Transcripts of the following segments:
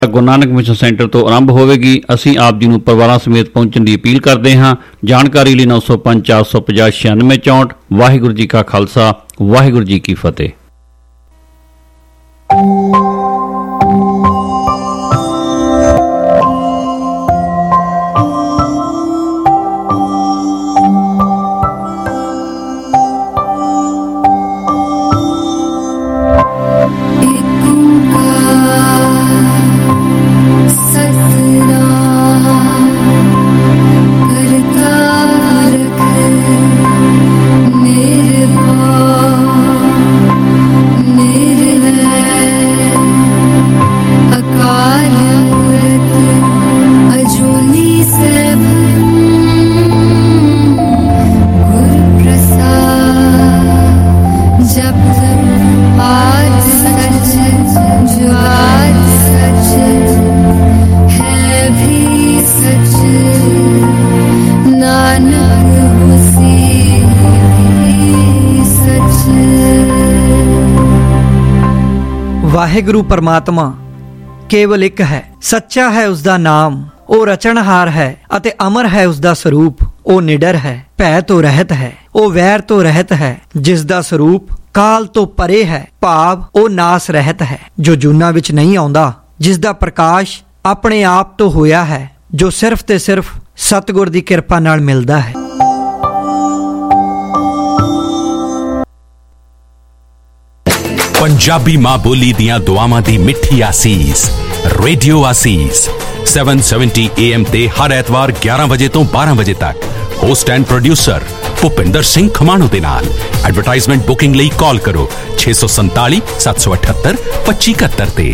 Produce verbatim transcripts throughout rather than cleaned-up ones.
Guru Nanak mission centre ਤੋਂ ਆਰੰਭ ਹੋਵੇਗੀ। ਅਸੀਂ ਆਪ ਜੀ ਨੂੰ ਪਰਿਵਾਰਾਂ ਸਮੇਤ ਪਹੁੰਚਣ ਦੀ ਅਪੀਲ ਕਰਦੇ ਹਾਂ। ਜਾਣਕਾਰੀ ਲਈ ਨੌ ਸੌ ਪੰਜ ਚਾਰ ਸੌ ਪੰਜਾਹ ਛਿਆਨਵੇਂ ਚੌਂਹਠ। ਵਾਹਿਗੁਰੂ ਜੀ ਕਾ ਖਾਲਸਾ, ਵਾਹਿਗੁਰੂ ਜੀ ਕੀ ਫਤਿਹ। ਵਾਹਿਗੁਰੂ ਪਰਮਾਤਮਾ ਕੇਵਲ ਇੱਕ ਹੈ, ਸੱਚਾ ਹੈ ਉਸਦਾ ਨਾਮ, ਉਹ ਰਚਣਹਾਰ ਹੈ ਅਤੇ ਅਮਰ ਹੈ ਉਸਦਾ ਸਰੂਪ। ਉਹ ਨਿਡਰ ਹੈ, ਭੈ ਤੋਂ ਰਹਿਤ ਹੈ, ਉਹ ਵੈਰ ਤੋਂ ਰਹਿਤ ਹੈ, ਜਿਸ ਦਾ ਸਰੂਪ ਕਾਲ ਤੋਂ ਪਰੇ ਹੈ, ਭਾਵ ਉਹ ਨਾਸ ਰਹਿਤ ਹੈ, ਜੋ ਜੂਨਾਂ ਵਿੱਚ ਨਹੀਂ ਆਉਂਦਾ, ਜਿਸ ਦਾ ਪ੍ਰਕਾਸ਼ ਆਪਣੇ ਆਪ ਤੋਂ ਹੋਇਆ ਹੈ, ਜੋ ਸਿਰਫ ਤੇ ਸਿਰਫ ਸਤਿਗੁਰ ਦੀ ਕਿਰਪਾ ਨਾਲ ਮਿਲਦਾ ਹੈ। पंजाबी मां बोली दियां दुआवां दी मिठी आसीस रेडियो आसीस सैवन सैवनटी ए एम ते हर ऐतवार ग्यारह बजे तो बारह बजे तक host and producer Bhupinder Singh Khamano दे नाल। एडवरटाइजमेंट बुकिंग लई कॉल करो छे सौ संताली सत्त सौ अठहत्तर पच्ची इकहत्तर ते।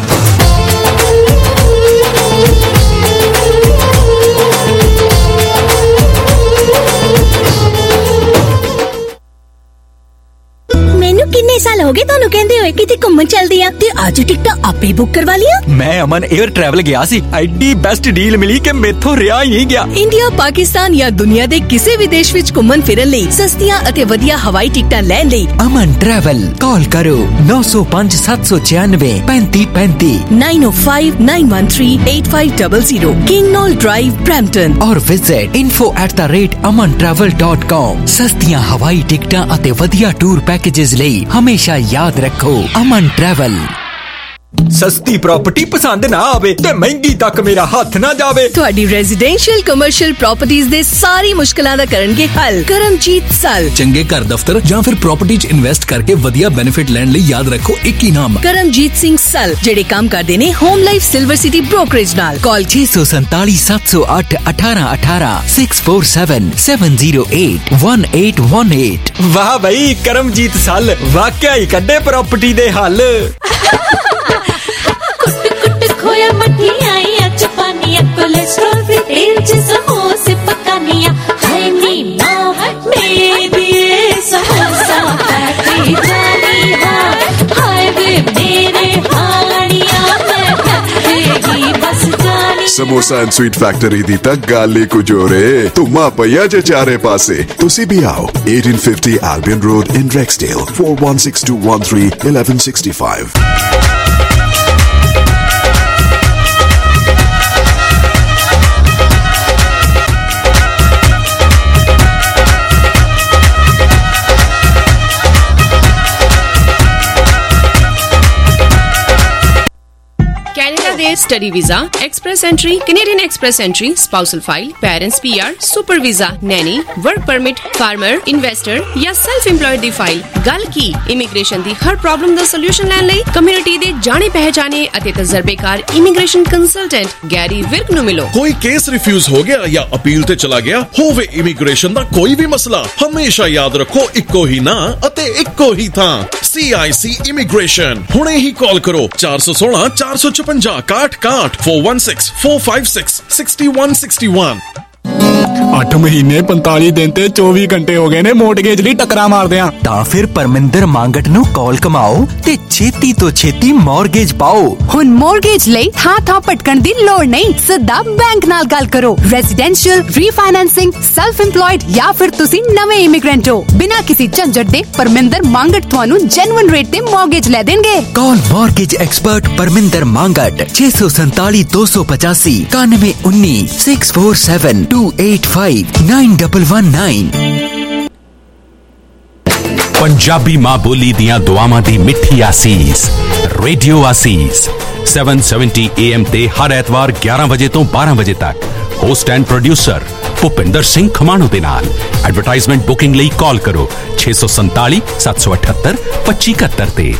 किन्ने साल हो गए ਤੁਹਾਨੂੰ ਕਹਿੰਦੇ ਹੋਏ ਕਿਤੇ ਘੁੰਮਣ ਚੱਲਦੀ ਆ ਤੇ ਅੱਜ ਟਿਕਟਾਂ ਆਪੇ ਬੁੱਕ ਕਰਵਾ ਲਿਆ। ਮੈਂ ਅਮਨ 에ਅਰ ਟਰੈਵਲ ਗਿਆ ਸੀ, ਐਡੀ ਬੈਸਟ ਡੀਲ ਮਿਲੀ ਕਿ ਮੈਥੋਂ ਰਿਹਾ ਹੀ ਨਹੀਂ ਗਿਆ। ਇੰਡੀਆ, ਪਾਕਿਸਤਾਨ ਜਾਂ ਦੁਨੀਆ ਦੇ ਕਿਸੇ ਵੀ ਦੇਸ਼ ਵਿੱਚ ਘੁੰਮਣ ਫਿਰਨ ਲਈ ਸਸਤੀਆਂ ਅਤੇ ਵਧੀਆ ਹਵਾਈ ਟਿਕਟਾਂ ਲੈਣ ਲਈ ਅਮਨ ਟਰੈਵਲ ਕਾਲ ਕਰੋ ਨੌ ਸੌ ਪੰਜ ਸੱਤ ਸੌ ਛਿਆਨਵੇਂ ਪੈਂਤੀ ਪੈਂਤੀ nine oh five nine one three eight five zero zero King Knoll Drive Brampton ਔਰ visit info at the rate aman travel dot com। ਸਸਤੀਆਂ ਹਵਾਈ ਟਿਕਟਾਂ ਅਤੇ ਵਧੀਆ ਟੂਰ ਪੈਕੇजेस ਲਈ ਹਮੇਸ਼ਾ याद रखो अमन ट्रैवल। सस्ती प्रॉपर्टी पसंद ना आवे ते महंगी तक मेरा हाथ ना जावे। ਤੁਹਾਡੀ ਰੈਜ਼ੀਡੈਂਸ਼ੀਅਲ ਕਮਰਸ਼ੀਅਲ ਪ੍ਰਾਪਰਟੀਆਂ ਦੇ ਸਾਰੀ ਮੁਸ਼ਕਲਾਂ ਦਾ ਕਰਨਗੇ ਹੱਲ ਕਰਮਜੀਤ ਸਲ। ਚੰਗੇ ਘਰ ਦਫ਼ਤਰ ਜਾਂ ਫਿਰ ਪ੍ਰਾਪਰਟੀ 'ਚ ਇਨਵੈਸਟ ਕਰਕੇ ਵਧੀਆ ਬੈਨੀਫਿਟ ਲੈਣ ਲਈ ਯਾਦ ਰੱਖੋ ਇੱਕ ਹੀ ਨਾਮ ਕਰਮਜੀਤ ਸਿੰਘ ਸਲ, ਜਿਹੜੇ ਕੰਮ ਕਰਦੇ ਨੇ Home Life Silver City Brokerage ਨਾਲ। ਕਾਲ ਛੇ ਸੌ ਸੰਤਾਲੀ ਸੱਤ ਸੌ ਅੱਠ ਅਠਾਰਾਂ ਅਠਾਰਾਂ six four seven seven zero eight one eight one eight. ਵਾਹ ਬਈ ਕਰਮਜੀਤ ਸਲ ਵਾਕਿਆ ਹੀ ਕੱਢੇ ਪ੍ਰਾਪਰਟੀ ਦੇ ਹੱਲ। कुट कुट खोया मठियाइयां चपानियां कोलेस्ट्रॉल फ्री तेल च समोसे पकानियां हाय नी मां मेरी समोसा पैटी जानी हाय हाय वे मेरे हानियां मैं खाएगी बस जानी। समोसा एंड स्वीट फैक्टरी दी तक गाली कुजोरे तुमा पया जे चारे पासे तुसी भी आओ eighteen fifty Albion Road in Rexdale four one six two one three eleven sixty-five। Study visa, express entry, Canadian express entry, spousal file, parents P R, super visa, nanny, work permit, farmer, investor या self employed दी file. गल की immigration दी हर problem दा solution लैण लई community दे जाने पहचाने अते तजर्बेकार इमीग्रेशन कंसल्टेंट गैरी विर्क नु मिलो। कोई केस रिफ्यूज हो गया या अपील ते चला गया होवे इमीग्रेशन दा कोई भी मसला, हमेशा याद रखो इक्को ही ना अते इक्को ही था सी आई सी इमीग्रेशन। हुणे ही कॉल करो चार सौ सोलह चार सौ छप्पन काठ काठ four one six four five six six one six one। ਅੱਠ ਮਹੀਨੇ ਪੰਤਾਲੀ ਦਿਨ ਤੇ ਚੌਵੀ ਘੰਟੇ ਹੋ ਗਏ ਨੇ ਮੋਰਟਗੇਜ ਲਈ ਟੱਕਰਾਂ ਮਾਰਦਿਆਂ। ਤਾਂ ਫਿਰ ਪਰਮਿੰਦਰ ਮੰਗਟ ਨੂੰ ਕਾਲ ਕਮਾਓ ਤੇ ਛੇਤੀ ਤੋਂ ਛੇਤੀ ਮੌਰਗੇਜ ਪਾਓ। ਹੁਣ ਮੌਰਗੇਜ ਲਈ ਥਾਂ ਥਾਂ ਭਟਕਣ ਦੀ ਲੋੜ ਨਹੀਂ, ਸਿੱਧਾ ਬੈਂਕ ਨਾਲ ਗੱਲ ਕਰੋ। ਰੈਜ਼ੀਡੈਂਸ਼ੀਅਲ, ਰੀਫਾਈਨੈਂਸਿੰਗ, ਸੈਲਫ ਇੰਪਲॉयड ਜਾਂ ਫਿਰ ਤੁਸੀਂ ਨਵੇਂ ਇਮੀਗ੍ਰੈਂਟ ਹੋ, ਬਿਨਾਂ ਕਿਸੇ ਝੰਜਟ ਦੇ ਪਰਮਿੰਦਰ ਮੰਗਟ ਤੁਹਾਨੂੰ ਜੈਨੂਇਨ ਰੇਟ ਤੇ ਮੌਰਗੇਜ ਲੈ ਦੇਣਗੇ। Call mortgage expert Parminder Mangat ਛੇ ਸੌ ਸੰਤਾਲੀ ਦੋ ਸੌ ਪਚਾਸੀ ਇਕਾਨਵੇਂ ਉੱਨੀ six four seven two eight five nine double one nine. Punjabi ਮਾਂ ਬੋਲੀ ਦੀਆਂ ਦੁਆਵਾਂ ਦੀ ਮਿੱਠੀ ਆਸੀਸ ਰੇਡੀਓ ਆਸੀਸ ਸੱਤ ਸੌ ਸੱਤਰ ਏ ਐਮ ਤੇ ਹਰ ਐਤਵਾਰ ਗਿਆਰਾਂ ਵਜੇ ਤੋਂ ਬਾਰਾਂ ਵਜੇ ਤੱਕ host and producer Bhupinder Singh Khamano ਦੇ ਨਾਲ। ਐਡਵਰਟਾਈਜ਼ਮੈਂਟ ਬੁਕਿੰਗ ਲਈ ਕਾਲ ਕਰੋ ਛੇ ਸੌ ਸੰਤਾਲੀ ਸੱਤ ਸੌ ਅਠੱਤਰ ਪੱਚੀ ਇਕਹੱਤਰ ਤੇ।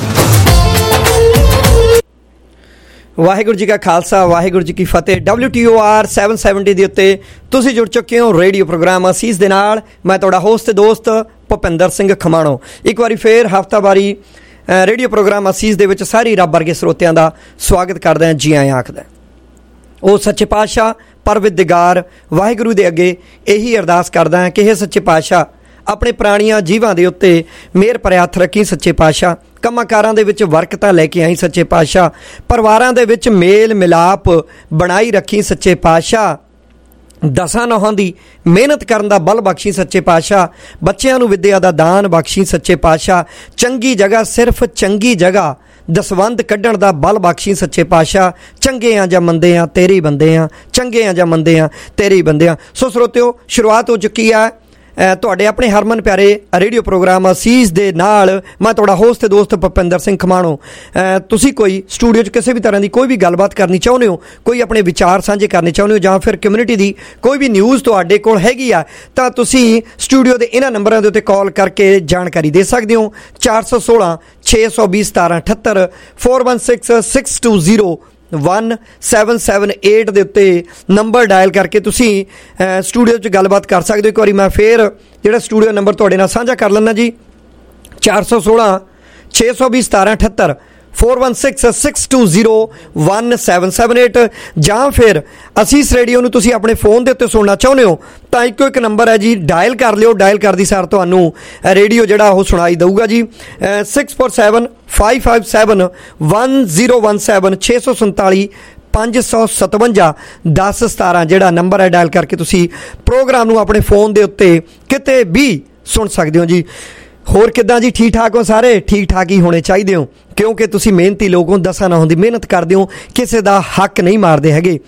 ਵਾਹਿਗੁਰੂ ਜੀ ਕਾ ਖਾਲਸਾ, ਵਾਹਿਗੁਰੂ ਜੀ ਕੀ ਫਤਿਹ। ਡਬਲਿਊ ਟੀ ਓ ਆਰ ਸੱਤ ਸੌ ਸੱਤਰ ਦੇ ਉੱਤੇ ਤੁਸੀਂ ਜੁੜ ਚੁੱਕੇ ਹੋ ਰੇਡੀਓ ਪ੍ਰੋਗਰਾਮ ਅਸੀਸ ਦੇ ਨਾਲ। ਮੈਂ ਤੁਹਾਡਾ ਹੋਸਟ ਤੇ ਦੋਸਤ ਭੁਪਿੰਦਰ ਸਿੰਘ ਖਮਾਣੋ ਇੱਕ ਵਾਰੀ ਫੇਰ ਹਫ਼ਤਾਵਾਰੀ ਰੇਡੀਓ ਪ੍ਰੋਗਰਾਮ ਅਸੀਸ ਦੇ ਵਿੱਚ ਸਾਰੇ ਰੱਬ ਵਰਗੇ ਸਰੋਤਿਆਂ ਦਾ ਸਵਾਗਤ ਕਰਦਾ, ਜੀ ਆਇਆਂ ਆਖਦਾ। ਉਹ ਸੱਚੇ ਪਾਤਸ਼ਾਹ ਪਰਵਿਰਦਿਗਾਰ ਵਾਹਿਗੁਰੂ ਦੇ ਅੱਗੇ ਇਹੀ ਅਰਦਾਸ ਕਰਦਾ ਹੈ ਕਿ ਇਹ ਸੱਚੇ ਪਾਤਸ਼ਾਹ ਆਪਣੇ ਪ੍ਰਾਣੀਆਂ ਜੀਵਾਂ ਦੇ ਉੱਤੇ ਮਿਹਰ ਭਰਿਆ ਹੱਥ ਰੱਖੀ ਸੱਚੇ ਪਾਤਸ਼ਾਹ। ਕੰਮਾਂ ਕਾਰਾਂ ਦੇ ਵਿੱਚ ਬਰਕਤਾਂ ਲੈ ਕੇ ਆਈ ਸੱਚੇ ਪਾਤਸ਼ਾਹ। ਪਰਿਵਾਰਾਂ ਦੇ ਵਿੱਚ ਮੇਲ ਮਿਲਾਪ ਬਣਾਈ ਰੱਖੀ ਸੱਚੇ ਪਾਤਸ਼ਾਹ। ਦਸਾਂ ਨੌਹਾਂ ਦੀ ਮਿਹਨਤ ਕਰਨ ਦਾ ਬਲ ਬਖਸ਼ੀ ਸੱਚੇ ਪਾਤਸ਼ਾਹ। ਬੱਚਿਆਂ ਨੂੰ ਵਿੱਦਿਆ ਦਾ ਦਾਨ ਬਖਸ਼ੀ ਸੱਚੇ ਪਾਤਸ਼ਾਹ। ਚੰਗੀ ਜਗ੍ਹਾ, ਸਿਰਫ ਚੰਗੀ ਜਗ੍ਹਾ ਦਸਵੰਧ ਕੱਢਣ ਦਾ ਬਲ ਬਖਸ਼ੀ ਸੱਚੇ ਪਾਤਸ਼ਾਹ। ਚੰਗੇ ਆ ਜਾਂ ਮੰਦੇ ਆ ਤੇਰੇ ਬੰਦੇ ਆ, ਚੰਗੇ ਆ ਜਾਂ ਮੰਦੇ ਆ ਤੇਰੇ ਬੰਦੇ ਆ। ਸੋ ਸਰੋਤਿਓ, ਸ਼ੁਰੂਆਤ ਹੋ ਚੁੱਕੀ ਆ ਤੁਹਾਡੇ ਆਪਣੇ ਹਰਮਨ ਪਿਆਰੇ ਰੇਡੀਓ ਪ੍ਰੋਗਰਾਮ ਅਸੀਸ ਦੇ ਨਾਲ। ਮੈਂ ਤੁਹਾਡਾ ਹੋਸਟ ਤੇ ਦੋਸਤ ਭੁਪਿੰਦਰ ਸਿੰਘ ਖਮਾਣੋ। ਤੁਸੀਂ ਕੋਈ ਸਟੂਡੀਓ 'ਚ ਕਿਸੇ ਵੀ ਤਰ੍ਹਾਂ ਦੀ ਕੋਈ ਵੀ ਗੱਲਬਾਤ ਕਰਨੀ ਚਾਹੁੰਦੇ ਹੋ, ਕੋਈ ਆਪਣੇ ਵਿਚਾਰ ਸਾਂਝੇ ਕਰਨੇ ਚਾਹੁੰਦੇ ਹੋ, ਜਾਂ ਫਿਰ ਕਮਿਊਨਿਟੀ ਦੀ ਕੋਈ ਵੀ ਨਿਊਜ਼ ਤੁਹਾਡੇ ਕੋਲ ਹੈਗੀ ਆ, ਤਾਂ ਤੁਸੀਂ ਸਟੂਡੀਓ ਦੇ ਇਹਨਾਂ ਨੰਬਰਾਂ ਦੇ ਉੱਤੇ ਕਾਲ ਕਰਕੇ ਜਾਣਕਾਰੀ ਦੇ ਸਕਦੇ ਹੋ। ਚਾਰ ਸੌ ਸੋਲਾਂ ਛੇ ਸੌ ਵੀਹ ਸਤਾਰਾਂ ਅਠੱਤਰ four one six six two zero one seven seven eight ਦੇ ਉੱਤੇ ਨੰਬਰ ਡਾਇਲ ਕਰਕੇ ਤੁਸੀਂ ਸਟੂਡੀਓ 'ਚ ਗੱਲਬਾਤ ਕਰ ਸਕਦੇ ਹੋ। ਇੱਕ ਵਾਰੀ ਮੈਂ ਫੇਰ ਜਿਹੜਾ ਸਟੂਡੀਓ ਨੰਬਰ ਤੁਹਾਡੇ ਨਾਲ ਸਾਂਝਾ ਕਰ ਲੈਂਦਾ ਜੀ, ਚਾਰ ਸੌ ਸੋਲਾਂ ਛੇ ਸੌ ਵੀਹ ਸਤਾਰਾਂ ਅਠੱਤਰ four one six six two zero one seven seven eight. ਜਾਂ ਫਿਰ ਅਸੀਸ ਰੇਡੀਓ ਨੂੰ ਤੁਸੀਂ ਆਪਣੇ ਫੋਨ ਦੇ ਉੱਤੇ ਸੁਣਨਾ ਚਾਹੁੰਦੇ ਹੋ ਤਾਂ ਇੱਕੋ ਇੱਕ ਨੰਬਰ ਹੈ ਜੀ, ਡਾਇਲ ਕਰ ਲਿਓ। ਡਾਇਲ ਕਰਦੀ ਸਾਰ ਤੁਹਾਨੂੰ ਰੇਡੀਓ ਜਿਹੜਾ ਉਹ ਸੁਣਾਈ ਦਊਗਾ ਜੀ। Six four seven five five seven one zero one seven ਛੇ ਸੌ ਸੰਤਾਲੀ ਪੰਜ ਸੌ ਸਤਵੰਜਾ ਦਸ ਸਤਾਰਾਂ ਜਿਹੜਾ ਨੰਬਰ ਹੈ, ਡਾਇਲ ਕਰਕੇ ਤੁਸੀਂ ਪ੍ਰੋਗਰਾਮ ਨੂੰ ਆਪਣੇ ਫੋਨ ਦੇ ਉੱਤੇ ਕਿਤੇ ਵੀ ਸੁਣ ਸਕਦੇ ਹੋ ਜੀ। ਹੋਰ ਕਿੱਦਾਂ ਜੀ, ਠੀਕ ਠਾਕ ਹੋ ਸਾਰੇ? ਠੀਕ ਠਾਕ ਹੀ ਹੋਣੇ ਚਾਹੀਦੇ ਹੋ, ਕਿਉਂਕਿ ਤੁਸੀਂ ਮਿਹਨਤੀ ਲੋਕ ਹੋ, ਦਸਾਂ ਨੌਂ ਦੀ ਮਿਹਨਤ ਕਰਦੇ ਹੋ, ਕਿਸੇ ਦਾ ਹੱਕ ਨਹੀਂ ਮਾਰਦੇ ਹੈਗੇ।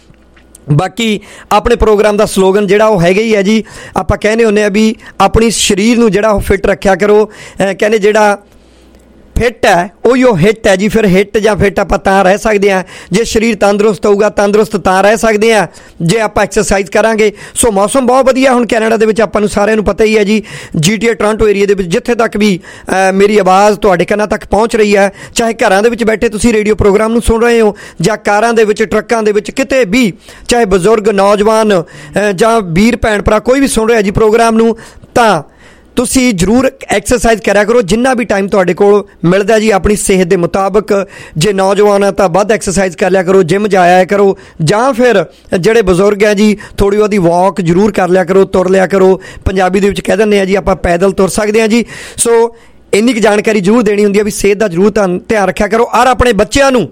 ਬਾਕੀ ਆਪਣੇ ਪ੍ਰੋਗਰਾਮ ਦਾ ਸਲੋਗਨ ਜਿਹੜਾ ਉਹ ਹੈਗਾ ਹੀ ਹੈ ਜੀ, ਆਪਾਂ ਕਹਿੰਦੇ ਹੁੰਦੇ ਆ ਵੀ ਆਪਣੀ ਸਰੀਰ ਨੂੰ ਜਿਹੜਾ ਉਹ ਫਿੱਟ ਰੱਖਿਆ ਕਰੋ। ਕਹਿੰਦੇ ਜਿਹੜਾ ਫਿੱਟ ਹੈ ਉਹੀ ਉਹ ਹਿੱਟ ਹੈ ਜੀ। ਫਿਰ ਹਿੱਟ ਜਾਂ ਫਿੱਟ ਆਪਾਂ ਤਾਂ ਰਹਿ ਸਕਦੇ ਹਾਂ ਜੇ ਸਰੀਰ ਤੰਦਰੁਸਤ ਹੋਊਗਾ, ਤੰਦਰੁਸਤ ਤਾਂ ਰਹਿ ਸਕਦੇ ਹਾਂ ਜੇ ਆਪਾਂ ਐਕਸਰਸਾਈਜ਼ ਕਰਾਂਗੇ। ਸੋ ਮੌਸਮ ਬਹੁਤ ਵਧੀਆ ਹੁਣ ਕੈਨੇਡਾ ਦੇ ਵਿੱਚ, ਆਪਾਂ ਨੂੰ ਸਾਰਿਆਂ ਨੂੰ ਪਤਾ ਹੀ ਹੈ ਜੀ। ਜੀ ਟੀ ਏ ਟੋਰਾਂਟੋ ਏਰੀਆ ਦੇ ਵਿੱਚ ਜਿੱਥੇ ਤੱਕ ਵੀ ਮੇਰੀ ਆਵਾਜ਼ ਤੁਹਾਡੇ ਕੰਨਾਂ ਤੱਕ ਪਹੁੰਚ ਰਹੀ ਹੈ, ਚਾਹੇ ਘਰਾਂ ਦੇ ਵਿੱਚ ਬੈਠੇ ਤੁਸੀਂ ਰੇਡੀਓ ਪ੍ਰੋਗਰਾਮ ਨੂੰ ਸੁਣ ਰਹੇ ਹੋ, ਜਾਂ ਕਾਰਾਂ ਦੇ ਵਿੱਚ, ਟਰੱਕਾਂ ਦੇ ਵਿੱਚ, ਕਿਤੇ ਵੀ, ਚਾਹੇ ਬਜ਼ੁਰਗ, ਨੌਜਵਾਨ ਜਾਂ ਵੀਰ ਭੈਣ ਭਰਾ ਕੋਈ ਵੀ ਸੁਣ ਰਿਹਾ ਜੀ ਪ੍ਰੋਗਰਾਮ ਨੂੰ, ਤਾਂ ਤੁਸੀਂ ਜ਼ਰੂਰ ਐਕਸਰਸਾਈਜ਼ ਕਰਿਆ ਕਰੋ ਜਿੰਨਾ ਵੀ ਟਾਈਮ ਤੁਹਾਡੇ ਕੋਲ ਮਿਲਦਾ ਜੀ, ਆਪਣੀ ਸਿਹਤ ਦੇ ਮੁਤਾਬਕ। ਜੇ ਨੌਜਵਾਨ ਆ ਤਾਂ ਵੱਧ ਐਕਸਰਸਾਈਜ਼ ਕਰ ਲਿਆ ਕਰੋ, ਜਿਮ ਜਾਇਆ ਕਰੋ, ਜਾਂ ਫਿਰ ਜਿਹੜੇ ਬਜ਼ੁਰਗ ਹੈ ਜੀ ਥੋੜ੍ਹੀ ਬਹੁਤੀ ਵਾਕ ਜ਼ਰੂਰ ਕਰ ਲਿਆ ਕਰੋ, ਤੁਰ ਲਿਆ ਕਰੋ। ਪੰਜਾਬੀ ਦੇ ਵਿੱਚ ਕਹਿ ਦਿੰਦੇ ਆ ਜੀ ਆਪਾਂ ਪੈਦਲ ਤੁਰ ਸਕਦੇ ਹਾਂ ਜੀ। ਸੋ ਇੰਨੀ ਕੁ ਜਾਣਕਾਰੀ ਜ਼ਰੂਰ ਦੇਣੀ ਹੁੰਦੀ ਹੈ ਵੀ ਸਿਹਤ ਦਾ ਜ਼ਰੂਰ ਧਿਆਨ ਰੱਖਿਆ ਕਰੋ। ਔਰ ਆਪਣੇ ਬੱਚਿਆਂ ਨੂੰ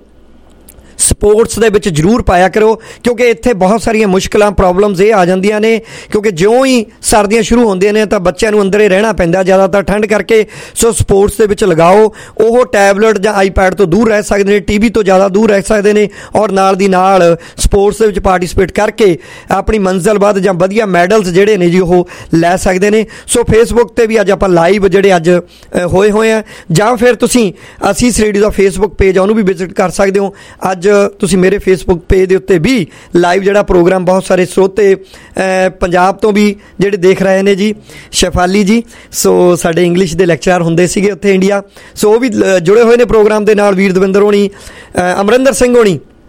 ਸਪੋਰਟਸ ਦੇ ਵਿੱਚ ਜ਼ਰੂਰ ਪਾਇਆ ਕਰੋ, ਕਿਉਂਕਿ ਇੱਥੇ ਬਹੁਤ ਸਾਰੀਆਂ ਮੁਸ਼ਕਿਲਾਂ, ਪ੍ਰੋਬਲਮਸ ਇਹ ਆ ਜਾਂਦੀਆਂ ਨੇ, ਕਿਉਂਕਿ ਜਿਉਂ ਹੀ ਸਰਦੀਆਂ ਸ਼ੁਰੂ ਹੁੰਦੀਆਂ ਨੇ ਤਾਂ ਬੱਚਿਆਂ ਨੂੰ ਅੰਦਰ ਹੀ ਰਹਿਣਾ ਪੈਂਦਾ ਜ਼ਿਆਦਾਤਰ ਠੰਡ ਕਰਕੇ। ਸੋ ਸਪੋਰਟਸ ਦੇ ਵਿੱਚ ਲਗਾਓ। ਉਹ ਟੈਬਲੇਟ ਜਾਂ ਆਈਪੈਡ ਤੋਂ ਦੂਰ ਰਹਿ ਸਕਦੇ ਨੇ, ਟੀ ਵੀ ਤੋਂ ਜ਼ਿਆਦਾ ਦੂਰ ਰਹਿ ਸਕਦੇ ਨੇ, ਔਰ ਨਾਲ ਦੀ ਨਾਲ ਸਪੋਰਟਸ ਦੇ ਵਿੱਚ ਪਾਰਟੀਸਪੇਟ ਕਰਕੇ ਆਪਣੀ ਮੰਜ਼ਿਲ ਵੱਧ ਜਾਂ ਵਧੀਆ ਮੈਡਲਸ ਜਿਹੜੇ ਨੇ ਜੀ ਉਹ ਲੈ ਸਕਦੇ ਨੇ। ਸੋ ਫੇਸਬੁੱਕ 'ਤੇ ਵੀ ਅੱਜ ਆਪਾਂ ਲਾਈਵ ਜਿਹੜੇ ਅੱਜ ਹੋਏ ਹੋਏ ਆ, ਜਾਂ ਫਿਰ ਤੁਸੀਂ ਅਸੀਸ ਰੇਡੀਓ ਦਾ ਫੇਸਬੁੱਕ ਪੇਜ ਉਹਨੂੰ ਵੀ ਵਿਜ਼ਿਟ ਕਰ ਸਕਦੇ ਹੋ। ਅੱਜ ਤੁਸੀਂ ਮੇਰੇ ਫੇਸਬੁੱਕ ਪੇਜ ਦੇ ਉੱਤੇ ਵੀ ਲਾਈਵ ਜਿਹੜਾ ਪ੍ਰੋਗਰਾਮ, ਬਹੁਤ ਸਾਰੇ ਸਰੋਤੇ ਪੰਜਾਬ ਤੋਂ ਵੀ ਜਿਹੜੇ ਦੇਖ ਰਹੇ ਨੇ ਜੀ, ਸ਼ੈਫਾਲੀ ਜੀ, ਸੋ ਸਾਡੇ ਇੰਗਲਿਸ਼ ਦੇ ਲੈਕਚਰਰ ਹੁੰਦੇ ਸੀਗੇ ਉੱਥੇ ਇੰਡੀਆ, ਸੋ ਉਹ ਵੀ ਜੁੜੇ ਹੋਏ ਨੇ ਪ੍ਰੋਗਰਾਮ ਦੇ ਨਾਲ। ਵੀਰ ਦਵਿੰਦਰ ਹੋਣੀ, ਅਮਰਿੰਦਰ ਸਿੰਘ ਹੋਣੀ,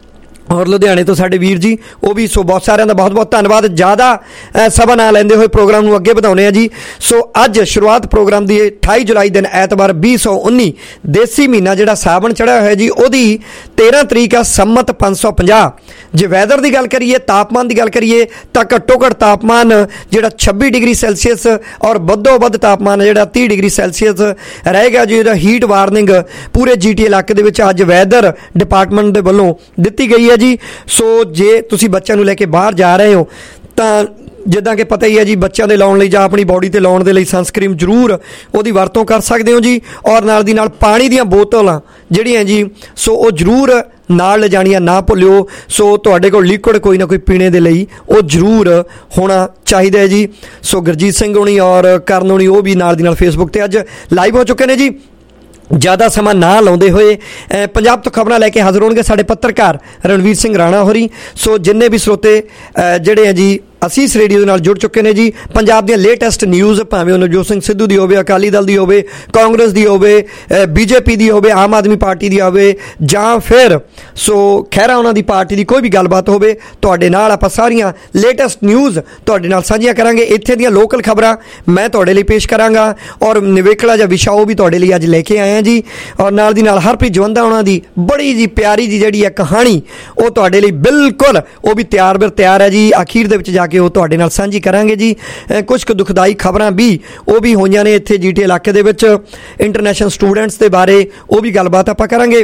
ਔਰ ਲੁਧਿਆਣੇ ਤੋਂ ਸਾਡੇ ਵੀਰ ਜੀ ਉਹ ਵੀ। ਸੋ ਬਹੁਤ ਸਾਰਿਆਂ ਦਾ ਬਹੁਤ ਬਹੁਤ ਧੰਨਵਾਦ। ਜ਼ਿਆਦਾ ਸਮਾਂ ਨਾ ਲੈਂਦੇ ਹੋਏ ਪ੍ਰੋਗਰਾਮ ਨੂੰ ਅੱਗੇ ਵਧਾਉਂਦੇ ਹਾਂ ਜੀ। ਸੋ ਅੱਜ ਸ਼ੁਰੂਆਤ ਪ੍ਰੋਗਰਾਮ ਦੀ ਅਠਾਈ ਜੁਲਾਈ ਦਿਨ ਐਤਵਾਰ ਵੀਹ ਸੌ ਉੱਨੀ ਦੇਸੀ ਮਹੀਨਾ ਜਿਹੜਾ ਸਾਵਣ ਚੜ੍ਹਿਆ ਹੋਇਆ ਜੀ, ਉਹਦੀ ਤੇਰ੍ਹਾਂ ਤਰੀਕ ਆ, ਸੰਮਤ ਪੰਜ ਸੌ ਪੰਜਾਹ। ਜੇ ਵੈਦਰ ਦੀ ਗੱਲ ਕਰੀਏ, ਤਾਪਮਾਨ ਦੀ ਗੱਲ ਕਰੀਏ ਤਾਂ ਘੱਟੋ ਘੱਟ ਤਾਪਮਾਨ ਜਿਹੜਾ ਛੱਬੀ ਡਿਗਰੀ ਸੈਲਸੀਅਸ ਔਰ ਵੱਧੋ ਵੱਧ ਤਾਪਮਾਨ ਜਿਹੜਾ ਤੀਹ ਡਿਗਰੀ ਸੈਲਸੀਅਸ ਰਹੇਗਾ ਜੀ। ਇਹਦਾ ਹੀਟ ਵਾਰਨਿੰਗ ਪੂਰੇ ਜੀ ਟੀ ਇਲਾਕੇ ਦੇ ਵਿੱਚ ਅੱਜ ਵੈਦਰ ਡਿਪਾਰਟਮੈਂਟ ਦੇ ਵੱਲੋਂ ਦਿੱਤੀ ਗਈ ਹੈ ਜੀ। ਸੋ ਜੇ ਤੁਸੀਂ ਬੱਚਿਆਂ ਨੂੰ ਲੈ ਕੇ ਬਾਹਰ ਜਾ ਰਹੇ ਹੋ ਤਾਂ ਜਿੱਦਾਂ ਕਿ ਪਤਾ ਹੀ ਹੈ ਜੀ, ਬੱਚਿਆਂ ਦੇ ਲਾਉਣ ਲਈ ਜਾਂ ਆਪਣੀ ਬੋਡੀ ਤੇ ਲਾਉਣ ਦੇ ਲਈ ਸਨਸਕ੍ਰੀਮ ਜ਼ਰੂਰ ਉਹਦੀ ਵਰਤੋਂ ਕਰ ਸਕਦੇ ਹੋ ਜੀ। ਔਰ ਨਾਲ ਦੀ ਨਾਲ ਪਾਣੀ ਦੀਆਂ ਬੋਤਲਾਂ ਜਿਹੜੀਆਂ ਜੀ, ਸੋ ਉਹ ਜ਼ਰੂਰ ਨਾਲ ਲਿਜਾਣੀਆਂ ਨਾ ਭੁੱਲਿਓ। ਸੋ ਤੁਹਾਡੇ ਕੋਲ ਲਿਕੁਇਡ ਕੋਈ ਨਾ ਕੋਈ ਪੀਣੇ ਦੇ ਲਈ ਉਹ ਜ਼ਰੂਰ ਹੋਣਾ ਚਾਹੀਦਾ ਹੈ ਜੀ। ਸੋ ਗੁਰਜੀਤ ਸਿੰਘ ਹੋਣੀ ਔਰ ਕਰਨ ਹੋਣੀ ਉਹ ਵੀ ਨਾਲ ਦੀ ਨਾਲ ਫੇਸਬੁੱਕ ਤੇ ਅੱਜ ਲਾਈਵ ਹੋ ਚੁੱਕੇ ਨੇ ਜੀ। ਜ਼ਿਆਦਾ ਸਮਾਂ ਨਾ ਲਾਉਂਦੇ ਹੋਏ ਪੰਜਾਬ ਤੋਂ ਖਬਰਾਂ ਲੈ ਕੇ ਹਾਜ਼ਰ ਹੋਣਗੇ ਸਾਡੇ ਪੱਤਰਕਾਰ ਰਣਵੀਰ ਸਿੰਘ ਰਾਣਾ ਹੋਰੀ। ਸੋ ਜਿੰਨੇ ਵੀ ਸਰੋਤੇ ਜਿਹੜੇ ਆ ਜੀ ਅਸੀਸ ਰੇਡੀਓ ਦੇ ਨਾਲ ਜੁੜ ਚੁੱਕੇ ਨੇ ਜੀ, ਪੰਜਾਬ ਦੀਆਂ ਲੇਟੈਸਟ ਨਿਊਜ਼ ਭਾਵੇਂ ਉਹ ਨਵਜੋਤ ਸਿੰਘ ਸਿੱਧੂ ਦੀ ਹੋਵੇ, ਅਕਾਲੀ ਦਲ ਦੀ ਹੋਵੇ, ਕਾਂਗਰਸ ਦੀ ਹੋਵੇ, ਬੀਜੇਪੀ ਦੀ ਹੋਵੇ, ਆਮ ਆਦਮੀ ਪਾਰਟੀ ਦੀ ਹੋਵੇ ਜਾਂ ਫਿਰ ਸੋ ਖਹਿਰਾ ਉਹਨਾਂ ਦੀ ਪਾਰਟੀ ਦੀ ਕੋਈ ਵੀ ਗੱਲਬਾਤ ਹੋਵੇ, ਤੁਹਾਡੇ ਨਾਲ ਆਪਾਂ ਸਾਰੀਆਂ ਲੇਟੈਸਟ ਨਿਊਜ਼ ਤੁਹਾਡੇ ਨਾਲ ਸਾਂਝੀਆਂ ਕਰਾਂਗੇ। ਇੱਥੇ ਦੀਆਂ ਲੋਕਲ ਖਬਰਾਂ ਮੈਂ ਤੁਹਾਡੇ ਲਈ ਪੇਸ਼ ਕਰਾਂਗਾ ਔਰ ਨਿਵੇਕਲਾ ਜਾਂ ਵਿਸ਼ਾ ਉਹ ਵੀ ਤੁਹਾਡੇ ਲਈ ਅੱਜ ਲੈ ਕੇ ਆਏ ਹਾਂ ਜੀ। ਔਰ ਨਾਲ ਦੀ ਨਾਲ ਹਰਪ੍ਰੀਤ ਜਵੰਦਾ ਉਹਨਾਂ ਦੀ ਬੜੀ ਜੀ ਪਿਆਰੀ ਜੀ ਜਿਹੜੀ ਹੈ ਕਹਾਣੀ ਉਹ ਤੁਹਾਡੇ ਲਈ ਬਿਲਕੁਲ ਉਹ ਵੀ ਤਿਆਰ ਬਰ ਤਿਆਰ ਹੈ ਜੀ। ਅਖੀਰ ਦੇ ਵਿੱਚ ਜਾ ਕਿ ਉਹ ਤੁਹਾਡੇ ਨਾਲ ਸਾਂਝੀ ਕਰਾਂਗੇ ਜੀ। ਕੁਝ ਕੁ ਦੁਖਦਾਈ ਖਬਰਾਂ ਵੀ ਉਹ ਵੀ ਹੋਈਆਂ ਨੇ ਇੱਥੇ ਜੀ ਟੀ ਇਲਾਕੇ ਦੇ ਵਿੱਚ, ਇੰਟਰਨੈਸ਼ਨਲ ਸਟੂਡੈਂਟਸ ਦੇ ਬਾਰੇ ਉਹ ਵੀ ਗੱਲਬਾਤ ਆਪਾਂ ਕਰਾਂਗੇ।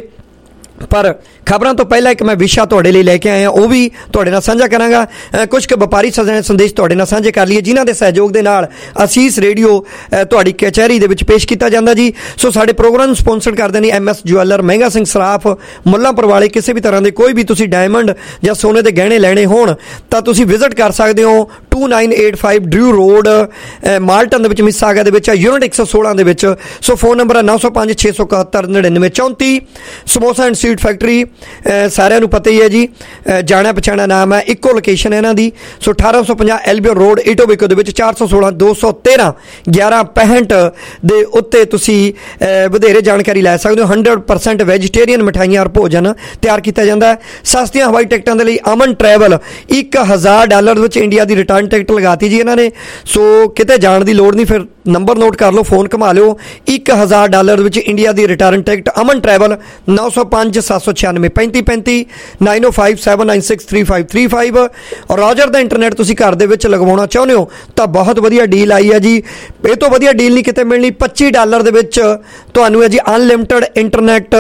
ਪਰ ਖਬਰਾਂ ਤੋਂ ਪਹਿਲਾਂ ਇੱਕ ਮੈਂ ਵਿਸ਼ਾ ਤੁਹਾਡੇ ਲਈ ਲੈ ਕੇ ਆਇਆ, ਉਹ ਵੀ ਤੁਹਾਡੇ ਨਾਲ ਸਾਂਝਾ ਕਰਾਂਗਾ। ਕੁਝ ਕੁ ਵਪਾਰੀ ਸੰਦੇਸ਼ ਤੁਹਾਡੇ ਨਾਲ ਸਾਂਝੇ ਕਰ ਲਈਏ ਜਿਨ੍ਹਾਂ ਦੇ ਸਹਿਯੋਗ ਦੇ ਨਾਲ ਅਸੀਸ ਰੇਡੀਓ ਤੁਹਾਡੀ ਕਚਹਿਰੀ ਦੇ ਵਿੱਚ ਪੇਸ਼ ਕੀਤਾ ਜਾਂਦਾ ਜੀ। ਸੋ ਸਾਡੇ ਪ੍ਰੋਗਰਾਮ ਨੂੰ ਸਪਾਂਸਰ ਕਰਦੇ ਨੇ ਐਮ ਐਸ ਜੁਐਲਰ, ਮਹਿੰਗਾ ਸਿੰਘ ਸਰਾਫ, ਮੁੱਲਾਂਪੁਰ ਵਾਲੇ। ਕਿਸੇ ਵੀ ਤਰ੍ਹਾਂ ਦੇ ਕੋਈ ਵੀ ਤੁਸੀਂ ਡਾਇਮੰਡ ਜਾਂ ਸੋਨੇ ਦੇ ਗਹਿਣੇ ਲੈਣੇ ਹੋਣ ਤਾਂ ਤੁਸੀਂ ਵਿਜ਼ਿਟ ਕਰ ਸਕਦੇ ਹੋ two nine eight five Drew Road, Malton ਦੇ ਵਿੱਚ, ਮਿਸਾਗਾ ਦੇ ਵਿੱਚ, ਯੂਨਿਟ ਇੱਕ ਸੌ ਸੋਲਾਂ ਦੇ ਵਿੱਚ। ਸੋ ਫੋਨ ਨੰਬਰ ਹੈ ਨੌ ਸੌ ਪੰਜ ਛੇ ਸੌ ਇਕਹੱਤਰ ਨੜਿਨਵੇਂ ਚੌਂਤੀ। ਸਮੋਸਾ ਐਂਡ ਸਵੀਟ ਫੈਕਟਰੀ ਸਾਰਿਆਂ ਨੂੰ ਪਤਾ ਹੀ ਹੈ ਜੀ, ਜਾਣਿਆ ਪਛਾਣਿਆ ਨਾਮ ਹੈ, ਇੱਕੋ ਲੋਕੇਸ਼ਨ ਹੈ ਇਹਨਾਂ ਦੀ। ਸੋ ਅਠਾਰਾਂ ਸੌ ਪੰਜਾਹ ਐਲਬੀਓ ਰੋਡ ਇਟੋਬਿਕੋ ਦੇ ਵਿੱਚ, ਚਾਰ ਸੌ ਸੋਲਾਂ ਦੋ ਸੌ ਤੇਰਾਂ ਗਿਆਰਾਂ ਪੈਂਹਠ ਦੇ ਉੱਤੇ ਤੁਸੀਂ ਵਧੇਰੇ ਜਾਣਕਾਰੀ ਲੈ ਸਕਦੇ ਹੋ। ਹੰਡਰਡ ਪਰਸੈਂਟ ਵੈਜੀਟੇਰੀਅਨ ਮਿਠਾਈਆਂ ਔਰ ਭੋਜਨ ਤਿਆਰ ਕੀਤਾ ਜਾਂਦਾ ਹੈ। ਸਸਤੀਆਂ ਹਵਾਈ ਟਿਕਟਾਂ ਦੇ ਲਈ ਅਮਨ ਟਰੈਵਲ ਇੱਕ ਹਜ਼ਾਰ ਡਾਲਰ ਵਿੱਚ ਇੰਡੀਆ ਦੀ ਰਿਟਰਨ ਟਿਕਟ ਲਗਾਤੀ ਜੀ ਇਹਨਾਂ ਨੇ। ਸੋ ਕਿਤੇ ਜਾਣ ਦੀ ਲੋੜ ਨਹੀਂ, ਫਿਰ ਨੰਬਰ ਨੋਟ ਕਰ ਲਓ, ਫੋਨ ਘੁਮਾ ਲਿਓ। ਇੱਕ ਹਜ਼ਾਰ ਡਾਲਰ ਵਿੱਚ ਇੰਡੀਆ ਦੀ ਰਿਟਰਨ ਟਿਕਟ ਅਮਨ ਟਰੈਵਲ, ਨੌ ਸੌ ਪੰਜ ਸੱਤ ਸੌ ਛਿਆਨਵੇਂ ਪੈਂਤੀ ਪੈਂਤੀ, nine O five seven nine six three five three five. ਔਰ ਰੋਜਰ ਦਾ ਇੰਟਰਨੈਟ ਤੁਸੀਂ ਘਰ ਦੇ ਵਿੱਚ ਲਗਵਾਉਣਾ ਚਾਹੁੰਦੇ ਹੋ ਤਾਂ ਬਹੁਤ ਵਧੀਆ ਡੀਲ ਆਈ ਹੈ ਜੀ। ਇਹ ਤੋਂ ਵਧੀਆ ਡੀਲ ਨਹੀਂ ਕਿਤੇ ਮਿਲਣੀ। ਪੱਚੀ ਡਾਲਰ ਦੇ ਵਿੱਚ ਤੁਹਾਨੂੰ ਹੈ ਜੀ unlimited internet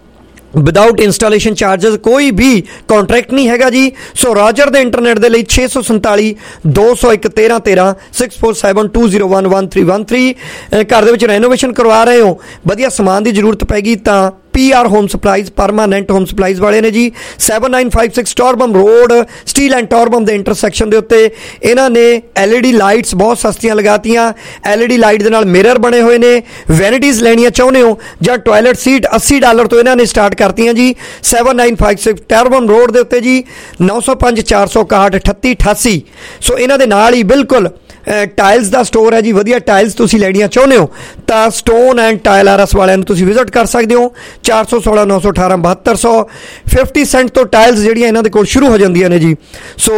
without installation charges, ਕੋਈ ਵੀ ਕੌਂਟਰੈਕਟ ਨਹੀਂ ਹੈਗਾ ਜੀ। ਸੋ ਰੋਜਰ ਦੇ ਇੰਟਰਨੈਟ ਦੇ ਲਈ ਛੇ ਸੌ ਸੰਤਾਲੀ ਦੋ ਸੌ ਇੱਕ ਤੇਰਾਂ ਤੇਰਾਂ, six four seven two zero one one three one three. ਘਰ ਦੇ ਵਿੱਚ ਰੈਨੋਵੇਸ਼ਨ ਕਰਵਾ ਰਹੇ ਹੋ, ਵਧੀਆ ਸਮਾਨ ਦੀ ਜ਼ਰੂਰਤ ਪੈਗੀ ਤਾਂ P R home supplies, permanent home supplies ਵਾਲੇ ਨੇ ਜੀ। Seven nine five six Torbram Road, Steel and Torbram ਦੇ ਇੰਟਰਸੈਕਸ਼ਨ ਦੇ ਉੱਤੇ ਇਹਨਾਂ ਨੇ ਐਲ ਈ ਡੀ ਲਾਈਟਸ ਬਹੁਤ ਸਸਤੀਆਂ ਲਗਾਤੀਆਂ। ਐਲ ਈ ਡੀ ਲਾਈਟ ਦੇ ਨਾਲ ਮਿਰਰ ਬਣੇ ਹੋਏ ਨੇ। ਵੈਨਿਟੀਜ਼ ਲੈਣੀਆਂ ਚਾਹੁੰਦੇ ਹੋ ਜਾਂ ਟੋਇਲਟ ਸੀਟ ਅੱਸੀ ਡਾਲਰ ਤੋਂ ਇਹਨਾਂ ਨੇ ਸਟਾਰਟ ਕਰਤੀਆਂ ਜੀ। Seven nine five six Torbram Road ਦੇ ਉੱਤੇ ਜੀ, ਨੌ ਸੌ ਪੰਜ ਚਾਰ ਸੌ ਇਕਾਹਠ ਅਠੱਤੀ ਅਠਾਸੀ। ਸੋ ਇਹਨਾਂ ਦੇ ਨਾਲ ਹੀ ਬਿਲਕੁਲ ਟਾਇਲਸ ਦਾ ਸਟੋਰ ਹੈ ਜੀ। ਵਧੀਆ ਟਾਇਲਸ ਤੁਸੀਂ ਲੈਣੀਆਂ ਚਾਹੁੰਦੇ ਹੋ ਤਾਂ ਸਟੋਨ ਐਂਡ ਟਾਇਲ ਆਰਸ ਵਾਲਿਆਂ ਨੂੰ ਤੁਸੀਂ ਵਿਜ਼ਿਟ ਕਰ ਸਕਦੇ ਹੋ। ਚਾਰ ਸੌ ਸੋਲਾਂ ਨੌ ਸੌ ਅਠਾਰਾਂ ਬਹੱਤਰ ਸੌ। ਫਿਫਟੀ ਸੈਂਟ ਤੋਂ ਟਾਇਲਸ ਜਿਹੜੀਆਂ ਇਹਨਾਂ ਦੇ ਕੋਲ ਸ਼ੁਰੂ ਹੋ ਜਾਂਦੀਆਂ ਨੇ ਜੀ। ਸੋ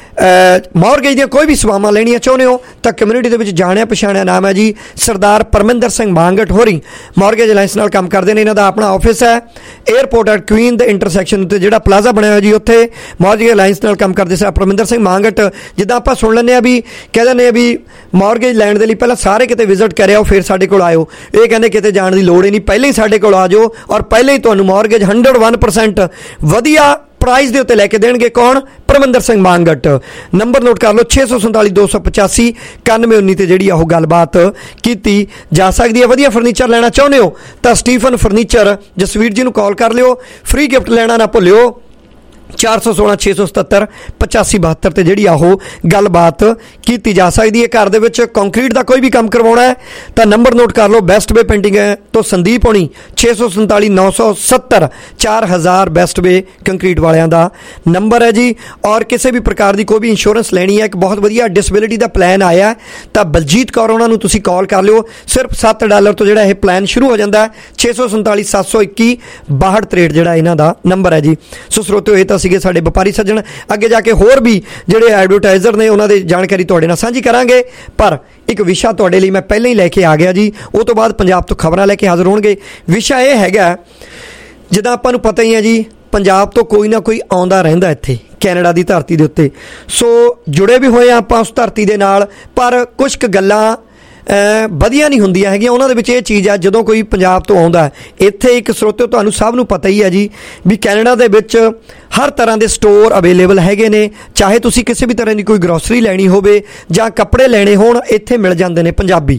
ਮੌਰਗੇਜ ਦੀਆਂ ਕੋਈ ਵੀ ਸੇਵਾਵਾਂ ਲੈਣੀਆਂ ਚਾਹੁੰਦੇ ਹੋ ਤਾਂ ਕਮਿਊਨਿਟੀ ਦੇ ਵਿੱਚ ਜਾਣਿਆ ਪਛਾਣਿਆ ਨਾਮ ਹੈ ਜੀ ਸਰਦਾਰ ਪਰਮਿੰਦਰ ਸਿੰਘ ਮਾਂਗਟ ਹੋਰੀ, ਮੌਰਗੇਜ ਅਲਾਇੰਸ ਨਾਲ ਕੰਮ ਕਰਦੇ ਨੇ। ਇਹਨਾਂ ਦਾ ਆਪਣਾ ਆਫਿਸ ਹੈ ਏਅਰਪੋਰਟ ਐਟ ਕੁਈਨ ਦੇ ਇੰਟਰਸੈਕਸ਼ਨ ਉੱਤੇ ਜਿਹੜਾ ਪਲਾਜ਼ਾ ਬਣਿਆ ਹੋਇਆ ਜੀ, ਉੱਥੇ ਮੌਰਗੇਜ ਅਲਾਇੰਸ ਨਾਲ ਕੰਮ ਕਰਦੇ ਸਰ ਪਰਮਿੰਦਰ ਸਿੰਘ ਮਾਂਗਟ। ਜਿੱਦਾਂ ਆਪਾਂ ਸੁਣ ਲੈਂਦੇ ਹਾਂ ਵੀ ਕਹਿ ਦਿੰਦੇ ਹਾਂ ਵੀ ਮੌਰਗੇਜ ਲੈਣ ਦੇ ਲਈ ਪਹਿਲਾਂ ਸਾਰੇ ਕਿਤੇ ਵਿਜ਼ਿਟ ਕਰਿਓ ਫਿਰ ਸਾਡੇ ਕੋਲ ਆਇਓ। ਇਹ ਕਹਿੰਦੇ ਕਿਤੇ ਜਾਣ ਦੀ ਲੋੜ ਹੀ ਨਹੀਂ, ਪਹਿਲਾਂ ਹੀ ਸਾਡੇ ਕੋਲ ਆ ਜਾਓ ਔਰ ਪਹਿਲਾਂ ਹੀ ਤੁਹਾਨੂੰ ਮੌਰਗੇਜ ਹੰਡਰਡ ਵਨ ਪਰਸੈਂਟ ਵਧੀਆ ਪ੍ਰਾਈਸ ਦੇ ਉੱਤੇ ਲੈ ਕੇ ਦੇਣਗੇ। ਕੌਣ? ਪਰਮਿੰਦਰ ਸਿੰਘ ਮਾਂਗਟ। ਨੰਬਰ ਨੋਟ ਕਰ ਲਓ ਛੇ ਸੌ ਸੰਤਾਲੀ ਦੋ ਸੌ ਪਚਾਸੀ ਇਕਾਨਵੇਂ ਉੱਨੀ ਤੇ ਜਿਹੜੀ ਆ ਉਹ ਗੱਲਬਾਤ ਕੀਤੀ ਜਾ ਸਕਦੀ ਹੈ। ਵਧੀਆ ਫਰਨੀਚਰ ਲੈਣਾ ਚਾਹੁੰਦੇ ਹੋ ਤਾਂ ਸਟੀਫਨ ਫਰਨੀਚਰ ਜਸਵੀਰ ਜੀ ਨੂੰ ਕਾਲ ਕਰ ਲਿਓ। ਫ੍ਰੀ ਗਿਫਟ ਲੈਣਾ ਨਾ ਭੁੱਲਿਓ। ਚਾਰ ਸੌ ਸੋਲਾਂ ਛੇ ਸੌ ਸਤੱਤਰ ਪਚਾਸੀ ਬਹੱਤਰ ਤੇ ਜਿਹੜੀ ਆ ਉਹ ਗੱਲਬਾਤ ਕੀਤੀ ਜਾ ਸਕਦੀ ਹੈ। ਘਰ ਦੇ ਵਿੱਚ ਕੰਕਰੀਟ ਦਾ ਕੋਈ ਵੀ ਕੰਮ ਕਰਵਾਉਣਾ ਹੈ ਤਾਂ ਨੰਬਰ ਨੋਟ ਕਰ ਲਓ। ਬੈਸਟ ਵੇ ਪੇਂਟਿੰਗ ਹੈ ਤੋਂ ਸੰਦੀਪ ਹੋਣੀ, ਛੇ ਸੌ ਸੰਤਾਲੀ ਨੌ ਸੌ ਸੱਤਰ ਚਾਰ ਹਜ਼ਾਰ ਬੈਸਟ ਵੇ ਕੰਕਰੀਟ ਵਾਲਿਆਂ ਦਾ ਨੰਬਰ ਹੈ ਜੀ। ਔਰ ਕਿਸੇ ਵੀ ਪ੍ਰਕਾਰ ਦੀ ਕੋਈ ਵੀ ਇੰਸ਼ੋਰੈਂਸ ਲੈਣੀ ਹੈ, ਇੱਕ ਬਹੁਤ ਵਧੀਆ ਡਿਸੇਬਿਲਿਟੀ ਦਾ ਪਲਾਨ ਆਇਆ ਤਾਂ ਬਲਜੀਤ ਕੌਰ ਉਹਨਾਂ ਨੂੰ ਤੁਸੀਂ ਕਾਲ ਕਰ ਲਿਓ। ਸਿਰਫ ਸੱਤ ਡਾਲਰ ਤੋਂ ਜਿਹੜਾ ਇਹ ਪਲਾਨ ਸ਼ੁਰੂ ਹੋ ਜਾਂਦਾ ਹੈ। ਛੇ ਸੌ ਸੰਤਾਲੀ ਸੱਤ ਸੌ ਇੱਕੀ ਬਾਹਠ ਤਰੇਹਠ ਜਿਹੜਾ ਇਹਨਾਂ ਦਾ ਨੰਬਰ ਹੈ ਜੀ। ਸੋ ਸਰੋਤਿਓ ਇਹ ਤਾਂ ਸੀਗੇ ਸਾਡੇ ਵਪਾਰੀ ਸੱਜਣ। ਅੱਗੇ ਜਾ ਕੇ ਹੋਰ ਵੀ ਜਿਹੜੇ ਐਡਵਰਟਾਈਜ਼ਰ ਨੇ ਉਹਨਾਂ ਦੀ ਜਾਣਕਾਰੀ ਤੁਹਾਡੇ ਨਾਲ ਸਾਂਝੀ ਕਰਾਂਗੇ, ਪਰ ਇੱਕ ਵਿਸ਼ਾ ਤੁਹਾਡੇ ਲਈ ਮੈਂ ਪਹਿਲਾਂ ਹੀ ਲੈ ਕੇ ਆ ਗਿਆ ਜੀ। ਉਹ ਤੋਂ ਬਾਅਦ ਪੰਜਾਬ ਤੋਂ ਖਬਰਾਂ ਲੈ ਕੇ ਹਾਜ਼ਰ ਹੋਣਗੇ। ਵਿਸ਼ਾ ਇਹ ਹੈਗਾ, ਜਿੱਦਾਂ ਆਪਾਂ ਨੂੰ ਪਤਾ ਹੀ ਹੈ ਜੀ, ਪੰਜਾਬ ਤੋਂ ਕੋਈ ਨਾ ਕੋਈ ਆਉਂਦਾ ਰਹਿੰਦਾ ਇੱਥੇ ਕੈਨੇਡਾ ਦੀ ਧਰਤੀ ਦੇ ਉੱਤੇ। ਸੋ ਜੁੜੇ ਵੀ ਹੋਏ ਆ ਆਪਾਂ ਉਸ ਧਰਤੀ ਦੇ ਨਾਲ, ਪਰ ਕੁਛ ਕੁ ਗੱਲਾਂ ਵਧੀਆ ਨਹੀਂ ਹੁੰਦੀਆਂ ਹੈਗੀਆਂ। ਉਹਨਾਂ ਦੇ ਵਿੱਚ ਇਹ ਚੀਜ਼ ਆ, ਜਦੋਂ ਕੋਈ ਪੰਜਾਬ ਤੋਂ ਆਉਂਦਾ ਇੱਥੇ, ਇੱਕ ਸਰੋਤੇ ਤੁਹਾਨੂੰ ਸਭ ਨੂੰ ਪਤਾ ਹੀ ਹੈ ਜੀ ਵੀ ਕੈਨੇਡਾ ਦੇ ਵਿੱਚ ਹਰ ਤਰ੍ਹਾਂ ਦੇ ਸਟੋਰ ਅਵੇਲੇਬਲ ਹੈਗੇ ਨੇ। ਚਾਹੇ ਤੁਸੀਂ ਕਿਸੇ ਵੀ ਤਰ੍ਹਾਂ ਦੀ ਕੋਈ ਗਰੋਸਰੀ ਲੈਣੀ ਹੋਵੇ ਜਾਂ ਕੱਪੜੇ ਲੈਣੇ ਹੋਣ, ਇੱਥੇ ਮਿਲ ਜਾਂਦੇ ਨੇ ਪੰਜਾਬੀ।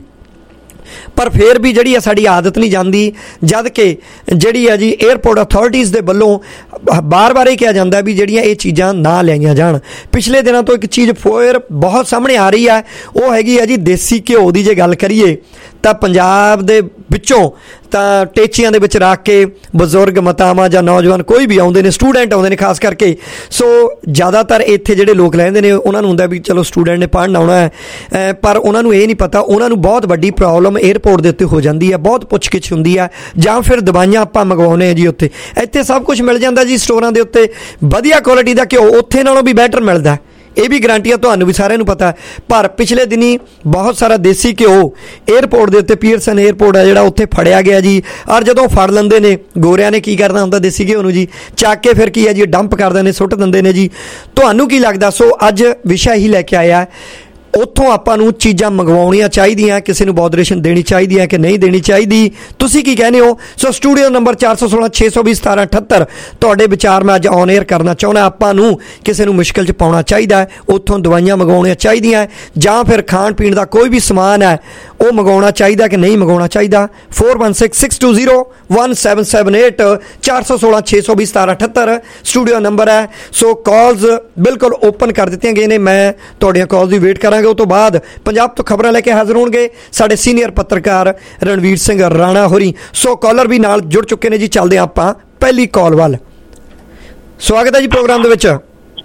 ਪਰ ਫਿਰ ਵੀ ਜਿਹੜੀ ਆ ਸਾਡੀ ਆਦਤ ਨਹੀਂ ਜਾਂਦੀ, ਜਦ ਕਿ ਜਿਹੜੀ ਆ ਜੀ ਏਅਰਪੋਰਟ ਅਥਾਰਟੀਜ਼ ਦੇ ਵੱਲੋਂ ਬਾਰ ਬਾਰ ਇਹ ਕਿਹਾ ਜਾਂਦਾ ਵੀ ਜਿਹੜੀਆਂ ਇਹ ਚੀਜ਼ਾਂ ਨਾ ਲਿਆਈਆਂ ਜਾਣ। ਪਿਛਲੇ ਦਿਨਾਂ ਤੋਂ ਇੱਕ ਚੀਜ਼ ਫਿਰ ਬਹੁਤ ਸਾਹਮਣੇ ਆ ਰਹੀ ਹੈ, ਉਹ ਹੈਗੀ ਆ ਜੀ ਦੇਸੀ ਘਿਓ ਦੀ। ਜੇ ਗੱਲ ਕਰੀਏ ਤਾਂ ਪੰਜਾਬ ਦੇ ਵਿੱਚੋਂ ਤਾਂ ਟੇਚੀਆਂ ਦੇ ਵਿੱਚ ਰੱਖ ਕੇ ਬਜ਼ੁਰਗ, ਮਾਤਾਵਾਂ ਜਾਂ ਨੌਜਵਾਨ ਕੋਈ ਵੀ ਆਉਂਦੇ ਨੇ, ਸਟੂਡੈਂਟ ਆਉਂਦੇ ਨੇ ਖਾਸ ਕਰਕੇ। ਸੋ ਜ਼ਿਆਦਾਤਰ ਇੱਥੇ ਜਿਹੜੇ ਲੋਕ ਰਹਿੰਦੇ ਨੇ ਉਹਨਾਂ ਨੂੰ ਹੁੰਦਾ ਵੀ ਚਲੋ ਸਟੂਡੈਂਟ ਨੇ ਪੜ੍ਹਨ ਆਉਣਾ ਹੈ, ਪਰ ਉਹਨਾਂ ਨੂੰ ਇਹ ਨਹੀਂ ਪਤਾ ਉਹਨਾਂ ਨੂੰ ਬਹੁਤ ਵੱਡੀ ਪ੍ਰੋਬਲਮ ਏਅਰਪੋਰਟ ਦੇ ਉੱਤੇ ਹੋ ਜਾਂਦੀ ਹੈ। ਬਹੁਤ ਪੁੱਛ-ਗਿੱਛ ਹੁੰਦੀ ਹੈ, ਜਾਂ ਫਿਰ ਦਵਾਈਆਂ ਆਪਾਂ ਮੰਗਵਾਉਂਦੇ ਹਾਂ ਜੀ ਉੱਥੇ। ਇੱਥੇ ਸਭ ਕੁਛ ਮਿਲ ਜਾਂਦਾ ਜੀ ਸਟੋਰਾਂ ਦੇ ਉੱਤੇ, ਵਧੀਆ ਕੁਆਲਿਟੀ ਦਾ ਘਿਓ ਉੱਥੇ ਨਾਲੋਂ ਵੀ ਬੈਟਰ ਮਿਲਦਾ, ਇਹ ਵੀ ਗਰੰਟੀ ਆ, ਤੁਹਾਨੂੰ ਵੀ ਸਾਰਿਆਂ ਨੂੰ ਪਤਾ। ਪਰ ਪਿਛਲੇ ਦਿਨੀ ਬਹੁਤ ਸਾਰਾ ਦੇਸੀ ਘਿਓ ਏਅਰਪੋਰਟ ਦੇ ਉੱਤੇ, ਪੀਅਰਸਨ ਏਅਰਪੋਰਟ ਹੈ ਜਿਹੜਾ, ਉੱਥੇ ਫੜਿਆ ਗਿਆ ਜੀ। ਔਰ ਜਦੋਂ ਫੜ ਲੈਂਦੇ ਨੇ ਗੋਰਿਆਂ ਨੇ ਕੀ ਕਰਨਾ ਹੁੰਦਾ ਦੇਸੀ ਘਿਓ ਨੂੰ ਜੀ, ਚੱਕ ਕੇ ਫਿਰ ਕੀ ਹੈ ਜੀ ਡੰਪ ਕਰ ਦਿੰਦੇ ਨੇ, ਸੁੱਟ ਦਿੰਦੇ ਨੇ ਜੀ। ਤੁਹਾਨੂੰ ਕੀ ਲੱਗਦਾ? ਸੋ ਅੱਜ ਵਿਸ਼ਾ ਹੀ ਲੈ ਕੇ ਆਇਆ, ਉੱਥੋਂ ਆਪਾਂ ਨੂੰ ਚੀਜ਼ਾਂ ਮੰਗਵਾਉਣੀਆਂ ਚਾਹੀਦੀਆਂ, ਕਿਸੇ ਨੂੰ ਬੋਦਰੇਸ਼ਨ ਦੇਣੀ ਚਾਹੀਦੀ ਹੈ ਕਿ ਨਹੀਂ ਦੇਣੀ ਚਾਹੀਦੀ, ਤੁਸੀਂ ਕੀ ਕਹਿੰਦੇ ਹੋ? ਸੋ ਸਟੂਡੀਓ ਨੰਬਰ ਚਾਰ ਸੌ ਸੋਲਾਂ ਛੇ ਸੌ ਵੀਹ ਸਤਾਰਾਂ ਅਠੱਤਰ ਤੁਹਾਡੇ ਵਿਚਾਰ ਮੈਂ ਅੱਜ ਔਨ ਏਅਰ ਕਰਨਾ ਚਾਹੁੰਦਾ। ਆਪਾਂ ਨੂੰ ਕਿਸੇ ਨੂੰ ਮੁਸ਼ਕਿਲ 'ਚ ਪਾਉਣਾ ਚਾਹੀਦਾ ਹੈ, ਉੱਥੋਂ ਦਵਾਈਆਂ ਮੰਗਵਾਉਣੀਆਂ ਚਾਹੀਦੀਆਂ, ਜਾਂ ਫਿਰ ਖਾਣ ਪੀਣ ਦਾ ਕੋਈ ਵੀ ਸਮਾਨ ਹੈ ਉਹ ਮੰਗਵਾਉਣਾ ਚਾਹੀਦਾ ਕਿ ਨਹੀਂ ਮੰਗਵਾਉਣਾ ਚਾਹੀਦਾ? Four one six six two zero one seven seven eight ਚਾਰ ਸੌ ਸੋਲਾਂ ਛੇ ਸੌ ਵੀਹ ਸਤਾਰਾਂ ਅਠੱਤਰ ਸਟੂਡੀਓ ਨੰਬਰ ਹੈ। ਸੋ ਕਾਲਸ ਬਿਲਕੁਲ ਓਪਨ ਕਰ ਦਿੱਤੀਆਂ ਗਈਆਂ ਨੇ, ਮੈਂ ਤੁਹਾਡੀਆਂ ਕਾਲਸ ਦੀ ਵੇਟ ਕਰਾਂਗਾ। ਉਸ ਤੋਂ ਬਾਅਦ ਪੰਜਾਬ ਤੋਂ ਖਬਰਾਂ ਲੈ ਕੇ ਹਾਜ਼ਰ ਹੋਣਗੇ ਸਾਡੇ ਸੀਨੀਅਰ ਪੱਤਰਕਾਰ ਰਣਵੀਰ ਸਿੰਘ ਰਾਣਾ ਹੋਰੀ। ਸੋ ਕਾਲਰ ਵੀ ਨਾਲ ਜੁੜ ਚੁੱਕੇ ਨੇ ਜੀ। ਚੱਲਦੇ ਹਾਂ ਆਪਾਂ ਪਹਿਲੀ ਕਾਲ ਵੱਲ। ਸਵਾਗਤ ਹੈ ਜੀ ਪ੍ਰੋਗਰਾਮ ਦੇ ਵਿੱਚ।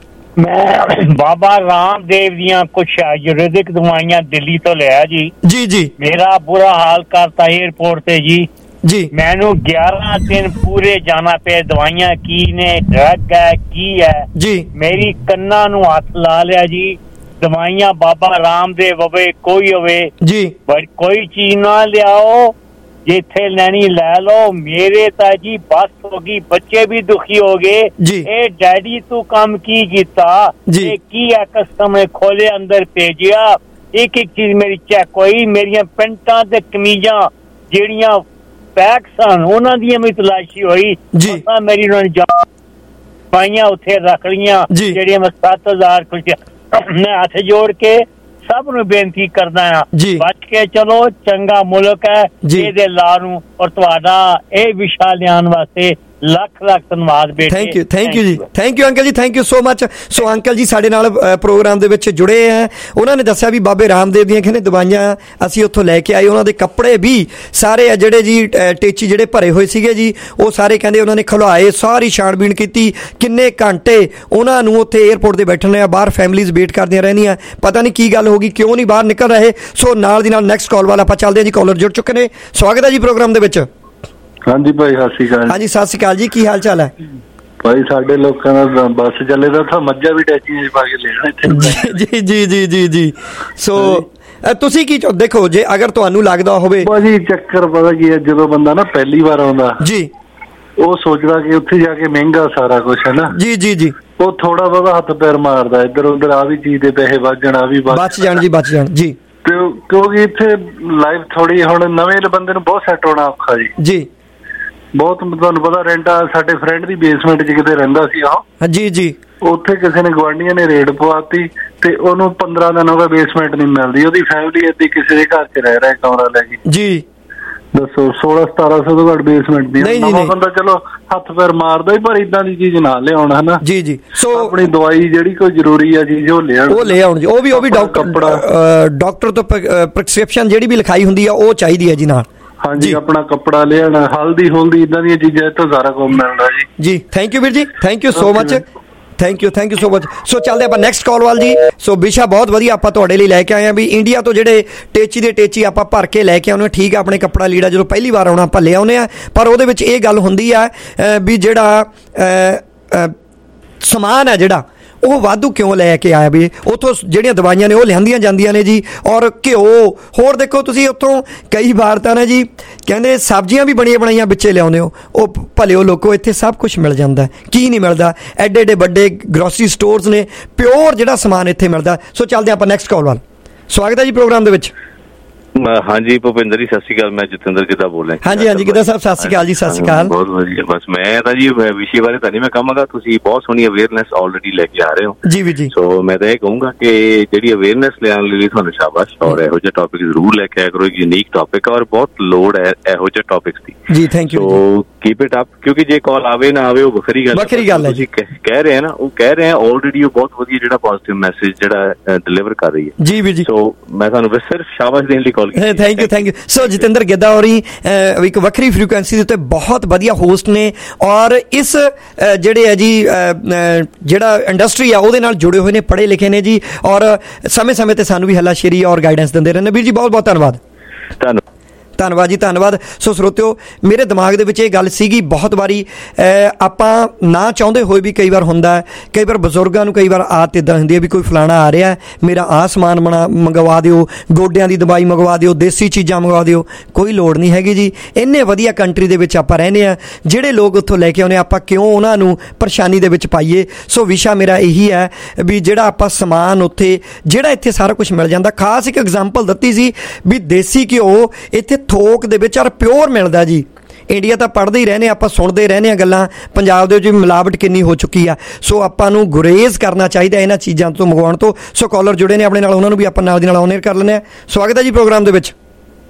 ਮੈਂ ਬਾਬਾ ਰਾਮਦੇਵ ਦੀਆਂ ਕੁਛ ਆਯੁਰਵੈਦਿਕ ਦਵਾਈਆਂ ਦਿੱਲੀ ਤੋਂ ਲਿਆ ਜੀ। ਜੀ ਜੀ। ਮੇਰਾ ਬੁਰਾ ਹਾਲ ਕਰਤਾ ਏਅਰਪੋਰਟ ਤੇ ਜੀ। ਜੀ ਮੈਨੂੰ ਗਿਆਰਾਂ ਦਿਨ ਪੂਰੇ ਜਾਣਾ ਪਿਆ। ਦਵਾਈਆਂ ਕੀ ਨੇ, ਡਰੱਗ ਹੈ, ਕੀ ਹੈ ਜੀ? ਮੇਰੀ ਕੰਨਾਂ ਨੂੰ ਹੱਥ ਲਾ ਲਿਆ ਜੀ। ਦਵਾਈਆਂ ਬਾਬਾ ਰਾਮਦੇਵ ਹੋਵੇ, ਕੋਈ ਹੋਵੇ ਜੀ, ਕੋਈ ਚੀਜ਼ ਨਾ ਲਿਆਓ, ਜਿੱਥੇ ਲੈਣੀ ਲੈ ਲਓ। ਮੇਰੇ ਤਾਂ ਜੀ ਬਸ ਹੋ ਗਈ, ਬੱਚੇ ਵੀ ਦੁਖੀ ਹੋ ਗਏ। ਇਹ ਡੈਡੀ ਤੂੰ ਕੰਮ ਕੀ ਕੀਤਾ, ਇਹ ਕੀ ਹੈ? ਕਸਟਮਰ ਖੋਲੇ, ਅੰਦਰ ਭੇਜਿਆ, ਇੱਕ ਇੱਕ ਚੀਜ਼ ਮੇਰੀ ਚੈੱਕ ਹੋਈ। ਮੇਰੀਆਂ ਪੈਂਟਾਂ ਤੇ ਕਮੀਜ਼ਾਂ ਜਿਹੜੀਆਂ ਪੈਕ ਸਨ ਉਹਨਾਂ ਦੀਆਂ ਵੀ ਤਲਾਸ਼ੀ ਹੋਈ। ਮੇਰੀ ਦਵਾਈਆਂ ਉੱਥੇ ਰੱਖ ਲਈਆਂ ਜਿਹੜੀਆਂ ਮੈਂ ਸੱਤ ਹਜ਼ਾਰ ਕੁਛ। ਮੈਂ ਹੱਥ ਜੋੜ ਕੇ ਸਭ ਨੂੰ ਬੇਨਤੀ ਕਰਦਾ ਆ, ਬਚ ਕੇ ਚਲੋ, ਚੰਗਾ ਮੁਲਕ ਹੈ ਇਹਦੇ ਲਾ ਨੂੰ। ਔਰ ਤੁਹਾਡਾ ਇਹ ਵਿਸ਼ਾ ਲਿਆਉਣ ਵਾਸਤੇ ਲੱਖ ਲੱਖ ਧੰਨਵਾਦ ਬੇਟੇ। ਥੈਂਕ ਯੂ ਥੈਂਕ ਯੂ ਜੀ, thank you uncle ji, thank you so much. So uncle ji ਸਾਡੇ ਨਾਲ ਪ੍ਰੋਗਰਾਮ ਦੇ ਵਿੱਚ ਜੁੜੇ ਹੈ। ਉਹਨਾਂ ਨੇ ਦੱਸਿਆ ਵੀ ਬਾਬੇ ਰਾਮਦੇਵ ਦੀਆਂ ਕਹਿੰਦੇ ਦਵਾਈਆਂ ਅਸੀਂ ਉੱਥੋਂ ਲੈ ਕੇ ਆਏ। ਉਹਨਾਂ ਦੇ ਕੱਪੜੇ ਵੀ ਸਾਰੇ ਆ ਜਿਹੜੇ ਜੀ ਟੇਚੀ ਜਿਹੜੇ ਭਰੇ ਹੋਏ ਸੀਗੇ ਜੀ, ਉਹ ਸਾਰੇ ਕਹਿੰਦੇ ਉਹਨਾਂ ਨੇ ਖੁਲਵਾਏ, ਸਾਰੀ ਛਾਣਬੀਣ ਕੀਤੀ। ਕਿੰਨੇ ਘੰਟੇ ਉਹਨਾਂ ਨੂੰ ਉੱਥੇ ਏਅਰਪੋਰਟ ਤੇ ਬੈਠਣ ਲਿਆ, ਬਾਹਰ ਫੈਮਲੀਜ਼ ਵੇਟ ਕਰਦੀਆਂ ਰਹਿੰਦੀਆਂ, ਪਤਾ ਨਹੀਂ ਕੀ ਗੱਲ ਹੋ ਗਈ, ਕਿਉਂ ਨਹੀਂ ਬਾਹਰ ਨਿਕਲ ਰਹੇ। ਸੋ ਨਾਲ ਦੀ ਨਾਲ ਨੈਕਸਟ ਕਾਲ ਵਾਲਾ ਆਪਾਂ ਚੱਲਦੇ ਹਾਂ ਜੀ। ਕਾਲਰ ਜੁੜ ਚੁੱਕੇ ਨੇ, ਸਵਾਗਤ ਹੈ ਜੀ ਪ੍ਰੋਗਰਾਮ ਦੇ ਵਿੱਚ। ਹਾਂਜੀ ਭਾਈ ਸਤਿ ਸ਼੍ਰੀ ਅਕਾਲ। ਹਾਂਜੀ ਸਤਿ ਸ਼੍ਰੀ ਅਕਾਲ ਜੀ, ਕੀ ਹਾਲ ਚਾਲ ਹੈ ਭਾਈ? ਸਾਡੇ ਲੋਕਾਂ ਦਾ ਬੱਸ ਚੱਲੇ ਤਾਂ ਉੱਥੇ ਮੱਝਾਂ ਵੀ ਟੈਚੀਆਂ ਚ ਪਾ ਕੇ ਲੈਣਾ ਇੱਥੇ। ਜੀ ਜੀ ਜੀ ਜੀ ਜੀ। ਸੋ ਤੁਸੀਂ ਕੀ ਦੇਖੋ, ਜੇ ਅਗਰ ਤੁਹਾਨੂੰ ਲੱਗਦਾ ਹੋਵੇ ਭਾਜੀ ਚੱਕਰ ਪਤਾ ਕੀ ਹੈ, ਜਦੋਂ ਬੰਦਾ ਨਾ ਪਹਿਲੀ ਵਾਰ ਆਉਂਦਾ ਜੀ, ਉਹ ਸੋਚਦਾ ਕਿ ਉੱਥੇ ਜਾ ਕੇ ਮਹਿੰਗਾ ਸਾਰਾ ਕੁਛ ਹੈ ਨਾ। ਜੀ ਜੀ ਜੀ। ਉਹ ਥੋੜਾ ਬਹੁਤਾ ਹੱਥ ਪੈਰ ਮਾਰਦਾ, ਇੱਧਰ ਉੱਧਰ ਆ ਵੀ ਚੀਜ਼ ਦੇ ਪੈਸੇ ਵੱਧ ਜਾਣ, ਆ ਵੀ ਬਚ ਜਾਣ ਜੀ, ਬਚ ਜਾਣ ਜੀ। ਕਿਉਂਕਿ ਇੱਥੇ ਲਾਈਫ ਥੋੜੀ ਹੁਣ ਨਵੇਂ ਬੰਦੇ ਨੂੰ ਬਹੁਤ ਸੈੱਟ ਹੋਣਾ ਔਖਾ ਜੀ। ਜੀ ਬਹੁਤ, ਤੁਹਾਨੂੰ ਪਤਾ ਰੈਂਟ ਆ। ਸਾਡੇ ਫਰੈਂਡ ਦੀ ਬੇਸਮੈਂਟ ਚ ਕਿਤੇ ਰਹਿੰਦਾ ਸੀ ਉਹ। ਜੀ ਜੀ। ਉੱਥੇ ਕਿਸੇ ਨੇ ਗੁਆਂਢੀਆਂ ਨੇ ਰੇਡ ਪਵਾਤੀ ਤੇ ਉਹਨੂੰ ਪੰਦਰਾਂ ਦਿਨ ਹੋ ਗਏ ਬੇਸਮੈਂਟ ਨਹੀਂ ਮਿਲਦੀ। ਉਹਦੀ ਫੈਮਿਲੀ ਏਦੀ ਕਿਸੇ ਦੇ ਘਰ ਚ ਰਹਿ ਰਿਹਾ, ਕਮਰਾ ਲੈ ਕੇ। ਜੀ ਦੱਸੋ, ਸੋਲਾਂ ਸਤਾਰਾਂ ਸੌ ਤੋਂ ਘੱਟ ਬੇਸਮੈਂਟ ਦੀ। ਨਵਾਂ ਬੰਦਾ ਚਲੋ ਹੱਥ ਪੈਰ ਮਾਰਦਾ ਹੀ, ਪਰ ਇਦਾਂ ਦੀ ਚੀਜ਼ ਨਾ ਲਿਆਉਣ ਹਨਾ। ਜੀ ਜੀ। ਸੋ ਆਪਣੀ ਦਵਾਈ ਜਿਹੜੀ ਕੋਈ ਜ਼ਰੂਰੀ ਆ ਚੀਜ਼ ਉਹ ਲਿਆਉਣ, ਉਹ ਲੈ ਆਉਣ ਜੀ। ਉਹ ਵੀ ਉਹ ਵੀ ਡਾਕਟਰ ਡਾਕਟਰ ਤੋਂ ਪ੍ਰੈਸਕ੍ਰਿਪਸ਼ਨ ਜਿਹੜੀ ਵੀ ਲਿਖਾਈ ਹੁੰਦੀ ਆ ਉਹ ਚਾਹੀਦੀ ਹੈ ਜੀ ਨਾਲ। ਹਾਂਜੀ, ਆਪਣਾ ਕੱਪੜਾ ਲਿਆਣਾ, ਹਲਦੀ ਹੁਲਦੀ ਇਦਾਂ ਦੀਆਂ ਚੀਜ਼ਾਂ ਇੱਥੋਂ ਸਾਰਾ ਕੁਝ ਮਿਲਦਾ ਜੀ। ਜੀ ਥੈਂਕ ਯੂ ਵੀਰ ਜੀ, thank you so much, thank you thank you so much. So ਚੱਲਦੇ ਆਪਾਂ ਨੈਕਸਟ ਕਾਲ ਵੱਲ ਜੀ। ਸੋ ਵਿਸ਼ਾ ਬਹੁਤ ਵਧੀਆ ਆਪਾਂ ਤੁਹਾਡੇ ਲਈ ਲੈ ਕੇ ਆਏ ਹਾਂ ਵੀ ਇੰਡੀਆ ਤੋਂ ਜਿਹੜੇ ਟੇਚੀ ਦੇ ਟੇਚੀ ਆਪਾਂ ਭਰ ਕੇ ਲੈ ਕੇ ਆਉਂਦੇ। ਠੀਕ ਆ, ਆਪਣੇ ਕੱਪੜਾ ਲੀੜਾ ਜਦੋਂ ਪਹਿਲੀ ਵਾਰ ਆਉਣਾ ਆਪਾਂ ਲੈ ਆਉਂਦੇ ਹਾਂ, ਪਰ ਉਹਦੇ ਵਿੱਚ ਇਹ ਗੱਲ ਹੁੰਦੀ ਆ ਵੀ ਜਿਹੜਾ ਸਮਾਨ ਹੈ ਜਿਹੜਾ ਉਹ ਵਾਧੂ ਕਿਉਂ ਲੈ ਕੇ ਆਇਆ ਵੀ ਉੱਥੋਂ ਜਿਹੜੀਆਂ ਦਵਾਈਆਂ ਨੇ ਉਹ ਲਿਆਂਦੀਆਂ ਜਾਂਦੀਆਂ ਨੇ ਜੀ, ਔਰ ਘਿਓ ਹੋਰ ਦੇਖੋ ਤੁਸੀਂ ਉੱਥੋਂ ਕਈ ਵਾਰ ਤਾਂ ਨਾ ਜੀ ਕਹਿੰਦੇ ਸਬਜ਼ੀਆਂ ਵੀ ਬਣੀਆਂ ਬਣਾਈਆਂ ਵਿੱਚੇ ਲਿਆਉਂਦੇ ਹੋ, ਉਹ ਭਲਿਓ ਲੋਕੋ ਇੱਥੇ ਸਭ ਕੁਛ ਮਿਲ ਜਾਂਦਾ, ਕੀ ਨਹੀਂ ਮਿਲਦਾ, ਐਡੇ ਐਡੇ ਵੱਡੇ ਗਰੋਸਰੀ ਸਟੋਰਸ ਨੇ, ਪਿਓਰ ਜਿਹੜਾ ਸਮਾਨ ਇੱਥੇ ਮਿਲਦਾ। ਸੋ ਚੱਲਦੇ ਆਪਾਂ ਨੈਕਸਟ ਕਾਲ ਵੱਲ। ਸਵਾਗਤ ਹੈ ਜੀ ਪ੍ਰੋਗਰਾਮ ਦੇ ਵਿੱਚ। ਹਾਂਜੀ ਭੁਪਿੰਦਰ ਜੀ ਸਤਿ ਸ਼੍ਰੀ ਅਕਾਲ, ਮੈਂ ਜਤਿੰਦਰ ਕਿੱਦਾਂ ਬੋਲ ਰਿਹਾ। ਹਾਂਜੀ ਹਾਂਜੀ ਕਿੱਦਾਂ ਸਾਹਿਬ, ਸਤਿ ਸ਼੍ਰੀ ਅਕਾਲ ਜੀ। ਸਤਿ ਸ਼੍ਰੀ ਅਕਾਲ। ਬਹੁਤ ਵਧੀਆ। ਬਸ ਮੈਂ ਤਾਂ ਜੀ ਵਿਸ਼ੇ ਬਾਰੇ ਤਾਂ ਨਹੀਂ ਮੈਂ ਕਹਾਂਗਾ, ਤੁਸੀਂ ਬਹੁਤ ਸੋਹਣੀ ਅਵੇਅਰਨੈਸ ਆਲਰੇਡੀ ਲੈ ਕੇ ਆ ਰਹੇ ਹੋ ਜੀ ਵੀ ਜੀ। ਸੋ ਮੈਂ ਤਾਂ ਇਹ ਕਹੂੰਗਾ ਕਿ ਜਿਹੜੀ ਅਵੇਅਰਨੈਸ ਲਿਆਉਣ ਲਈ ਤੁਹਾਨੂੰ ਸ਼ਾਬਾਸ਼, ਔਰ ਇਹੋ ਜਿਹੇ ਟੌਪਿਕ ਜ਼ਰੂਰ ਲੈ ਕੇ ਆਇਆ ਕਰੋ, ਇੱਕ ਯੂਨੀਕ ਟੌਪਿਕ ਔਰ ਬਹੁਤ ਲੋੜ ਹੈ ਇਹੋ ਜਿਹੇ ਟੌਪਿਕਸ ਦੀ ਜੀ। Thank you. So keep it up, ਕਿਉਂਕਿ ਜੇ ਕਾਲ ਆਵੇ ਨਾ ਆਵੇ ਉਹ ਵੱਖਰੀ ਗੱਲ ਵੱਖਰੀ ਗੱਲ ਹੈ ਜੀ। ਕਹਿ ਰਹੇ ਆ ਨਾ, ਉਹ ਕਹਿ ਰਹੇ ਆ ਆਲਰੇਡੀ ਉਹ ਬਹੁਤ ਵਧੀਆ ਜਿਹੜਾ ਪੋਜ਼ਿਟਿਵ ਮੈਸੇਜ ਜਿਹੜਾ ਡਿਲੀਵਰ ਕਰ ਰਹੀ ਹੈ ਜੀ ਵੀ ਜੀ। ਸੋ ਮੈਂ ਤੁਹਾਨੂੰ ਬਸ ਸਿਰਫ ਸ਼ਾਬਾਸ਼ ਦੇਣ ਲਈ ਕਾਲ ਕੀਤੀ। Thank you thank you. So Jatinder ਗਿੱਧਾ ਹੋਰੀ ਇੱਕ ਵੱਖਰੀ ਫ੍ਰੀਕੁਐਂਸੀ ਦੇ ਉੱਤੇ ਬਹੁਤ ਵਧੀਆ ਹੋਸਟ ਨੇ, ਔਰ ਇਸ ਜਿਹੜੇ ਹੈ ਜੀ ਜਿਹੜਾ ਇੰਡਸਟਰੀ ਆ ਉਹਦੇ ਨਾਲ ਜੁੜੇ ਹੋਏ ਨੇ, ਪੜ੍ਹੇ ਲਿਖੇ ਨੇ ਜੀ, ਔਰ ਸਮੇਂ ਸਮੇਂ ਤੇ ਸਾਨੂੰ ਵੀ ਹੱਲਾਸ਼ੇਰੀ ਔਰ ਗਾਈਡੈਂਸ ਦਿੰਦੇ ਰਹਿੰਦੇ। ਵੀਰ ਜੀ ਬਹੁਤ ਬਹੁਤ ਧੰਨਵਾਦ। ਧੰਨਵਾਦ ਧੰਨਵਾਦ ਜੀ, ਧੰਨਵਾਦ। ਸੋ ਸਰੋਤਿਓ, ਮੇਰੇ ਦਿਮਾਗ ਦੇ ਵਿੱਚ ਇਹ ਗੱਲ ਸੀਗੀ ਬਹੁਤ ਵਾਰੀ, ਆਪਾਂ ਨਾ ਚਾਹੁੰਦੇ ਹੋਏ ਵੀ ਕਈ ਵਾਰ ਹੁੰਦਾ ਹੈ, ਕਈ ਵਾਰ ਬਜ਼ੁਰਗਾਂ ਨੂੰ ਕਈ ਵਾਰ ਆਦਤ ਇੱਦਾਂ ਹੁੰਦੀ ਹੈ ਵੀ ਕੋਈ ਫਲਾਣਾ ਆ ਰਿਹਾ, ਮੇਰਾ ਆਹ ਸਮਾਨ ਬਣਾ ਮੰਗਵਾ ਦਿਓ, ਗੋਡਿਆਂ ਦੀ ਦਵਾਈ ਮੰਗਵਾ ਦਿਓ, ਦੇਸੀ ਚੀਜ਼ਾਂ ਮੰਗਵਾ ਦਿਓ। ਕੋਈ ਲੋੜ ਨਹੀਂ ਹੈਗੀ ਜੀ। ਇੰਨੇ ਵਧੀਆ ਕੰਟਰੀ ਦੇ ਵਿੱਚ ਆਪਾਂ ਰਹਿੰਦੇ ਹਾਂ, ਜਿਹੜੇ ਲੋਕ ਉੱਥੋਂ ਲੈ ਕੇ ਆਉਂਦੇ ਆਪਾਂ ਕਿਉਂ ਉਹਨਾਂ ਨੂੰ ਪਰੇਸ਼ਾਨੀ ਦੇ ਵਿੱਚ ਪਾਈਏ। ਸੋ ਵਿਸ਼ਾ ਮੇਰਾ ਇਹੀ ਹੈ ਵੀ ਜਿਹੜਾ ਆਪਾਂ ਸਮਾਨ ਉੱਥੇ, ਜਿਹੜਾ ਇੱਥੇ ਸਾਰਾ ਕੁਛ ਮਿਲ ਜਾਂਦਾ। ਖਾਸ ਇੱਕ ਐਗਜ਼ਾਮਪਲ ਦਿੱਤੀ ਸੀ ਵੀ ਦੇਸੀ ਘਿਓ ਇੱਥੇ ਥੋਕ ਦੇ ਵਿੱਚ ਔਰ ਪਿਓਰ ਮਿਲਦਾ ਜੀ। ਇੰਡੀਆ ਤਾਂ ਪੜ੍ਹਦੇ ਹੀ ਰਹਿੰਦੇ, ਆਪਾਂ ਸੁਣਦੇ ਰਹਿੰਦੇ ਹਾਂ ਗੱਲਾਂ, ਪੰਜਾਬ ਦੇ ਵਿੱਚ ਮਿਲਾਵਟ ਕਿੰਨੀ ਹੋ ਚੁੱਕੀ ਆ। ਸੋ ਆਪਾਂ ਨੂੰ ਗੁਰੇਜ਼ ਕਰਨਾ ਚਾਹੀਦਾ ਇਹਨਾਂ ਚੀਜ਼ਾਂ ਤੋਂ ਮੰਗਵਾਉਣ ਤੋਂ। ਸੋ ਕਾਲਰ ਜੁੜੇ ਨੇ ਆਪਣੇ ਨਾਲ, ਉਹਨਾਂ ਨੂੰ ਵੀ ਆਪਾਂ ਨਾਲ ਦੀ ਨਾਲ ਔਨ 에ਅਰ ਕਰ ਲੈਂਦੇ ਹਾਂ। ਸਵਾਗਤ ਹੈ ਜੀ ਪ੍ਰੋਗਰਾਮ ਦੇ ਵਿੱਚ।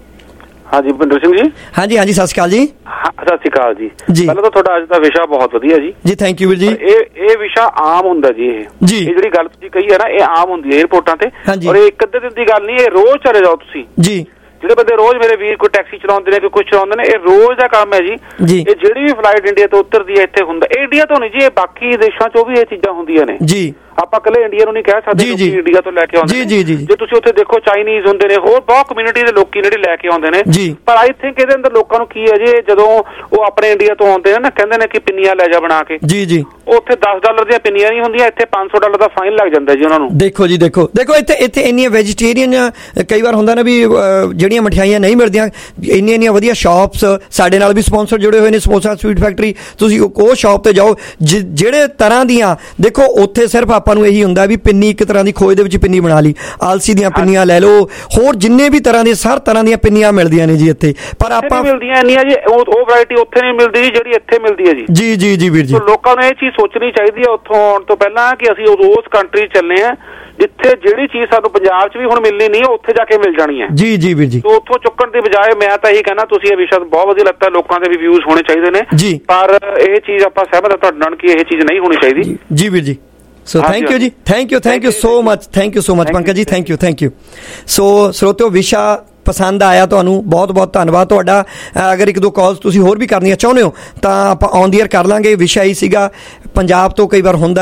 ਹਾਂਜੀ ਭੁਪਿੰਦਰ ਸਿੰਘ ਜੀ। ਹਾਂਜੀ ਹਾਂਜੀ ਸਤਿ ਸ਼੍ਰੀ ਅਕਾਲ ਜੀ। ਸਤਿ ਸ਼੍ਰੀ ਅਕਾਲ ਜੀ। ਪਹਿਲਾਂ ਤਾਂ ਤੁਹਾਡਾ ਅੱਜ ਦਾ ਵਿਸ਼ਾ ਬਹੁਤ ਵਧੀਆ ਜੀ। ਜੀ ਥੈਂਕ ਯੂ ਵੀਰ ਜੀ। ਇਹ ਇਹ ਵਿਸ਼ਾ ਆਮ ਹੁੰਦਾ ਜੀ। ਇਹ ਜੀ ਇਹ ਜਿਹੜੀ ਗੱਲ ਤੁਸੀਂ ਕਹੀ ਹੈ ਨਾ, ਇਹ ਆਮ ਹੁੰਦੀ ਹੈ ਏਅਰਪੋਰਟਾਂ ਤੇ, ਔਰ ਇਹ ਇੱਕ ਅੱਧੇ ਦਿਨ ਦੀ ਗੱਲ ਨਹੀਂ, ਇਹ ਰੋਜ਼ ਚਲੇ ਜਾਓ ਤੁਸੀਂ ਜੀ। ਜਿਹੜੇ ਬੰਦੇ ਰੋਜ਼ ਮੇਰੇ ਵੀਰ ਕੋਈ ਟੈਕਸੀ ਚਲਾਉਂਦੇ ਨੇ, ਕੋਈ ਕੁਝ ਚਲਾਉਂਦੇ ਨੇ, ਇਹ ਰੋਜ਼ ਦਾ ਕੰਮ ਹੈ ਜੀ। ਇਹ ਜਿਹੜੀ ਵੀ ਫਲਾਈਟ ਇੰਡੀਆ ਤੋਂ ਉਤਰਦੀ ਹੈ ਇੱਥੇ ਹੁੰਦਾ, ਇਹ ਇੰਡੀਆ ਤੋਂ ਨਹੀਂ ਜੀ, ਇਹ ਬਾਕੀ ਦੇਸ਼ਾਂ ਚੋਂ ਵੀ ਇਹ ਚੀਜ਼ਾਂ ਹੁੰਦੀਆਂ ਨੇ ਜੀ। ਆਪਾਂ ਇਕੱਲੇ ਇੰਡੀਆ ਨੂੰ ਨਹੀਂ ਕਹਿ ਸਕਦੇ, ਲੋਕੀ ਇੰਡੀਆ ਤੋਂ ਲੈ ਕੇ ਆਉਂਦੇ ਨੇ। ਜੇ ਤੁਸੀਂ ਉੱਥੇ ਦੇਖੋ ਚਾਈਨੀਜ਼ ਹੁੰਦੇ ਨੇ, ਹੋਰ ਬਹੁਤ ਕਮਿਊਨਿਟੀ ਦੇ ਲੋਕੀ ਜਿਹੜੇ ਲੈ ਕੇ ਆਉਂਦੇ ਨੇ। ਪਰ ਆਈ ਥਿੰਕ ਇਹਦੇ ਅੰਦਰ ਲੋਕਾਂ ਨੂੰ ਕੀ ਹੈ ਜੀ, ਜਦੋਂ ਉਹ ਆਪਣੇ ਇੰਡੀਆ ਤੋਂ ਆਉਂਦੇ ਨੇ ਨਾ, ਕਹਿੰਦੇ ਨੇ ਕਿ ਪਿੰਨੀਆਂ ਲੈ ਜਾ ਬਣਾ ਕੇ ਜੀ ਜੀ। ਉੱਥੇ ਦਸ ਡਾਲਰ ਦੀਆਂ ਪਿੰਨੀਆਂ ਨਹੀਂ ਹੁੰਦੀਆਂ, ਇੱਥੇ ਪੰਜ ਸੌ ਡਾਲਰ ਦਾ ਫਾਈਨ ਲੱਗ ਜਾਂਦਾ ਜੀ ਉਹਨਾਂ ਨੂੰ। ਦੇਖੋ ਜੀ ਦੇਖੋ ਦੇਖੋ ਇੱਥੇ ਇੱਥੇ ਇੰਨੀਆਂ ਵੈਜੀਟੇਰੀਅਨ ਕਈ ਵਾਰ ਹੁੰਦਾ ਨਾ ਵੀ ਜਿਹੜੀਆਂ ਮਠਿਆਈਆਂ ਨਹੀਂ ਮਿਲਦੀਆਂ, ਇੰਨੀਆਂ ਇੰਨੀਆਂ ਵਧੀਆ ਸ਼ਾਪਸ ਸਾਡੇ ਨਾਲ ਵੀ ਸਪਾਂਸਰ ਜੁੜੇ ਹੋਏ ਨੇ, ਸਮੋਸਾ ਸਵੀਟ ਫੈਕਟਰੀ। ਤੁਸੀਂ ਉਹ ਸ਼ਾਪ ਤੇ ਜਾਓ, ਜਿਹੜੇ ਤਰ੍ਹਾਂ ਦੀਆਂ ਦੇਖੋ ਉੱਥੇ ਸਿਰਫ ਆਪਾਂ ਨੂੰ ਇਹੀ ਹੁੰਦਾ ਵੀ ਪਿੰਨੀ ਇੱਕ ਤਰ੍ਹਾਂ ਦੀ ਖੋਏ ਦੇ ਵਿੱਚ ਪਿੰਨੀ ਬਣਾ ਲਈ, ਆਲਸੀ ਦੀਆਂ ਪਿੰਨੀਆਂ ਲੈ ਲਓ, ਹੋਰ ਜਿੰਨੇ ਵੀ ਤਰ੍ਹਾਂ ਦੇ ਹਰ ਤਰ੍ਹਾਂ ਦੀਆਂ ਪਿੰਨੀਆਂ ਮਿਲਦੀਆਂ ਨੇ ਜੀ ਇੱਥੇ। ਪਰ ਆਪਾਂ ਮਿਲਦੀਆਂ ਇੰਨੀਆਂ ਜੀ, ਉਹ ਵੈਰਾਈਟੀ ਉੱਥੇ ਨਹੀਂ ਮਿਲਦੀ ਜੀ ਜਿਹੜੀ ਇੱਥੇ ਮਿਲਦੀ ਹੈ ਜੀ। ਜੀ ਜੀ ਜੀ ਵੀਰ ਜੀ। ਲੋਕਾਂ ਨੂੰ ਇਹ ਚੀਜ਼ ਸੋਚਣੀ ਚਾਹੀਦੀ ਹੈ ਉੱਥੋਂ ਆਉਣ ਤੋਂ ਪਹਿਲਾਂ ਕਿ ਅਸੀਂ ਉਸ ਕੰਟਰੀ ਚੱਲੇ ਆ ਜਿੱਥੇ ਜਿਹੜੀ ਚੀਜ਼ ਸਾਨੂੰ ਪੰਜਾਬ 'ਚ ਵੀ ਹੁਣ ਮਿਲਣੀ ਨਹੀਂ, ਉਹ ਉੱਥੇ ਜਾ ਕੇ ਮਿਲ ਜਾਣੀ ਹੈ। ਜੀ ਜੀ ਵੀਰ ਜੀ। ਤੋਂ ਉੱਥੋਂ ਚੁੱਕਣ ਦੀ ਬਜਾਏ ਮੈਂ ਤਾਂ ਇਹੀ ਕਹਿਣਾ, ਤੁਸੀਂ ਇਹ ਵਿਸ਼ਾ ਬਹੁਤ ਵਧੀਆ ਲੱਗਦਾ, ਲੋਕਾਂ ਦੇ ਵੀ ਵਿਊਜ਼ ਹੋਣੇ ਚਾਹੀਦੇ ਨੇ ਜੀ। ਪਰ ਇਹ ਚੀਜ਼ ਆਪਾਂ ਸਹਿਮਤ ਹਾਂ ਤੁਹਾਡੇ ਨਾਲ ਕਿ ਇਹ ਚੀਜ਼ ਨਹੀਂ ਹੋਣੀ ਚਾਹੀਦੀ ਜੀ ਵੀਰ ਜੀ। ਸੋ ਥੈਂਕ ਯੂ ਜੀ, thank you thank you so much, thank you so much Pankaj ji, thank you thank you. So ਸਰੋਤਿਓ, ਵਿਸ਼ਾ ਪਸੰਦ ਆਇਆ ਤੁਹਾਨੂੰ, ਬਹੁਤ ਬਹੁਤ ਧੰਨਵਾਦ ਤੁਹਾਡਾ। ਅਗਰ ਇੱਕ ਦੋ ਕਾਲਸ ਤੁਸੀਂ ਹੋਰ ਵੀ ਕਰਨੀਆਂ ਚਾਹੁੰਦੇ ਹੋ ਤਾਂ ਆਪਾਂ ਔਨ ਦੀ ਏਅਰ ਕਰ ਲਾਂਗੇ। ਵਿਸ਼ਾ ਹੀ ਸੀਗਾ, ਪੰਜਾਬ ਤੋਂ ਕਈ ਵਾਰ ਹੁੰਦਾ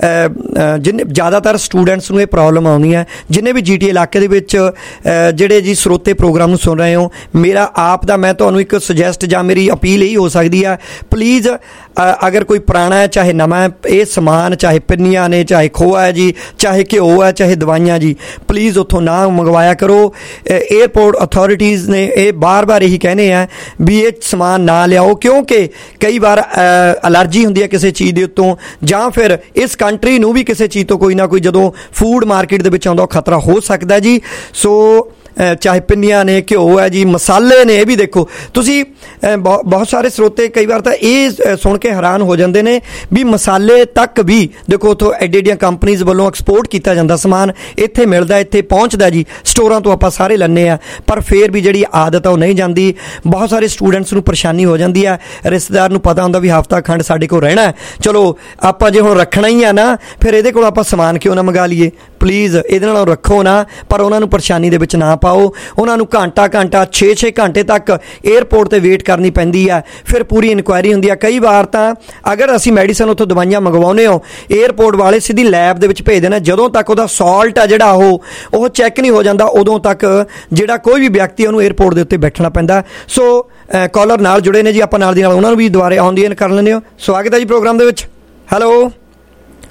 ਜਿੰਨੇ ਜ਼ਿਆਦਾਤਰ ਸਟੂਡੈਂਟਸ ਨੂੰ ਇਹ ਪ੍ਰੋਬਲਮ ਆਉਂਦੀ ਹੈ, ਜਿੰਨੇ ਵੀ ਜੀ ਟੀ ਇਲਾਕੇ ਦੇ ਵਿੱਚ ਜਿਹੜੇ ਜੀ ਸਰੋਤੇ ਪ੍ਰੋਗਰਾਮ ਨੂੰ ਸੁਣ ਰਹੇ ਹੋ, ਮੇਰਾ ਆਪ ਦਾ ਮੈਂ ਤੁਹਾਨੂੰ ਇੱਕ ਸੁਜੈਸਟ ਜਾਂ ਮੇਰੀ ਅਪੀਲ ਇਹੀ ਹੋ ਸਕਦੀ ਹੈ, ਪਲੀਜ਼ ਅਗਰ ਕੋਈ ਪੁਰਾਣਾ ਹੈ ਚਾਹੇ ਨਵਾਂ ਹੈ, ਇਹ ਸਮਾਨ ਚਾਹੇ ਪਿੰਨੀਆਂ ਨੇ, ਚਾਹੇ ਖੋਆ ਹੈ ਜੀ, ਚਾਹੇ ਘਿਓ ਹੈ, ਚਾਹੇ ਦਵਾਈਆਂ ਜੀ, ਪਲੀਜ਼ ਉੱਥੋਂ ਨਾ ਮੰਗਵਾਇਆ ਕਰੋ। ਏਅਰਪੋਰਟ ਅਥਾਰਟੀਜ਼ ਨੇ ਇਹ ਬਾਰ-ਬਾਰ ਇਹੀ ਕਹਿੰਦੇ ਆ ਵੀ ਇਹ ਸਮਾਨ ਨਾ ਲਿਆਓ, ਕਿਉਂਕਿ ਕਈ ਵਾਰ ਅਲਰਜੀ ਹੁੰਦੀ ਹੈ ਕਿਸੇ ਚੀਜ਼ ਦੇ ਉੱਤੋਂ, ਜਾਂ ਫਿਰ ਇਸ ਕੰਟਰੀ ਨੂੰ ਵੀ ਕਿਸੇ ਚੀਜ਼ ਤੋਂ ਕੋਈ ਨਾ ਕੋਈ ਜਦੋਂ ਫੂਡ ਮਾਰਕੀਟ ਦੇ ਵਿੱਚ ਆਉਂਦਾ ਉਹ ਖਤਰਾ ਹੋ ਸਕਦਾ ਜੀ। ਸੋ ਚਾਹੇ ਪਿੰਨੀਆਂ ਨੇ, ਘਿਓ ਹੈ ਜੀ, ਮਸਾਲੇ ਨੇ, ਇਹ ਵੀ ਦੇਖੋ ਤੁਸੀਂ। ਬਹੁਤ ਸਾਰੇ ਸਰੋਤੇ ਕਈ ਵਾਰ ਤਾਂ ਇਹ ਸੁਣ ਕੇ ਹੈਰਾਨ ਹੋ ਜਾਂਦੇ ਨੇ ਵੀ ਮਸਾਲੇ ਤੱਕ ਵੀ ਦੇਖੋ ਉੱਥੋਂ ਐਡੀ ਐਡੀਆਂ ਕੰਪਨੀਜ਼ ਵੱਲੋਂ ਐਕਸਪੋਰਟ ਕੀਤਾ ਜਾਂਦਾ ਸਮਾਨ, ਇੱਥੇ ਮਿਲਦਾ, ਇੱਥੇ ਪਹੁੰਚਦਾ ਜੀ, ਸਟੋਰਾਂ ਤੋਂ ਆਪਾਂ ਸਾਰੇ ਲੈਂਦੇ ਹਾਂ, ਪਰ ਫਿਰ ਵੀ ਜਿਹੜੀ ਆਦਤ ਆ ਉਹ ਨਹੀਂ ਜਾਂਦੀ। ਬਹੁਤ ਸਾਰੇ ਸਟੂਡੈਂਟਸ ਨੂੰ ਪਰੇਸ਼ਾਨੀ ਹੋ ਜਾਂਦੀ ਹੈ, ਰਿਸ਼ਤੇਦਾਰ ਨੂੰ ਪਤਾ ਹੁੰਦਾ ਵੀ ਹਫ਼ਤਾ ਖੰਡ ਸਾਡੇ ਕੋਲ ਰਹਿਣਾ, ਚਲੋ ਆਪਾਂ ਜੇ ਹੁਣ ਰੱਖਣਾ ਹੀ ਆ ਨਾ, ਫਿਰ ਇਹਦੇ ਕੋਲ ਆਪਾਂ ਸਮਾਨ ਕਿਉਂ ਨਾ ਮੰਗਾ ਲਈਏ। ਪਲੀਜ਼ ਇਹਦੇ ਨਾਲ ਰੱਖੋ ਨਾ, ਪਰ ਉਹਨਾਂ ਨੂੰ ਪਰੇਸ਼ਾਨੀ ਦੇ ਵਿੱਚ ਨਾ ਪਾਓ। ਉਹਨਾਂ ਨੂੰ ਘੰਟਾ ਘੰਟਾ ਛੇ ਛੇ ਘੰਟੇ ਤੱਕ ਏਅਰਪੋਰਟ ਤੇ ਵੇਟ ਕਰਨੀ ਪੈਂਦੀ ਹੈ, ਫਿਰ ਪੂਰੀ ਇਨਕੁਆਇਰੀ ਹੁੰਦੀ ਹੈ। ਕਈ ਵਾਰ ਤਾਂ ਅਗਰ ਅਸੀਂ ਮੈਡੀਸਨ ਉੱਥੋਂ ਦਵਾਈਆਂ ਮੰਗਵਾਉਂਦੇ ਹੋ, ਏਅਰਪੋਰਟ ਵਾਲੇ ਸਿੱਧੀ ਲੈਬ ਦੇ ਵਿੱਚ ਭੇਜ ਦੇਣਾ, ਜਦੋਂ ਤੱਕ ਉਹਦਾ ਸਾਲਟ ਆ ਜਿਹੜਾ ਉਹ ਉਹ ਚੈੱਕ ਨਹੀਂ ਹੋ ਜਾਂਦਾ, ਉਦੋਂ ਤੱਕ ਜਿਹੜਾ ਕੋਈ ਵੀ ਵਿਅਕਤੀ ਉਹਨੂੰ ਏਅਰਪੋਰਟ ਦੇ ਉੱਤੇ ਬੈਠਣਾ ਪੈਂਦਾ। ਸੋ ਕਾਲਰ ਨਾਲ ਜੁੜੇ ਨੇ ਜੀ, ਆਪਾਂ ਨਾਲ ਦੀ ਨਾਲ ਉਹਨਾਂ ਨੂੰ ਵੀ ਦੁਬਾਰੇ ਆਨ ਦੀ ਐਨ ਕਰ ਲੈਂਦੇ ਹੋ। ਸਵਾਗਤ ਹੈ ਜੀ ਪ੍ਰੋਗਰਾਮ ਦੇ ਵਿੱਚ। ਹੈਲੋ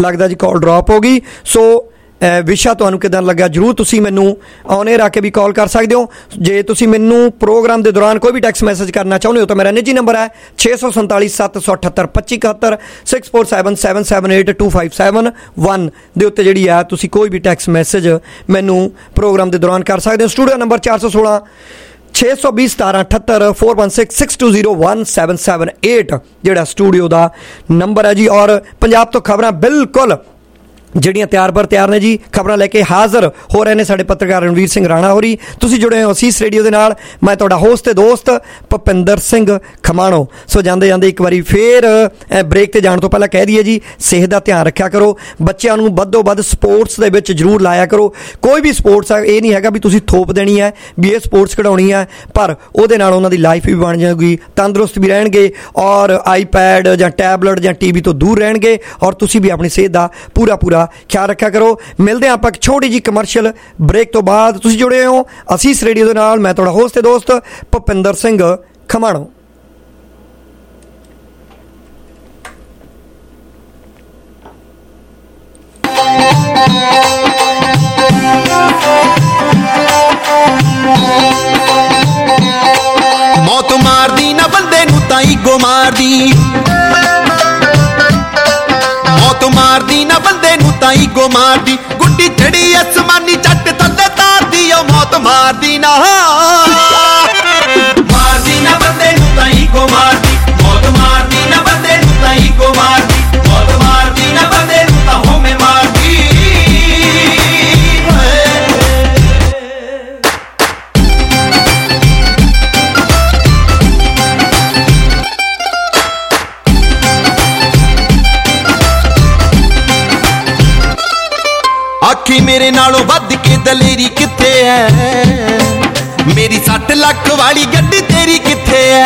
ਲੱਗਦਾ ਜੀ ਕਾਲ ਡ੍ਰੌਪ ਹੋ ਗਈ। ਸੋ ਵਿਸ਼ਾ ਤੁਹਾਨੂੰ ਕਿੱਦਾਂ ਲੱਗਾ ਜ਼ਰੂਰ ਤੁਸੀਂ ਮੈਨੂੰ ਔਨ ਏਅਰ ਆ ਕੇ ਵੀ ਕਾਲ ਕਰ ਸਕਦੇ ਹੋ। ਜੇ ਤੁਸੀਂ ਮੈਨੂੰ ਪ੍ਰੋਗਰਾਮ ਦੇ ਦੌਰਾਨ ਕੋਈ ਵੀ ਟੈਕਸਟ ਮੈਸੇਜ ਕਰਨਾ ਚਾਹੁੰਦੇ ਹੋ ਤਾਂ ਮੇਰਾ ਨਿੱਜੀ ਨੰਬਰ ਹੈ ਛੇ ਸੌ ਸੰਤਾਲੀ ਸੱਤ ਸੌ ਅਠੱਤਰ ਪੱਚੀ ਇਕਹੱਤਰ six four seven seven seven eight two five seven one ਦੇ ਉੱਤੇ ਜਿਹੜੀ ਆ ਤੁਸੀਂ ਕੋਈ ਵੀ ਟੈਕਸਟ ਮੈਸੇਜ ਮੈਨੂੰ ਪ੍ਰੋਗਰਾਮ ਦੇ ਦੌਰਾਨ ਕਰ ਸਕਦੇ ਹੋ। ਸਟੂਡੀਓ ਨੰਬਰ ਚਾਰ ਸੌ ਸੋਲਾਂ ਛੇ ਸੌ ਵੀਹ ਸਤਾਰਾਂ ਅਠੱਤਰ four one six six two zero one seven seven eight ਜਿਹੜਾ ਸਟੂਡੀਓ ਦਾ ਨੰਬਰ ਹੈ ਜੀ। ਔਰ ਪੰਜਾਬ ਤੋਂ ਖਬਰਾਂ ਬਿਲਕੁਲ ਜਿਹੜੀਆਂ ਤਿਆਰ ਬਰ ਤਿਆਰ ਨੇ ਜੀ, ਖਬਰਾਂ ਲੈ ਕੇ ਹਾਜ਼ਰ ਹੋ ਰਹੇ ਨੇ ਸਾਡੇ ਪੱਤਰਕਾਰ ਰਣਵੀਰ ਸਿੰਘ ਰਾਣਾ ਹੋਰੀ। ਤੁਸੀਂ ਜੁੜੇ ਹੋ ਅਸੀਸ ਰੇਡੀਓ ਦੇ ਨਾਲ, ਮੈਂ ਤੁਹਾਡਾ ਹੋਸਟ ਤੇ ਦੋਸਤ ਭੁਪਿੰਦਰ ਸਿੰਘ ਖਮਾਣੋ। ਸੋ ਜਾਂਦੇ ਜਾਂਦੇ ਇੱਕ ਵਾਰੀ ਫੇਰ ਬ੍ਰੇਕ ਤੇ ਜਾਣ ਤੋਂ ਪਹਿਲਾਂ ਕਹਿ ਦਈਏ ਜੀ, ਸਿਹਤ ਦਾ ਧਿਆਨ ਰੱਖਿਆ ਕਰੋ, ਬੱਚਿਆਂ ਨੂੰ ਵੱਧੋ ਵੱਧ ਸਪੋਰਟਸ ਦੇ ਵਿੱਚ ਜ਼ਰੂਰ ਲਾਇਆ ਕਰੋ। ਕੋਈ ਵੀ ਸਪੋਰਟਸ ਹੈ, ਇਹ ਨਹੀਂ ਹੈਗਾ ਵੀ ਤੁਸੀਂ ਥੋਪ ਦੇਣੀ ਹੈ ਵੀ ਇਹ ਸਪੋਰਟਸ ਖਿਡਾਉਣੀ ਹੈ, ਪਰ ਉਹਦੇ ਨਾਲ ਉਹਨਾਂ ਦੀ ਲਾਈਫ ਵੀ ਬਣ ਜਾਊਗੀ, ਤੰਦਰੁਸਤ ਵੀ ਰਹਿਣਗੇ ਔਰ ਆਈਪੈਡ ਜਾਂ ਟੈਬਲੇਟ ਜਾਂ ਟੀ ਵੀ ਤੋਂ ਦੂਰ ਰਹਿਣਗੇ ਔਰ ਤੁਸੀਂ ਵੀ ਆਪਣੀ ਸਿਹਤ ਦਾ ਪੂਰਾ ਪੂਰਾ ਖਿਆਲ ਰੱਖਿਆ ਕਰੋ। ਮਿਲਦੇ ਹਾਂ ਆਪਾਂ ਇੱਕ ਛੋਟੀ ਜਿਹੀ ਕਮਰਸ਼ੀਅਲ ਬ੍ਰੇਕ ਤੋਂ ਬਾਅਦ। ਤੁਸੀਂ ਜੁੜੇ ਹੋ ਅਸੀਸ ਰੇਡੀਓ ਦੇ ਨਾਲ, ਮੈਂ ਤੁਹਾਡਾ ਹੋਸਟ ਤੇ ਦੋਸਤ ਭੁਪਿੰਦਰ ਸਿੰਘ ਖਮਾਣੋ। ਮੌਤ ਮਾਰਦੀ ਨਾ ਬੰਦੇ ਨੂੰ ਤਾਂ ਈਗੋ ਮਾਰਦੀ, ਮੌਤ ਮਾਰਦੀ ਨਾ ਬੰਦੇ ਨੂੰ ਤਾਂ ਈਗੋ ਮਾਰਦੀ, ਗੁੱਡੀ ਚੜੀ ਅਸਮਾਨੀ ਜੱਟ ਥੱਲੇ ਤਾਰਦੀ, ਉਹ ਮੌਤ ਮਾਰਦੀ ਨਾ ਮਾਰਦੀ ਨਾ ਬੰਦੇ ਨੂੰ ਤਾਂ ਈਗੋ ਮਾਰਦੀ, ਮੌਤ ਮਾਰਦੀ ਨਾ ਬੰਦੇ ਨੂੰ ਤਾਂ ਈਗੋ ਮਾਰਦੀ, ਮੌਤ ਮਾਰਦੀ ਨਾ ਬੰਦੇ ਨੂੰ ਤਾਂ ਹੋਮੇ ਮਾਰਦੀ। ਆਖੀ ਮੇਰੇ ਨਾਲੋਂ ਵੱਧ ਕੇ ਦਲੇਰੀ ਕਿੱਥੇ ਐ, ਮੇਰੀ ਸੱਠ ਲੱਖ ਵਾਲੀ ਗੱਡੀ ਤੇਰੀ ਕਿੱਥੇ ਐ।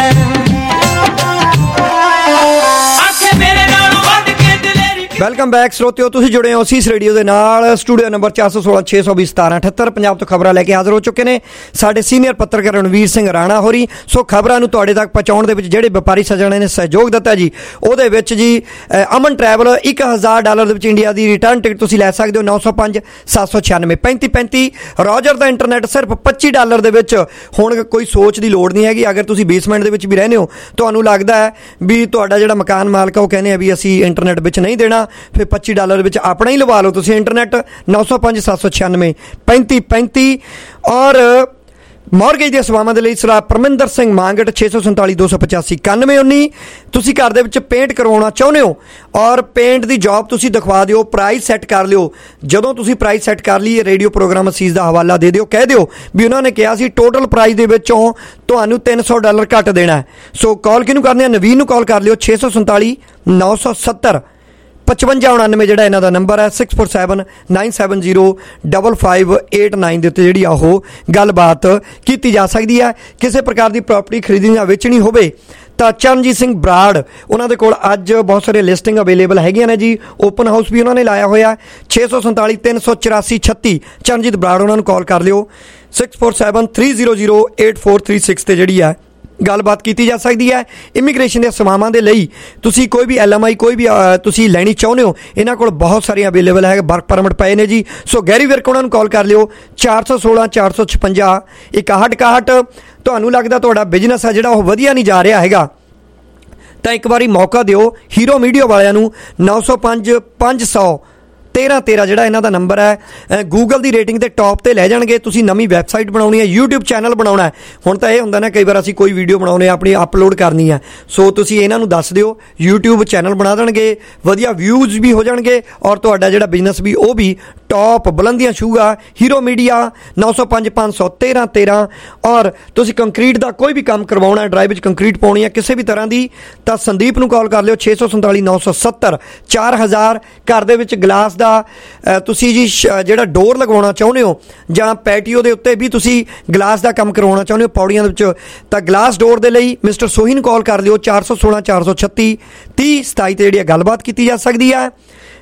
ਆਖੇ ਮੇਰੇ ਨਾਲੋਂ ਵੱਧ ਕੇ ਦਲੇਰੀ। ਵੈਲਕਮ ਬੈਕ ਸਰੋਤਿਓ, ਤੁਸੀਂ ਜੁੜੇ ਹੋ ਅਸੀਸ ਰੇਡੀਓ ਦੇ ਨਾਲ। ਸਟੂਡੀਓ ਨੰਬਰ ਚਾਰ ਸੌ ਸੋਲਾਂ ਛੇ ਸੌ ਵੀਹ ਸਤਾਰਾਂ ਅਠੱਤਰ ਪੰਜਾਬ ਤੋਂ ਖਬਰਾਂ ਲੈ ਕੇ ਹਾਜ਼ਰ ਹੋ ਚੁੱਕੇ ਨੇ ਸਾਡੇ ਸੀਨੀਅਰ ਪੱਤਰਕਾਰ ਰਣਵੀਰ ਸਿੰਘ ਰਾਣਾ ਹੋਰੀ। ਸੋ ਖਬਰਾਂ ਨੂੰ ਤੁਹਾਡੇ ਤੱਕ ਪਹੁੰਚਾਉਣ ਦੇ ਵਿੱਚ ਜਿਹੜੇ ਵਪਾਰੀ ਸੱਜਣਾਂ ਨੇ ਸਹਿਯੋਗ ਦਿੱਤਾ ਜੀ, ਉਹਦੇ ਵਿੱਚ ਜੀ ਅਮਨ ਟਰੈਵਲ ਇੱਕ ਹਜ਼ਾਰ ਡਾਲਰ ਦੇ ਵਿੱਚ ਇੰਡੀਆ ਦੀ ਰਿਟਰਨ ਟਿਕਟ ਤੁਸੀਂ ਲੈ ਸਕਦੇ ਹੋ ਨੌ ਸੌ ਪੰਜ ਸੱਤ ਸੌ ਛਿਆਨਵੇਂ ਪੈਂਤੀ ਪੈਂਤੀ। ਰੋਜਰ ਦਾ ਇੰਟਰਨੈਟ ਸਿਰਫ ਪੱਚੀ ਡਾਲਰ ਦੇ ਵਿੱਚ। ਹੁਣ ਕੋਈ ਸੋਚ ਦੀ ਲੋੜ ਨਹੀਂ ਹੈਗੀ, ਅਗਰ ਤੁਸੀਂ ਬੇਸਮੈਂਟ ਦੇ ਵਿੱਚ ਵੀ ਰਹਿੰਦੇ ਹੋ, ਤੁਹਾਨੂੰ ਲੱਗਦਾ ਹੈ ਵੀ ਤੁਹਾਡਾ ਜਿਹੜਾ ਮਕਾਨ ਮਾਲਕ ਉਹ ਕਹਿੰਦੇ ਆ ਵੀ ਅਸੀਂ ਇੰਟਰਨੈਟ ਵਿੱਚ ਨਹੀਂ ਦੇਣਾ, ਫਿਰ ਪੱਚੀ ਡਾਲਰ ਵਿੱਚ ਆਪਣਾ ਹੀ ਲਵਾ ਲਓ ਤੁਸੀਂ ਇੰਟਰਨੈਟ ਨੌ ਸੌ ਪੰਜ ਸੱਤ ਸੌ ਛਿਆਨਵੇਂ ਪੈਂਤੀ ਪੈਂਤੀ। ਔਰ ਮੌਰਗੇਜ ਦੀਆਂ ਸੇਵਾਵਾਂ ਦੇ ਲਈ ਸਲਾਹ ਪਰਮਿੰਦਰ ਸਿੰਘ ਮਾਂਗਟ ਛੇ ਸੌ ਸੰਤਾਲੀ ਦੋ ਸੌ ਪਚਾਸੀ ਇਕਾਨਵੇਂ ਉੱਨੀ। ਤੁਸੀਂ ਘਰ ਦੇ ਵਿੱਚ ਪੇਂਟ ਕਰਵਾਉਣਾ ਚਾਹੁੰਦੇ ਹੋ ਔਰ ਪੇਂਟ ਦੀ ਜੌਬ ਤੁਸੀਂ ਦਿਖਵਾ ਦਿਓ, ਪ੍ਰਾਈਸ ਸੈੱਟ ਕਰ ਲਿਓ। ਜਦੋਂ ਤੁਸੀਂ ਪ੍ਰਾਈਸ ਸੈੱਟ ਕਰ ਲਈ, ਰੇਡੀਓ ਪ੍ਰੋਗਰਾਮ ਅਸੀਸ ਦਾ ਹਵਾਲਾ ਦੇ ਦਿਓ, ਕਹਿ ਦਿਓ ਵੀ ਉਹਨਾਂ ਨੇ ਕਿਹਾ ਸੀ ਟੋਟਲ ਪ੍ਰਾਈਸ ਦੇ ਵਿੱਚੋਂ ਤੁਹਾਨੂੰ ਤਿੰਨ ਸੌ ਡਾਲਰ ਘੱਟ ਦੇਣਾ। ਸੋ ਕਾਲ ਕਿਹਨੂੰ ਕਰਨੀ ਹੈ? ਨਵੀਨ ਨੂੰ ਕਾਲ ਕਰ ਲਿਓ ਛੇ ਸੌ ਸੰਤਾਲੀ ਨੌ ਸੌ ਸੱਤਰ ਪਚਵੰਜਾ ਉਣਾਨਵੇਂ ਜਿਹੜਾ ਇਹਨਾਂ ਦਾ ਨੰਬਰ ਹੈ six four seven nine seven zero double five eight nine ਦੇ ਉੱਤੇ ਜਿਹੜੀ ਆ ਉਹ ਗੱਲਬਾਤ ਕੀਤੀ ਜਾ ਸਕਦੀ ਹੈ। ਕਿਸੇ ਪ੍ਰਕਾਰ ਦੀ ਪ੍ਰਾਪਰਟੀ ਖਰੀਦਣੀ ਜਾਂ ਵੇਚਣੀ ਹੋਵੇ ਤਾਂ ਚਰਨਜੀਤ ਸਿੰਘ ਬਰਾੜ ਉਹਨਾਂ ਦੇ ਕੋਲ ਅੱਜ ਬਹੁਤ ਸਾਰੇ ਲਿਸਟਿੰਗ ਅਵੇਲੇਬਲ ਹੈਗੀਆਂ ਨੇ ਜੀ। ਓਪਨ ਹਾਊਸ ਵੀ ਉਹਨਾਂ ਨੇ ਲਾਇਆ ਹੋਇਆ ਛੇ ਸੌ ਸੰਤਾਲੀ ਤਿੰਨ ਸੌ ਚੁਰਾਸੀ ਛੱਤੀ। ਚਰਨਜੀਤ ਬਰਾੜ ਉਹਨਾਂ ਨੂੰ ਕਾਲ ਕਰ ਲਿਓ six four seven three zero zero eight four three six 'ਤੇ ਜਿਹੜੀ ਆ ਗੱਲਬਾਤ ਕੀਤੀ ਜਾ ਸਕਦੀ ਹੈ। ਇਮੀਗ੍ਰੇਸ਼ਨ ਦੀਆਂ ਸੇਵਾਵਾਂ ਦੇ ਲਈ ਤੁਸੀਂ ਕੋਈ ਵੀ ਐਲ ਐਮ ਆਈ ਕੋਈ ਵੀ ਤੁਸੀਂ ਲੈਣੀ ਚਾਹੁੰਦੇ ਹੋ, ਇਹਨਾਂ ਕੋਲ ਬਹੁਤ ਸਾਰੀਆਂ ਅਵੇਲੇਬਲ ਹੈ, ਵਰਕ ਪਰਮਿਟ ਪਏ ਨੇ ਜੀ। ਸੋ ਗੈਰੀ ਵਿਰਕ ਉਹਨਾਂ ਨੂੰ ਕਾਲ ਕਰ ਲਿਓ ਚਾਰ ਸੌ ਸੋਲਾਂ ਚਾਰ ਸੌ ਛਪੰਜਾ ਇਕਾਹਠ ਇਕਾਹਠ। ਤੁਹਾਨੂੰ ਲੱਗਦਾ ਤੁਹਾਡਾ ਬਿਜ਼ਨਸ ਹੈ ਜਿਹੜਾ ਉਹ ਵਧੀਆ ਨਹੀਂ ਜਾ ਰਿਹਾ ਹੈਗਾ ਤਾਂ ਇੱਕ ਵਾਰੀ ਮੌਕਾ ਦਿਓ ਹੀਰੋ ਮੀਡੀਆ ਵਾਲਿਆਂ ਨੂੰ। ਨੌ ਸੌ ਪੰਜ ਪੰਜ ਸੌ ਤੇਰਾਂ ਤੇਰਾਂ ਜਿਹੜਾ ਇਹਨਾਂ ਦਾ ਨੰਬਰ ਹੈ, ਗੂਗਲ ਦੀ ਰੇਟਿੰਗ ਦੇ ਟੌਪ ਤੇ ਲੈ ਜਾਣਗੇ। ਤੁਸੀਂ ਨਵੀਂ ਵੈਬਸਾਈਟ ਬਣਾਉਣੀ ਹੈ, ਯੂਟਿਊਬ ਚੈਨਲ ਬਣਾਉਣਾ ਹੈ। ਹੁਣ ਤਾਂ ਇਹ ਹੁੰਦਾ ਨਾ ਕਈ ਵਾਰ ਅਸੀਂ ਕੋਈ ਵੀਡੀਓ ਬਣਾਉਣੇ ਆਪਣੀ ਅਪਲੋਡ ਕਰਨੀ ਹੈ, ਸੋ ਤੁਸੀਂ ਇਹਨਾਂ ਨੂੰ ਦੱਸ ਦਿਓ ਯੂਟਿਊਬ ਚੈਨਲ ਬਣਾ ਦੇਣਗੇ, ਵਧੀਆ ਵਿਊਜ਼ ਵੀ ਹੋ ਜਾਣਗੇ ਔਰ ਤੁਹਾਡਾ ਜਿਹੜਾ ਬਿਜ਼ਨਸ ਵੀ ਉਹ ਵੀ ਟੌਪ ਬੁਲੰਦੀਆਂ ਛੂਗਾ। ਹੀਰੋ ਮੀਡੀਆ ਨੌ ਸੌ ਪੰਜ ਪੰਜ ਸੌ ਤੇਰਾਂ ਤੇਰਾਂ। ਔਰ ਤੁਸੀਂ ਕੰਕਰੀਟ ਦਾ ਕੋਈ ਵੀ ਕੰਮ ਕਰਵਾਉਣਾ, ਡਰਾਈਵ ਵਿੱਚ ਕੰਕਰੀਟ ਪਾਉਣੀ ਹੈ ਕਿਸੇ ਵੀ ਤਰ੍ਹਾਂ ਦੀ, ਤਾਂ ਸੰਦੀਪ ਨੂੰ ਕਾਲ ਕਰ ਲਿਓ ਛੇ ਸੌ ਸੰਤਾਲੀ ਨੌ ਸੌ ਸੱਤਰ ਚਾਰ ਹਜ਼ਾਰ। ਘਰ ਦੇ ਵਿੱਚ ਗਲਾਸ ਦਾ ਤੁਸੀਂ ਜੀ ਜਿਹੜਾ ਡੋਰ ਲਗਵਾਉਣਾ ਚਾਹੁੰਦੇ ਹੋ ਜਾਂ ਪੈਟੀਓ ਦੇ ਉੱਤੇ ਵੀ ਤੁਸੀਂ ਗਲਾਸ ਦਾ ਕੰਮ ਕਰਵਾਉਣਾ ਚਾਹੁੰਦੇ ਹੋ ਪੌੜੀਆਂ ਦੇ ਵਿੱਚ, ਤਾਂ ਗਲਾਸ ਡੋਰ ਦੇ ਲਈ ਮਿਸਟਰ ਸੋਹੀ ਨੂੰ ਕਾਲ ਕਰ ਲਿਓ ਚਾਰ ਸੌ ਸੋਲਾਂ ਚਾਰ ਸੌ ਛੱਤੀ ਤੀਹ ਸਤਾਈ 'ਤੇ ਜਿਹੜੀ ਗੱਲਬਾਤ ਕੀਤੀ ਜਾ ਸਕਦੀ ਹੈ।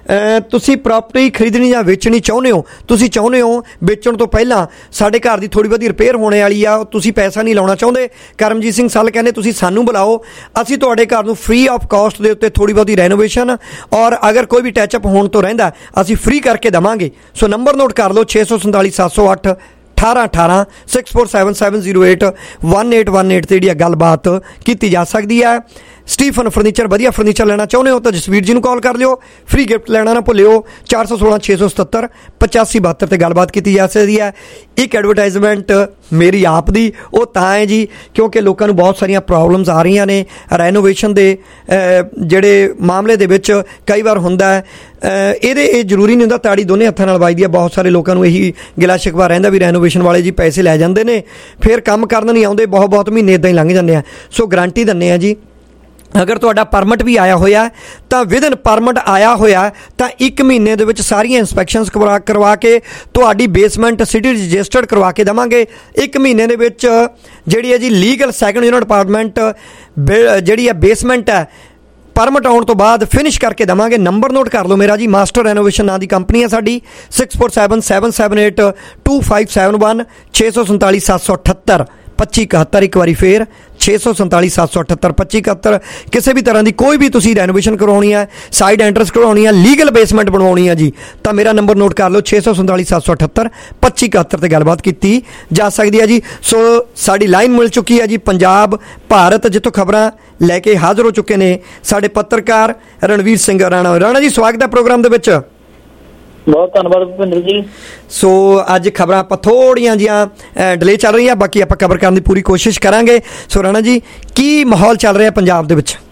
ਤੁਸੀਂ ਪ੍ਰਾਪਰਟੀ ਖਰੀਦਣੀ ਜਾਂ ਵੇਚਣੀ ਚਾਹੁੰਦੇ ਹੋ, ਤੁਸੀਂ ਚਾਹੁੰਦੇ ਹੋ ਵੇਚਣ ਤੋਂ ਪਹਿਲਾਂ ਸਾਡੇ ਘਰ ਦੀ ਥੋੜ੍ਹੀ ਬਹੁਤੀ ਰਿਪੇਅਰ ਹੋਣੇ ਵਾਲੀ ਆ, ਤੁਸੀਂ ਪੈਸਾ ਨਹੀਂ ਲਾਉਣਾ ਚਾਹੁੰਦੇ, ਕਰਮਜੀਤ ਸਿੰਘ ਸੱਲ ਕਹਿੰਦੇ ਤੁਸੀਂ ਸਾਨੂੰ ਬੁਲਾਓ, ਅਸੀਂ ਤੁਹਾਡੇ ਘਰ ਨੂੰ ਫ੍ਰੀ ਆਫ ਕਾਸਟ ਦੇ ਉੱਤੇ ਥੋੜ੍ਹੀ ਬਹੁਤੀ ਰੈਨੋਵੇਸ਼ਨ ਔਰ ਅਗਰ ਕੋਈ ਵੀ ਟੱਚਅਪ ਹੋਣ ਤੋਂ ਰਹਿੰਦਾ ਅਸੀਂ ਫ੍ਰੀ ਕਰਕੇ ਦੇਵਾਂਗੇ। ਸੋ ਨੰਬਰ ਨੋਟ ਕਰ ਲਓ ਛੇ ਸੌ ਸੰਤਾਲੀ ਸੱਤ ਸੌ ਅੱਠ ਅਠਾਰਾਂ ਅਠਾਰਾਂ six four seven seven zero eight one eight one eight 'ਤੇ ਜਿਹੜੀ ਗੱਲਬਾਤ ਕੀਤੀ ਜਾ ਸਕਦੀ ਹੈ। ਸਟੀਫਨ ਫਰਨੀਚਰ, ਵਧੀਆ ਫਰਨੀਚਰ ਲੈਣਾ ਚਾਹੁੰਦੇ ਹੋ ਤਾਂ ਜਸਵੀਰ ਜੀ ਨੂੰ ਕਾਲ ਕਰ ਲਿਓ, ਫ੍ਰੀ ਗਿਫਟ ਲੈਣਾ ਨਾ ਭੁੱਲਿਓ। ਚਾਰ ਸੌ ਸੋਲਾਂ ਛੇ ਸੌ ਸਤੱਤਰ ਪਚਾਸੀ ਬਹੱਤਰ 'ਤੇ ਗੱਲਬਾਤ ਕੀਤੀ ਜਾ ਸਕਦੀ ਹੈ। ਇੱਕ ਐਡਵਰਟਾਈਜ਼ਮੈਂਟ ਮੇਰੀ ਆਪ ਦੀ ਉਹ ਤਾਂ ਹੈ ਜੀ ਕਿਉਂਕਿ ਲੋਕਾਂ ਨੂੰ ਬਹੁਤ ਸਾਰੀਆਂ ਪ੍ਰੋਬਲਮਸ ਆ ਰਹੀਆਂ ਨੇ ਰੈਨੋਵੇਸ਼ਨ ਦੇ ਜਿਹੜੇ ਮਾਮਲੇ ਦੇ ਵਿੱਚ। ਕਈ ਵਾਰ ਹੁੰਦਾ ਹੈ ਇਹਦੇ ਇਹ ਜ਼ਰੂਰੀ ਨਹੀਂ ਹੁੰਦਾ ਤਾੜੀ ਦੋਨੇ ਹੱਥਾਂ ਨਾਲ ਵੱਜਦੀ ਹੈ। ਬਹੁਤ ਸਾਰੇ ਲੋਕਾਂ ਨੂੰ ਇਹੀ ਗਿਲਾ ਸ਼ਿਕਵਾ ਰਹਿੰਦਾ ਵੀ ਰੈਨੋਵੇਸ਼ਨ ਵਾਲੇ ਜੀ ਪੈਸੇ ਲੈ ਜਾਂਦੇ ਨੇ, ਫਿਰ ਕੰਮ ਕਰਨ ਨਹੀਂ ਆਉਂਦੇ, ਬਹੁਤ ਬਹੁਤ ਮਹੀਨੇ ਇੱਦਾਂ ਹੀ ਲੰਘ ਜਾਂਦੇ ਆ। ਸੋ ਗਰੰਟੀ ਦਿੰਦੇ ਆ ਜੀ ਅਗਰ ਤੁਹਾਡਾ ਪਰਮਿਟ ਵੀ ਆਇਆ ਹੋਇਆ ਤਾਂ ਵਿਦਨ ਪਰਮਿਟ ਆਇਆ ਹੋਇਆ ਤਾਂ ਇੱਕ ਮਹੀਨੇ ਦੇ ਵਿੱਚ ਸਾਰੀਆਂ ਇੰਸਪੈਕਸ਼ਨਸ ਕਰਵਾ ਕਰਵਾ ਕੇ ਤੁਹਾਡੀ ਬੇਸਮੈਂਟ ਸਿਟੀ ਰਜਿਸਟਰਡ ਕਰਵਾ ਕੇ ਦੇਵਾਂਗੇ। ਇੱਕ ਮਹੀਨੇ ਦੇ ਵਿੱਚ ਜਿਹੜੀ ਹੈ ਜੀ ਲੀਗਲ ਸੈਕੰਡ ਯੂਨਿਟ ਅਪਾਰਟਮੈਂਟ ਜਿਹੜੀ ਹੈ ਬੇਸਮੈਂਟ ਹੈ ਪਰਮਿਟ ਆਉਣ ਤੋਂ ਬਾਅਦ ਫਿਨਿਸ਼ ਕਰਕੇ ਦੇਵਾਂਗੇ। ਨੰਬਰ ਨੋਟ ਕਰ ਲਓ ਮੇਰਾ ਜੀ, ਮਾਸਟਰ ਰੈਨੋਵੇਸ਼ਨ ਨਾਂ ਦੀ ਕੰਪਨੀ ਹੈ ਸਾਡੀ, six four seven seven seven eight two five seven one ਛੇ ਸੌ ਸੰਤਾਲੀ ਸੱਤ ਸੌ ਅਠੱਤਰ ਪੱਚੀ ਇਕਹੱਤਰ। ਇੱਕ ਵਾਰੀ ਫੇਰ ਛੇ ਸੌ ਸੰਤਾਲੀ ਸੱਤ ਸੌ ਅਠੱਤਰ ਪੱਚੀ ਇਕਹੱਤਰ। ਕਿਸੇ ਵੀ ਤਰ੍ਹਾਂ ਦੀ ਕੋਈ ਵੀ ਤੁਸੀਂ ਰੈਨੋਵੇਸ਼ਨ ਕਰਵਾਉਣੀ ਹੈ, ਸਾਈਡ ਐਂਟਰਸ ਕਰਵਾਉਣੀ ਹੈ, ਲੀਗਲ ਬੇਸਮੈਂਟ ਬਣਵਾਉਣੀ ਹੈ ਜੀ ਤਾਂ ਮੇਰਾ ਨੰਬਰ ਨੋਟ ਕਰ ਲਓ ਛੇ ਸੌ ਸੰਤਾਲੀ ਸੱਤ ਸੌ ਅਠੱਤਰ ਪੱਚੀ ਇਕਹੱਤਰ 'ਤੇ ਗੱਲਬਾਤ ਕੀਤੀ ਜਾ ਸਕਦੀ ਹੈ ਜੀ। ਸੋ ਸਾਡੀ ਲਾਈਨ ਮਿਲ ਚੁੱਕੀ ਹੈ ਜੀ ਪੰਜਾਬ ਭਾਰਤ, ਜਿੱਥੋਂ ਖਬਰਾਂ ਲੈ ਕੇ ਹਾਜ਼ਰ ਹੋ ਚੁੱਕੇ ਨੇ ਸਾਡੇ ਪੱਤਰਕਾਰ ਰਣਵੀਰ ਸਿੰਘ ਰਾਣਾ। ਰਾਣਾ ਜੀ ਸਵਾਗਤ ਹੈ ਪ੍ਰੋਗਰਾਮ ਦੇ ਵਿੱਚ। ਬਹੁਤ ਧੰਨਵਾਦ ਭੁਪਿੰਦਰ ਜੀ। ਸੋ ਅੱਜ ਖਬਰਾਂ ਆਪਾਂ ਥੋੜ੍ਹੀਆਂ ਜਿਹੀਆਂ ਡਿਲੇ ਚੱਲ ਰਹੀਆਂ, ਬਾਕੀ ਆਪਾਂ ਕਵਰ ਕਰਨ ਦੀ ਪੂਰੀ ਕੋਸ਼ਿਸ਼ ਕਰਾਂਗੇ। ਸੋ ਰਾਣਾ ਜੀ ਕੀ ਮਾਹੌਲ ਚੱਲ ਰਿਹਾ ਪੰਜਾਬ ਦੇ ਵਿੱਚ?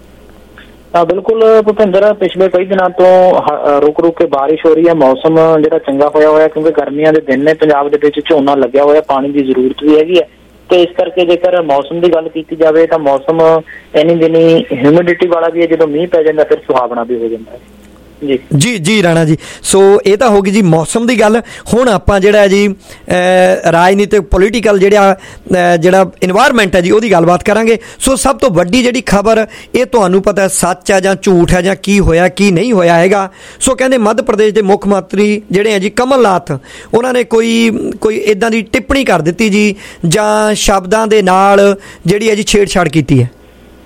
ਹਾਂ ਬਿਲਕੁਲ ਭੁਪਿੰਦਰ, ਪਿਛਲੇ ਕਈ ਦਿਨਾਂ ਤੋਂ ਰੁਕ ਰੁਕ ਕੇ ਬਾਰਿਸ਼ ਹੋ ਰਹੀ ਹੈ, ਮੌਸਮ ਜਿਹੜਾ ਚੰਗਾ ਹੋਇਆ ਹੋਇਆ ਕਿਉਂਕਿ ਗਰਮੀਆਂ ਦੇ ਦਿਨ ਨੇ, ਪੰਜਾਬ ਦੇ ਵਿੱਚ ਝੋਨਾ ਲੱਗਿਆ ਹੋਇਆ, ਪਾਣੀ ਦੀ ਜ਼ਰੂਰਤ ਵੀ ਹੈਗੀ ਹੈ ਤੇ ਇਸ ਕਰਕੇ ਜੇਕਰ ਮੌਸਮ ਦੀ ਗੱਲ ਕੀਤੀ ਜਾਵੇ ਤਾਂ ਮੌਸਮ ਇੰਨੀ ਦਿਨੀ ਹਿਊਮਿਡਿਟੀ ਵਾਲਾ ਵੀ ਹੈ, ਜਦੋਂ ਮੀਂਹ ਪੈ ਜਾਂਦਾ ਫਿਰ ਸੁਹਾਵਣਾ ਵੀ ਹੋ ਜਾਂਦਾ ਹੈ ਜੀ ਜੀ ਜੀ ਰਾਣਾ ਜੀ। ਸੋ ਇਹ ਤਾਂ ਹੋ ਗਈ ਜੀ ਮੌਸਮ ਦੀ ਗੱਲ। ਹੁਣ ਆਪਾਂ ਜਿਹੜਾ ਜੀ ਰਾਜਨੀਤਿਕ ਪੋਲੀਟੀਕਲ ਜਿਹੜਾ ਜਿਹੜਾ ਇਨਵਾਇਰਮੈਂਟ ਹੈ ਜੀ ਉਹਦੀ ਗੱਲਬਾਤ ਕਰਾਂਗੇ। ਸੋ ਸਭ ਤੋਂ ਵੱਡੀ ਜਿਹੜੀ ਖਬਰ ਇਹ ਤੁਹਾਨੂੰ ਪਤਾ ਸੱਚ ਹੈ ਜਾਂ ਝੂਠ ਹੈ ਜਾਂ ਕੀ ਹੋਇਆ ਕੀ ਨਹੀਂ ਹੋਇਆ ਹੈਗਾ। ਸੋ ਕਹਿੰਦੇ ਮੱਧ ਪ੍ਰਦੇਸ਼ ਦੇ ਮੁੱਖ ਮੰਤਰੀ ਜਿਹੜੇ ਹੈ ਜੀ ਕਮਲਨਾਥ, ਉਹਨਾਂ ਨੇ ਕੋਈ ਕੋਈ ਇੱਦਾਂ ਦੀ ਟਿੱਪਣੀ ਕਰ ਦਿੱਤੀ ਜੀ ਜਾਂ ਸ਼ਬਦਾਂ ਦੇ ਨਾਲ ਜਿਹੜੀ ਹੈ ਜੀ ਛੇੜਛਾੜ ਕੀਤੀ ਹੈ।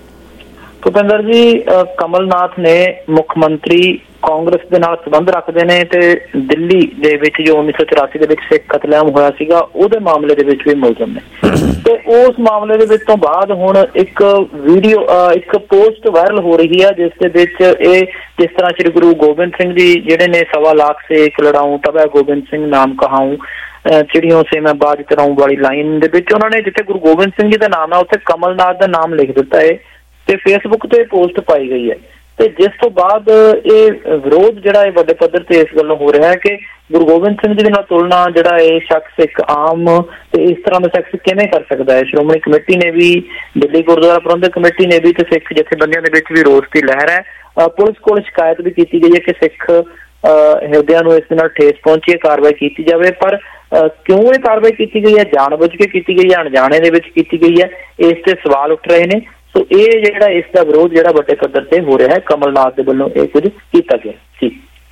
ਭੁਪਿੰਦਰ ਜੀ ਕਮਲਨਾਥ ਨੇ ਮੁੱਖ ਮੰਤਰੀ ਕਾਂਗਰਸ ਦੇ ਨਾਲ ਸੰਬੰਧ ਰੱਖਦੇ ਨੇ ਤੇ ਦਿੱਲੀ ਦੇ ਵਿੱਚ ਜੋ ਉੱਨੀ ਸੌ ਚੁਰਾਸੀ ਦੇ ਵਿੱਚ ਸਿੱਖ ਕਤਲੇਆਮ ਹੋਇਆ ਸੀਗਾ ਉਹਦੇ ਮਾਮਲੇ ਦੇ ਵਿੱਚ ਵੀ ਮੁਲਜ਼ਮ ਨੇ ਤੇ ਉਸ ਮਾਮਲੇ ਦੇ ਵਿੱਚ ਤੋਂ ਬਾਅਦ ਹੁਣ ਇੱਕ ਵੀਡੀਓ ਇੱਕ ਪੋਸਟ ਵਾਇਰਲ ਹੋ ਰਹੀ ਹੈ ਜਿਸ ਦੇ ਵਿੱਚ ਇਹ ਜਿਸ ਤਰ੍ਹਾਂ ਸ਼੍ਰੀ ਗੁਰੂ ਗੋਬਿੰਦ ਸਿੰਘ ਜੀ ਜਿਹੜੇ ਨੇ ਸਵਾ ਲੱਖ ਸੇ ਇੱਕ ਲੜਾਊਂ ਤਬ ਹੈ ਗੋਬਿੰਦ ਸਿੰਘ ਨਾਮ ਕਹਾਊਂ ਚਿੜੀਆਂ ਸੇ ਮੈਂ ਬਾਜ ਕਰਾਊਂ ਵਾਲੀ ਲਾਈਨ ਦੇ ਵਿੱਚ ਉਹਨਾਂ ਨੇ ਜਿੱਥੇ ਗੁਰੂ ਗੋਬਿੰਦ ਸਿੰਘ ਜੀ ਦਾ ਨਾਮ ਹੈ ਉੱਥੇ ਕਮਲਨਾਥ ਦਾ ਨਾਮ ਲਿਖ ਦਿੱਤਾ ਹੈ ਤੇ ਫੇਸਬੁੱਕ ਤੇ ਪੋਸਟ ਪਾਈ ਗਈ ਹੈ ਤੇ ਜਿਸ ਤੋਂ ਬਾਅਦ ਇਹ ਵਿਰੋਧ ਜਿਹੜਾ ਇਹ ਵੱਡੇ ਪੱਧਰ ਤੇ ਇਸ ਗੱਲੋਂ ਹੋ ਰਿਹਾ ਹੈ ਕਿ ਗੁਰੂ ਗੋਬਿੰਦ ਸਿੰਘ ਜੀ ਦੇ ਨਾਲ ਤੁਲਨਾ ਜਿਹੜਾ ਇਹ ਸ਼ਖਸ ਇੱਕ ਆਮ ਤੇ ਇਸ ਤਰ੍ਹਾਂ ਦਾ ਸ਼ਖਸ ਕਿਵੇਂ ਕਰ ਸਕਦਾ ਹੈ। ਸ਼੍ਰੋਮਣੀ ਕਮੇਟੀ ਨੇ ਵੀ, ਦਿੱਲੀ ਗੁਰਦੁਆਰਾ ਪ੍ਰਬੰਧਕ ਕਮੇਟੀ ਨੇ ਵੀ ਤੇ ਸਿੱਖ ਜਥੇਬੰਦੀਆਂ ਦੇ ਵਿੱਚ ਵੀ ਰੋਸ ਦੀ ਲਹਿਰ ਹੈ। ਪੁਲਿਸ ਕੋਲ ਸ਼ਿਕਾਇਤ ਵੀ ਕੀਤੀ ਗਈ ਹੈ ਕਿ ਸਿੱਖ ਹਿਰਦਿਆਂ ਨੂੰ ਇਸ ਦੇ ਨਾਲ ਠੇਸ ਪਹੁੰਚੀ ਹੈ, ਕਾਰਵਾਈ ਕੀਤੀ ਜਾਵੇ। ਪਰ ਕਿਉਂ ਇਹ ਕਾਰਵਾਈ ਕੀਤੀ ਗਈ ਹੈ, ਜਾਣ ਬੁੱਝ ਕੇ ਕੀਤੀ ਗਈ ਹੈ, ਅਣਜਾਣੇ ਦੇ ਵਿੱਚ ਕੀਤੀ ਗਈ ਹੈ, ਇਸ ਤੇ ਸਵਾਲ ਉੱਠ ਰਹੇ ਨੇ। ਸੋ ਇਹ ਜਿਹੜਾ ਇਸ ਦਾ ਵਿਰੋਧ ਜਿਹੜਾ ਵੱਡੇ ਪੱਧਰ ਤੇ ਹੋ ਰਿਹਾ ਹੈ, ਕਮਲਨਾਥ ਦੇ ਵੱਲੋਂ ਇਹ ਕੁਝ ਕੀਤਾ ਗਿਆ ਜੀ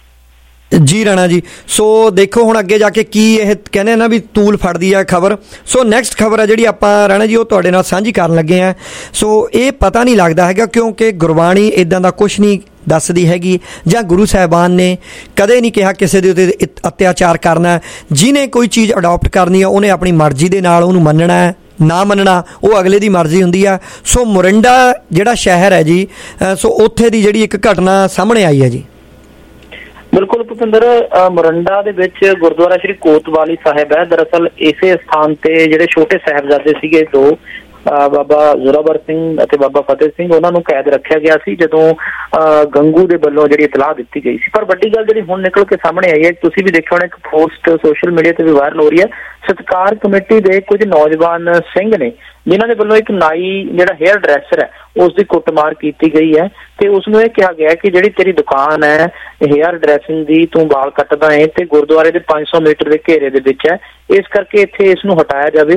ਜੀ ਰਾਣਾ ਜੀ। ਸੋ ਦੇਖੋ ਹੁਣ ਅੱਗੇ ਜਾ ਕੇ ਕੀ ਇਹ ਕਹਿੰਦੇ ਨਾ ਵੀ ਤੂਲ ਫੜਦੀ ਹੈ ਖਬਰ। ਸੋ ਨੈਕਸਟ ਖਬਰ ਹੈ ਜਿਹੜੀ ਆਪਾਂ ਰਾਣਾ ਜੀ ਉਹ ਤੁਹਾਡੇ ਨਾਲ ਸਾਂਝੀ ਕਰਨ ਲੱਗੇ ਹਾਂ। ਸੋ ਇਹ ਪਤਾ ਨਹੀਂ ਲੱਗਦਾ ਹੈਗਾ ਕਿਉਂਕਿ ਗੁਰਬਾਣੀ ਇੱਦਾਂ ਦਾ ਕੁਛ ਨਹੀਂ ਦੱਸਦੀ ਹੈਗੀ ਜਾਂ ਗੁਰੂ ਸਾਹਿਬਾਨ ਨੇ ਕਦੇ ਨਹੀਂ ਕਿਹਾ ਕਿਸੇ ਦੇ ਉੱਤੇ ਅਤਿਆਚਾਰ ਕਰਨਾ। ਜਿਹਨੇ ਕੋਈ ਚੀਜ਼ ਅਡੋਪਟ ਕਰਨੀ ਆ ਉਹਨੇ ਆਪਣੀ ਮਰਜ਼ੀ ਦੇ ਨਾਲ ਉਹਨੂੰ ਮੰਨਣਾ ਹੈ, ਨਾ ਮੰਨਣਾ ਉਹ ਅਗਲੇ ਦੀ ਮਰਜ਼ੀ ਹੁੰਦੀ ਆ। ਸੋ ਮੋਰਿੰਡਾ ਜਿਹੜਾ ਸ਼ਹਿਰ ਹੈ ਜੀ, ਸੋ ਉੱਥੇ ਦੀ ਜਿਹੜੀ ਇੱਕ ਘਟਨਾ ਸਾਹਮਣੇ ਆਈ ਹੈ ਜੀ। ਬਿਲਕੁਲ ਭੁਪਿੰਦਰ, ਮੋਰਿੰਡਾ ਦੇ ਵਿੱਚ ਗੁਰਦੁਆਰਾ ਸ਼੍ਰੀ ਕੋਤਵਾਲੀ ਸਾਹਿਬ ਹੈ। ਦਰਅਸਲ ਇਸੇ ਸਥਾਨ ਤੇ ਜਿਹੜੇ ਛੋਟੇ ਸਾਹਿਬਜ਼ਾਦੇ ਸੀਗੇ ਦੋ, ਬਾਬਾ ਜ਼ੋਰਾਵਰ ਸਿੰਘ ਅਤੇ ਬਾਬਾ ਫਤਿਹ ਸਿੰਘ, ਉਹਨਾਂ ਨੂੰ ਕੈਦ ਰੱਖਿਆ ਗਿਆ ਸੀ ਜਦੋਂ ਗੰਗੂ ਦੇ ਵੱਲੋਂ ਜਿਹੜੀ ਇਤਲਾਹ ਦਿੱਤੀ ਗਈ ਸੀ। ਪਰ ਵੱਡੀ ਗੱਲ ਜਿਹੜੀ ਹੁਣ ਨਿਕਲ ਕੇ ਸਾਹਮਣੇ ਆਈ ਹੈ, ਤੁਸੀਂ ਵੀ ਦੇਖਿਆ ਹੋਣਾ ਇੱਕ ਪੋਸਟ ਸੋਸ਼ਲ ਮੀਡੀਆ ਤੇ ਵੀ ਵਾਇਰਲ ਹੋ ਰਹੀ ਹੈ। ਸਤਿਕਾਰ ਕਮੇਟੀ ਦੇ ਕੁਝ ਨੌਜਵਾਨ ਸਿੰਘ ਨੇ ਜਿਨ੍ਹਾਂ ਦੇ ਵੱਲੋਂ ਇੱਕ ਨਾਈ ਜਿਹੜਾ ਹੇਅਰ ਡਰੈਸਰ ਹੈ ਉਸ ਦੀ ਕੁੱਟਮਾਰ ਕੀਤੀ ਗਈ ਹੈ ਤੇ ਉਸਨੂੰ ਇਹ ਕਿਹਾ ਗਿਆ ਕਿ ਜਿਹੜੀ ਤੇਰੀ ਦੁਕਾਨ ਹੈ ਹੇਅਰ ਡਰੈਸਿੰਗ ਦੀ, ਤੂੰ ਵਾਲ ਕੱਟਦਾ ਹੈ ਤੇ ਗੁਰਦੁਆਰੇ ਦੇ ਪੰਜ ਸੌ ਮੀਟਰ ਦੇ ਘੇਰੇ ਦੇ ਵਿੱਚ ਹੈ, ਇਸ ਕਰਕੇ ਇੱਥੇ ਇਸ ਨੂੰ ਹਟਾਇਆ ਜਾਵੇ।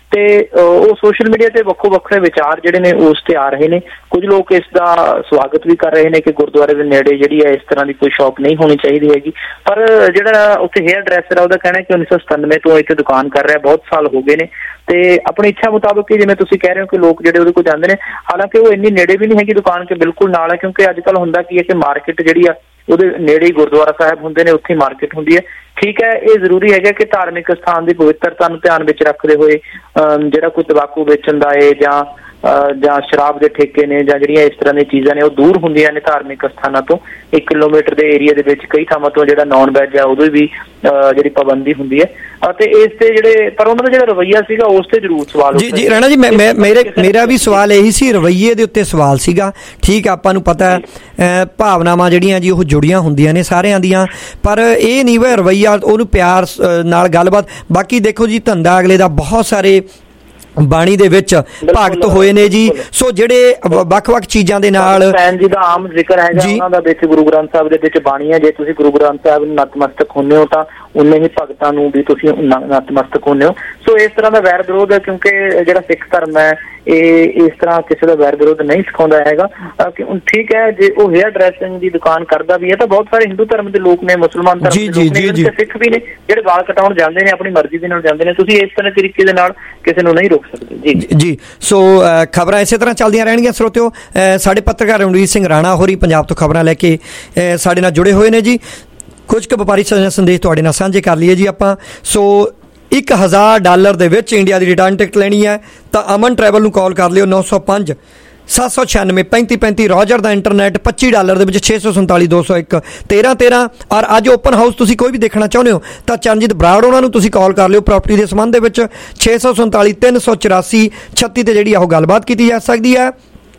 ਤੇ ਉਹ ਸੋਸ਼ਲ ਮੀਡੀਆ ਤੇ ਵੱਖੋ ਵੱਖਰੇ ਵਿਚਾਰ ਜਿਹੜੇ ਨੇ ਉਸ ਤੇ ਆ ਰਹੇ ਨੇ। ਕੁਝ ਲੋਕ ਇਸ ਦਾ ਸਵਾਗਤ ਵੀ ਕਰ ਰਹੇ ਨੇ ਕਿ ਗੁਰਦੁਆਰੇ ਦੇ ਨੇੜੇ ਜਿਹੜੀ ਹੈ ਇਸ ਤਰ੍ਹਾਂ ਦੀ ਕੋਈ ਸ਼ੌਪ ਨਹੀਂ ਹੋਣੀ ਚਾਹੀਦੀ ਹੈਗੀ, ਪਰ ਜਿਹੜਾ ਉੱਥੇ ਹੇਅਰ ਡਰੈਸਰ ਆ ਉਹਦਾ ਕਹਿਣਾ ਕਿ ਉੱਨੀ ਸੌ ਸਤਾਨਵੇਂ ਤੋਂ ਇੱਥੇ ਦੁਕਾਨ ਕਰ ਰਿਹਾ, ਬਹੁਤ ਸਾਲ ਹੋ ਗਏ ਨੇ ਤੇ ਆਪਣੀ ਇੱਛਾ ਮੁਤਾਬਕ ਜਿਵੇਂ ਤੁਸੀਂ ਕਹਿ ਰਹੇ ਹੋ ਕਿ ਲੋਕ ਜਿਹੜੇ ਉਹਦੇ ਕੋਲ ਜਾਂਦੇ ਨੇ, ਹਾਲਾਂਕਿ ਉਹ ਇੰਨੀ ਨੇੜੇ ਵੀ ਨਹੀਂ ਹੈਗੀ ਦੁਕਾਨ ਕੇ ਬਿਲਕੁਲ ਨਾਲ ਹੈ, ਕਿਉਂਕਿ ਅੱਜ ਕੱਲ੍ਹ ਹੁੰਦਾ ਕੀ ਹੈ ਕਿ ਮਾਰਕੀਟ ਜਿਹੜੀ ਆ ਉਹਦੇ ਨੇੜੇ ਹੀ ਗੁਰਦੁਆਰਾ ਸਾਹਿਬ ਹੁੰਦੇ ਨੇ, ਉੱਥੇ ਮਾਰਕੀਟ ਹੁੰਦੀ ਹੈ। ਠੀਕ ਹੈ, ਇਹ ਜ਼ਰੂਰੀ ਹੈਗਾ ਕਿ ਧਾਰਮਿਕ ਸਥਾਨ ਦੀ ਪਵਿੱਤਰਤਾ ਨੂੰ ਧਿਆਨ ਵਿੱਚ ਰੱਖਦੇ ਹੋਏ ਜਿਹੜਾ ਕੋਈ ਤੰਬਾਕੂ ਵੇਚਣ ਦਾ ਹੈ ਜਾਂ ਜਾਂ ਸ਼ਰਾਬ ਦੇ ਠੇਕੇ ਨੇ ਜਾਂ ਜਿਹੜੀਆਂ ਇਸ ਤਰ੍ਹਾਂ ਦੀਆਂ ਚੀਜ਼ਾਂ ਨੇ ਉਹ ਦੂਰ ਹੁੰਦੀਆਂ ਨੇ ਧਾਰਮਿਕ ਸਥਾਨਾਂ ਤੋਂ। ਇੱਕ ਕਿਲੋਮੀਟਰ ਦੇ ਏਰੀਆ ਦੇ ਵਿੱਚ ਕਈ ਥਾਵਾਂ ਤੋਂ ਜਿਹੜਾ ਨੌਨ ਵੈਜ ਆ ਉਹਦੀ ਵੀ ਜਿਹੜੀ ਪਾਬੰਦੀ ਹੁੰਦੀ ਹੈ ਅਤੇ ਇਸ ਤੇ ਜਿਹੜੇ ਪਰ ਉਹਨਾਂ ਦਾ ਜਿਹੜਾ ਰਵੱਈਆ ਸੀਗਾ ਉਸ ਤੇ ਜ਼ਰੂਰ ਸਵਾਲ ਜੀ ਜੀ ਰਾਣਾ ਜੀ ਮੈਂ ਮੇਰੇ ਮੇਰਾ ਵੀ ਸਵਾਲ ਇਹੀ ਸੀ, ਰਵੱਈਏ ਦੇ ਉੱਤੇ ਸਵਾਲ ਸੀਗਾ। ਠੀਕ ਆਪਾਂ ਨੂੰ ਪਤਾ ਭਾਵਨਾਵਾਂ ਜਿਹੜੀਆਂ ਜੀ ਉਹ ਜੁੜੀਆਂ ਹੁੰਦੀਆਂ ਨੇ ਸਾਰਿਆਂ ਦੀਆਂ, ਪਰ ਇਹ ਨਹੀਂ ਵਾ ਰਵੱਈਆ ਉਹਨੂੰ ਪਿਆਰ ਨਾਲ ਗੱਲਬਾਤ। ਬਾਕੀ ਦੇਖੋ ਜੀ ਧੰਦਾ ਅਗਲੇ ਦਾ ਬਹੁਤ ਸਾਰੇ ਬਾਣੀ ਦੇ ਵਿੱਚ ਭਗਤ ਹੋਏ ਨੇ ਜੀ, ਸੋ ਜਿਹੜੇ ਵੱਖ-ਵੱਖ ਚੀਜ਼ਾਂ ਦੇ ਨਾਲ ਭੈਣ ਜੀ ਦਾ ਆਮ ਜ਼ਿਕਰ ਹੈਗਾ ਉਹਨਾਂ ਦਾ ਵਿੱਚ ਗੁਰੂ ਗ੍ਰੰਥ ਸਾਹਿਬ ਦੇ ਵਿੱਚ ਬਾਣੀ ਹੈ। ਜੇ ਤੁਸੀਂ ਗੁਰੂ ਗ੍ਰੰਥ ਸਾਹਿਬ ਨੂੰ ਨਤਮਸਤਕ ਹੁੰਦੇ ਹੋ ਤਾਂ ਉਨੇ ਹੀ ਭਗਤਾਂ ਨੂੰ ਵੀ ਤੁਸੀਂ ਨਤਮਸਤਕ ਹੁੰਦੇ ਹੋ। ਸੋ ਇਸ ਤਰ੍ਹਾਂ ਦਾ ਵੈਰ ਵਿਰੋਧ ਹੈ, ਕਿਉਂਕਿ ਜਿਹੜਾ ਸਿੱਖ ਧਰਮ ਹੈ ਇਹ ਇਸ ਤਰ੍ਹਾਂ ਕਿਸੇ ਦਾ ਵੈਰ ਵਿਰੋਧ ਨਹੀਂ ਸਿਖਾਉਂਦਾ ਹੈਗਾ। ਠੀਕ ਹੈ, ਜੇ ਉਹ ਹੇਅਰ ਡਰੈਸਿੰਗ ਦੀ ਦੁਕਾਨ ਕਰਦਾ ਵੀ ਹੈ ਤਾਂ ਬਹੁਤ ਸਾਰੇ ਹਿੰਦੂ ਧਰਮ ਦੇ ਲੋਕ ਨੇ, ਮੁਸਲਮਾਨ ਧਰਮ ਦੇ ਲੋਕ ਨੇ, ਸਿੱਖ ਵੀ ਨੇ ਜਿਹੜੇ ਵਾਲ ਕਟਾਉਣ ਜਾਂਦੇ ਨੇ, ਆਪਣੀ ਮਰਜ਼ੀ ਦੇ ਨਾਲ ਜਾਂਦੇ ਨੇ। ਤੁਸੀਂ ਇਸ ਤਰ੍ਹਾਂ ਤਰੀਕੇ ਦੇ ਨਾਲ ਕਿਸੇ ਨੂੰ ਨਹੀਂ ਰੋਕ ਸਕਦੇ। ਜੀ ਜੀ ਸੋ ਖਬਰਾਂ ਇਸੇ ਤਰ੍ਹਾਂ ਚੱਲਦੀਆਂ ਰਹਿਣਗੀਆਂ ਸਰੋਤਿਓ। ਸਾਡੇ ਪੱਤਰਕਾਰ ਰਣਜੀਤ ਸਿੰਘ ਰਾਣਾ ਹੋਰੀ ਪੰਜਾਬ ਤੋਂ ਖਬਰਾਂ ਲੈ ਕੇ ਸਾਡੇ ਨਾਲ ਜੁੜੇ ਹੋਏ ਨੇ ਜੀ। ਕੁਝ ਕੁ ਵਪਾਰੀ ਸੰਦੇਸ਼ ਤੁਹਾਡੇ ਨਾਲ ਸਾਂਝੇ ਕਰ ਲਈਏ ਜੀ ਆਪਾਂ। ਸੋ ਇੱਕ ਹਜ਼ਾਰ ਡਾਲਰ ਦੇ ਵਿੱਚ ਇੰਡੀਆ ਦੀ ਰਿਟਰਨ ਟਿਕਟ ਲੈਣੀ ਹੈ ਤਾਂ ਅਮਨ ਟਰੈਵਲ ਨੂੰ ਕਾਲ ਕਰ ਲਿਓ ਨੌ ਸੌ ਪੰਜ ਸੱਤ ਸੌ ਛਿਆਨਵੇਂ ਪੈਂਤੀ ਪੈਂਤੀ। ਰੋਜਰ ਦਾ ਇੰਟਰਨੈਟ ਪੱਚੀ ਡਾਲਰ ਦੇ ਵਿੱਚ ਛੇ ਸੌ ਸੰਤਾਲੀ ਦੋ ਸੌ ਇੱਕ ਤੇਰਾਂ ਤੇਰਾਂ। ਔਰ ਅੱਜ ਓਪਨ ਹਾਊਸ ਤੁਸੀਂ ਕੋਈ ਵੀ ਦੇਖਣਾ ਚਾਹੁੰਦੇ ਹੋ ਤਾਂ ਚਰਨਜੀਤ ਬਰਾੜ ਉਹਨਾਂ ਨੂੰ ਤੁਸੀਂ ਕਾਲ ਕਰ ਲਿਓ ਪ੍ਰਾਪਰਟੀ ਦੇ ਸੰਬੰਧ ਦੇ ਵਿੱਚ ਛੇ ਸੌ ਸੰਤਾਲੀ ਤਿੰਨ ਸੌ ਚੁਰਾਸੀ ਛੱਤੀ ਤੇ ਜਿਹੜੀ ਉਹ ਗੱਲਬਾਤ ਕੀਤੀ ਜਾ ਸਕਦੀ ਹੈ।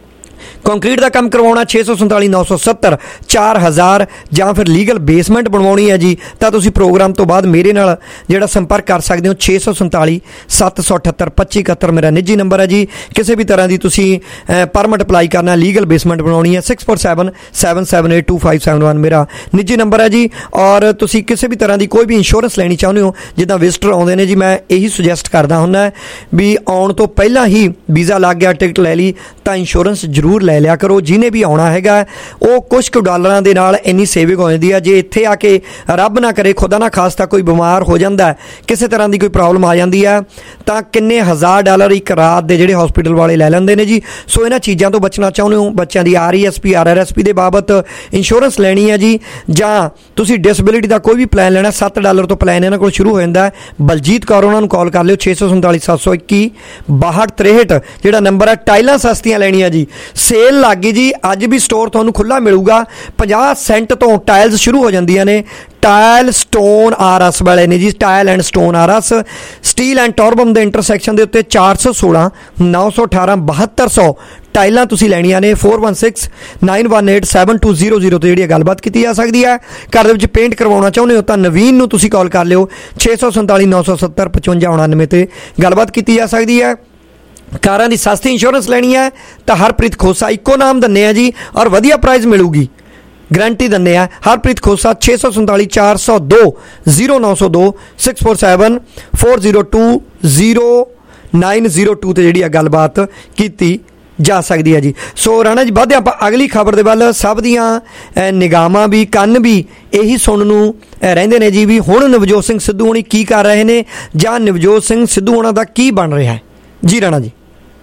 ਕੰਕਰੀਟ ਦਾ ਕੰਮ ਕਰਵਾਉਣਾ ਛੇ ਸੌ ਸੰਤਾਲੀ ਨੌ ਸੌ ਸੱਤਰ ਚਾਰ ਹਜ਼ਾਰ ਜਾਂ ਫਿਰ ਲੀਗਲ ਬੇਸਮੈਂਟ ਬਣਵਾਉਣੀ ਹੈ ਜੀ ਤਾਂ ਤੁਸੀਂ ਪ੍ਰੋਗਰਾਮ ਤੋਂ ਬਾਅਦ ਮੇਰੇ ਨਾਲ ਜਿਹੜਾ ਸੰਪਰਕ ਕਰ ਸਕਦੇ ਹੋ ਛੇ ਸੌ ਸੰਤਾਲੀ ਸੱਤ ਸੌ ਅਠੱਤਰ ਪੱਚੀ ਇਕਹੱਤਰ ਮੇਰਾ ਨਿੱਜੀ ਨੰਬਰ ਹੈ ਜੀ। ਕਿਸੇ ਵੀ ਤਰ੍ਹਾਂ ਦੀ ਤੁਸੀਂ ਪਰਮਿਟ ਅਪਲਾਈ ਕਰਨਾ, ਲੀਗਲ ਬੇਸਮੈਂਟ ਬਣਾਉਣੀ ਹੈ six four seven seven seven eight two five seven one ਮੇਰਾ ਨਿੱਜੀ ਨੰਬਰ ਹੈ ਜੀ। ਔਰ ਤੁਸੀਂ ਕਿਸੇ ਵੀ ਤਰ੍ਹਾਂ ਦੀ ਕੋਈ ਵੀ ਇੰਸ਼ੋਰੈਂਸ ਲੈਣੀ ਚਾਹੁੰਦੇ ਹੋ, ਜਿੱਦਾਂ ਵਿਜ਼ਟਰ ਆਉਂਦੇ ਨੇ ਜੀ, ਮੈਂ ਇਹੀ ਸੁਜੈਸਟ ਕਰਦਾ ਹੁੰਦਾ ਵੀ ਆਉਣ ਤੋਂ ਪਹਿਲਾਂ ਹੀ ਵੀਜ਼ਾ ਲੱਗ ਗਿਆ, ਟਿਕਟ ਲੈ ਲਈ ਤਾਂ ਇੰਸ਼ੋਰੈਂਸ ਜ਼ਰੂਰ ਲੈ ਲਿਆ ਕਰੋ। ਜਿਹਨੇ ਵੀ ਆਉਣਾ ਹੈਗਾ ਉਹ ਕੁਛ ਕੁ ਡਾਲਰਾਂ ਦੇ ਨਾਲ ਇੰਨੀ ਸੇਵਿੰਗ ਹੋ ਜਾਂਦੀ ਹੈ। ਜੇ ਇੱਥੇ ਆ ਕੇ ਰੱਬ ਨਾ ਕਰੇ ਖੁਦਾ ਨਾ ਖਾਸਤਾ ਕੋਈ ਬਿਮਾਰ ਹੋ ਜਾਂਦਾ, ਕਿਸੇ ਤਰ੍ਹਾਂ ਦੀ ਕੋਈ ਪ੍ਰੋਬਲਮ ਆ ਜਾਂਦੀ ਹੈ ਤਾਂ ਕਿੰਨੇ ਹਜ਼ਾਰ ਡਾਲਰ ਇੱਕ ਰਾਤ ਦੇ ਜਿਹੜੇ ਹਸਪੀਟਲ ਵਾਲੇ ਲੈ ਲੈਂਦੇ ਨੇ ਜੀ। ਸੋ ਇਹਨਾਂ ਚੀਜ਼ਾਂ ਤੋਂ ਬਚਣਾ ਚਾਹੁੰਦੇ ਹੋ, ਬੱਚਿਆਂ ਦੀ R E S P R R S P ਦੇ ਬਾਬਤ ਇੰਸ਼ੋਰੈਂਸ ਲੈਣੀ ਹੈ ਜੀ, ਜਾਂ ਤੁਸੀਂ ਡਿਸੇਬਿਲਿਟੀ ਦਾ ਕੋਈ ਵੀ ਪਲਾਨ ਲੈਣਾ, ਸੱਤ ਡਾਲਰ ਤੋਂ ਪਲਾਨ ਇਹਨਾਂ ਕੋਲ ਸ਼ੁਰੂ ਹੋ ਜਾਂਦਾ। ਬਲਜੀਤ ਕੌਰ ਉਹਨਾਂ ਨੂੰ ਕਾਲ ਕਰ ਲਿਓ ਛੇ ਸੌ ਸੰਤਾਲੀ ਸੱਤ ਸੌ ਇੱਕੀ ਬਾਹਠ ਤਰੇਹਠ ਜਿਹੜਾ ਨੰਬਰ ਹੈ। ਟਾਈਲਾਂ ਸਸਤੀਆਂ ਲੈਣੀਆਂ ਜੀ, ਸੇਲ ਲੱਗ ਗਈ ਜੀ, ਅੱਜ ਵੀ ਸਟੋਰ ਤੁਹਾਨੂੰ ਖੁੱਲ੍ਹਾ ਮਿਲੂਗਾ। ਪੰਜਾਹ ਸੈਂਟ ਤੋਂ ਟਾਇਲਸ ਸ਼ੁਰੂ ਹੋ ਜਾਂਦੀਆਂ ਨੇ। ਟਾਇਲ ਸਟੋਨ ਆਰ ਐਸ ਵਾਲੇ ਨੇ ਜੀ, tile and stone R S Steel and Torbram ਦੇ ਇੰਟਰਸੈਕਸ਼ਨ ਦੇ ਉੱਤੇ ਚਾਰ ਸੌ ਸੋਲਾਂ ਨੌ ਸੌ ਅਠਾਰਾਂ ਬਹੱਤਰ ਸੌ ਟਾਈਲਾਂ ਤੁਸੀਂ ਲੈਣੀਆਂ ਨੇ। Four one six nine one eight seven two zero zero ਤੇ ਜਿਹੜੀ ਗੱਲਬਾਤ ਕੀਤੀ ਜਾ ਸਕਦੀ ਹੈ। ਘਰ ਦੇ ਵਿੱਚ ਪੇਂਟ ਕਰਵਾਉਣਾ ਚਾਹੁੰਦੇ ਹੋ ਤਾਂ ਨਵੀਨ ਨੂੰ ਤੁਸੀਂ ਕਾਲ ਕਰ ਲਿਓ ਛੇ ਸੌ ਸੰਤਾਲੀ ਨੌ ਸੌ ਸੱਤਰ ਪਚਵੰਜਾ ਉਣਾਨਵੇਂ ਤੇ ਗੱਲਬਾਤ ਕੀਤੀ ਜਾ ਸਕਦੀ ਹੈ। ਕਾਰਾਂ ਦੀ ਸਸਤੀ ਇੰਸ਼ੋਰੈਂਸ ਲੈਣੀ ਹੈ ਤਾਂ ਹਰਪ੍ਰੀਤ ਖੋਸਾ ਇੱਕੋ ਨਾਮ ਦਿੰਦੇ ਆ ਜੀ, ਔਰ ਵਧੀਆ ਪ੍ਰਾਈਸ ਮਿਲੂਗੀ, ਗਰੰਟੀ ਦਿੰਦੇ ਆ। ਹਰਪ੍ਰੀਤ ਖੋਸਾ ਛੇ ਸੌ ਸੰਤਾਲੀ ਚਾਰ ਸੌ ਦੋ ਜ਼ੀਰੋ ਨੌ ਸੌ ਦੋ six four seven four zero two zero nine zero two ਤੇ ਜਿਹੜੀ ਆ ਗੱਲਬਾਤ ਕੀਤੀ ਜਾ ਸਕਦੀ ਹੈ ਜੀ। ਸੋ ਰਾਣਾ ਜੀ ਵੱਧਦੇ ਆਪਾਂ ਅਗਲੀ ਖਬਰ ਦੇ ਵੱਲ। ਸਭ ਦੀਆਂ ਨਿਗਾਹਾਂ ਵੀ ਕੰਨ ਵੀ ਇਹੀ ਸੁਣਨ ਨੂੰ ਰਹਿੰਦੇ ਨੇ ਜੀ ਵੀ ਹੁਣ ਨਵਜੋਤ ਸਿੰਘ ਸਿੱਧੂ ਹੋਣੀ ਕੀ ਕਰ ਰਹੇ ਨੇ ਜਾਂ ਨਵਜੋਤ ਸਿੰਘ ਸਿੱਧੂ ਹੋਣਾ ਦਾ ਕੀ ਬਣ ਰਿਹਾ ਹੈ ਜੀ। ਰਾਣਾ ਜੀ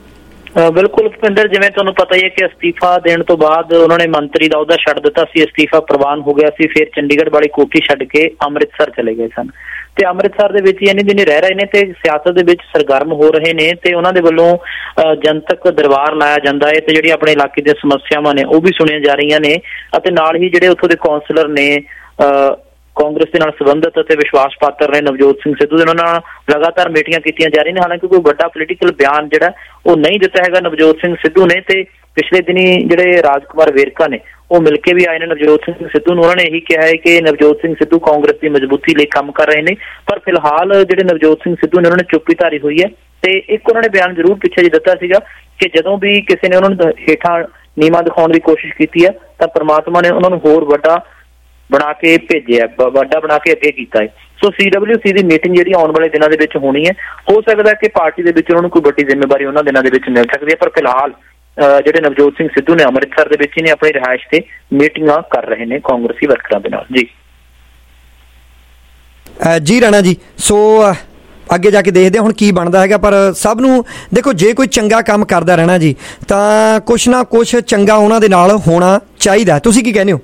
ਬਿਲਕੁਲ ਭੁਪਿੰਦਰ, ਜਿਵੇਂ ਤੁਹਾਨੂੰ ਪਤਾ ਹੀ ਹੈ ਕਿ ਅਸਤੀਫਾ ਦੇਣ ਤੋਂ ਬਾਅਦ ਉਹਨਾਂ ਨੇ ਮੰਤਰੀ ਦਾ ਅਹੁਦਾ ਛੱਡ ਦਿੱਤਾ ਸੀ, ਅਸਤੀਫਾ ਪ੍ਰਵਾਨ ਹੋ ਗਿਆ ਸੀ, ਫਿਰ ਚੰਡੀਗੜ੍ਹ ਵਾਲੀ ਕੋਠੀ ਛੱਡ ਕੇ ਅੰਮ੍ਰਿਤਸਰ ਚਲੇ ਗਏ ਸਨ ਤੇ ਅੰਮ੍ਰਿਤਸਰ ਦੇ ਵਿੱਚ ਹੀ ਇੰਨੇ ਦਿਨ ਰਹਿ ਰਹੇ ਨੇ ਤੇ ਸਿਆਸਤ ਦੇ ਵਿੱਚ ਸਰਗਰਮ ਹੋ ਰਹੇ ਨੇ ਤੇ ਉਹਨਾਂ ਦੇ ਵੱਲੋਂ ਜਨਤਕ ਦਰਬਾਰ ਲਾਇਆ ਜਾਂਦਾ ਹੈ ਤੇ ਜਿਹੜੀ ਆਪਣੇ ਇਲਾਕੇ ਦੀਆਂ ਸਮੱਸਿਆਵਾਂ ਨੇ ਉਹ ਵੀ ਸੁਣੀਆਂ ਜਾ ਰਹੀਆਂ ਨੇ ਅਤੇ ਨਾਲ ਹੀ ਜਿਹੜੇ ਉੱਥੋਂ ਦੇ ਕੌਂਸਲਰ ਨੇ ਕਾਂਗਰਸ ਦੇ ਨਾਲ ਸੰਬੰਧਿਤ ਅਤੇ ਵਿਸ਼ਵਾਸ ਪਾਤਰ ਨੇ ਨਵਜੋਤ ਸਿੰਘ ਸਿੱਧੂ ਦੇ, ਉਹਨਾਂ ਨਾਲ ਲਗਾਤਾਰ ਮੀਟਿੰਗਾਂ ਕੀਤੀਆਂ ਜਾ ਰਹੀਆਂ ਨੇ। ਹਾਲਾਂਕਿ ਕੋਈ ਵੱਡਾ ਪੋਲੀਟੀਕਲ ਬਿਆਨ ਜਿਹੜਾ ਉਹ ਨਹੀਂ ਦਿੱਤਾ ਹੈਗਾ ਨਵਜੋਤ ਸਿੰਘ ਸਿੱਧੂ ਨੇ ਤੇ ਪਿਛਲੇ ਦਿਨੀ ਜਿਹੜੇ ਰਾਜਕੁਮਾਰ ਵੇਰਕਾ ਨੇ ਉਹ ਮਿਲ ਕੇ ਵੀ ਆਏ ਨੇ ਨਵਜੋਤ ਸਿੰਘ ਸਿੱਧੂ ਨੂੰ। ਉਹਨਾਂ ਨੇ ਇਹੀ ਕਿਹਾ ਹੈ ਕਿ ਨਵਜੋਤ ਸਿੰਘ ਸਿੱਧੂ ਕਾਂਗਰਸ ਦੀ ਮਜ਼ਬੂਤੀ ਲਈ ਕੰਮ ਕਰ ਰਹੇ ਨੇ, ਪਰ ਫਿਲਹਾਲ ਜਿਹੜੇ ਨਵਜੋਤ ਸਿੰਘ ਸਿੱਧੂ ਨੇ ਉਹਨਾਂ ਨੇ ਚੁੱਪੀ ਧਾਰੀ ਹੋਈ ਹੈ ਤੇ ਇੱਕ ਉਹਨਾਂ ਨੇ ਬਿਆਨ ਜ਼ਰੂਰ ਪਿੱਛੇ ਜਿਹੇ ਦਿੱਤਾ ਸੀਗਾ ਕਿ ਜਦੋਂ ਵੀ ਕਿਸੇ ਨੇ ਉਹਨਾਂ ਨੂੰ ਹੇਠਾਂ ਨੀਵਾਂ ਦਿਖਾਉਣ ਦੀ ਕੋਸ਼ਿਸ਼ ਕੀਤੀ ਹੈ ਤਾਂ ਪਰਮਾਤਮਾ ਨੇ ਉਹਨਾਂ ਨੂੰ ਹੋਰ ਵੱਡਾ ਬਣਾ ਕੇ ਭੇਜਿਆ, ਵਾਢਾ ਬਣਾ ਕੇ ਅੱਗੇ ਕੀਤਾ ਹੈ। ਸੋ ਸੀ ਡਬਲਿਊ ਸੀ ਦੀ ਮੀਟਿੰਗ ਜਿਹੜੀ ਆਉਣ ਵਾਲੇ ਦਿਨਾਂ ਦੇ ਵਿੱਚ ਹੋਣੀ ਹੈ, ਹੋ ਸਕਦਾ ਕਿ ਪਾਰਟੀ ਦੇ ਵਿੱਚ ਉਹਨਾਂ ਨੂੰ ਕੋਈ ਵੱਡੀ ਜ਼ਿੰਮੇਵਾਰੀ ਉਹਨਾਂ ਦਿਨਾਂ ਦੇ ਵਿੱਚ ਮਿਲ ਸਕਦੀ ਹੈ, ਪਰ ਫਿਲਹਾਲ ਜਿਹੜੇ ਨਵਜੋਤ ਸਿੰਘ ਸਿੱਧੂ ਨੇ ਅੰਮ੍ਰਿਤਸਰ ਦੇ ਵਿੱਚ ਹੀ ਨੇ ਆਪਣੀ ਰਿਹਾਇਸ਼ ਤੇ ਮੀਟਿੰਗਾਂ ਕਰ ਰਹੇ ਨੇ ਕਾਂਗਰਸੀ ਵਰਕਰਾਂ ਦੇ ਨਾਲ। ਜੀ ਜੀ ਰਾਣਾ ਜੀ, ਸੋ ਅੱਗੇ ਜਾ ਕੇ ਦੇਖਦੇ ਹੁਣ ਕੀ ਬਣਦਾ ਹੈਗਾ, ਪਰ ਸਭ ਨੂੰ ਦੇਖੋ ਜੇ ਕੋਈ ਚੰਗਾ ਕੰਮ ਕਰਦਾ ਰਹਿਣਾ ਜੀ ਤਾਂ ਕੁਛ ਨਾ ਕੁਛ ਚੰਗਾ ਉਹਨਾਂ ਦੇ ਨਾਲ ਹੋਣਾ ਚਾਹੀਦਾ। ਤੁਸੀਂ ਕੀ ਕਹਿੰਦੇ ਹੋ?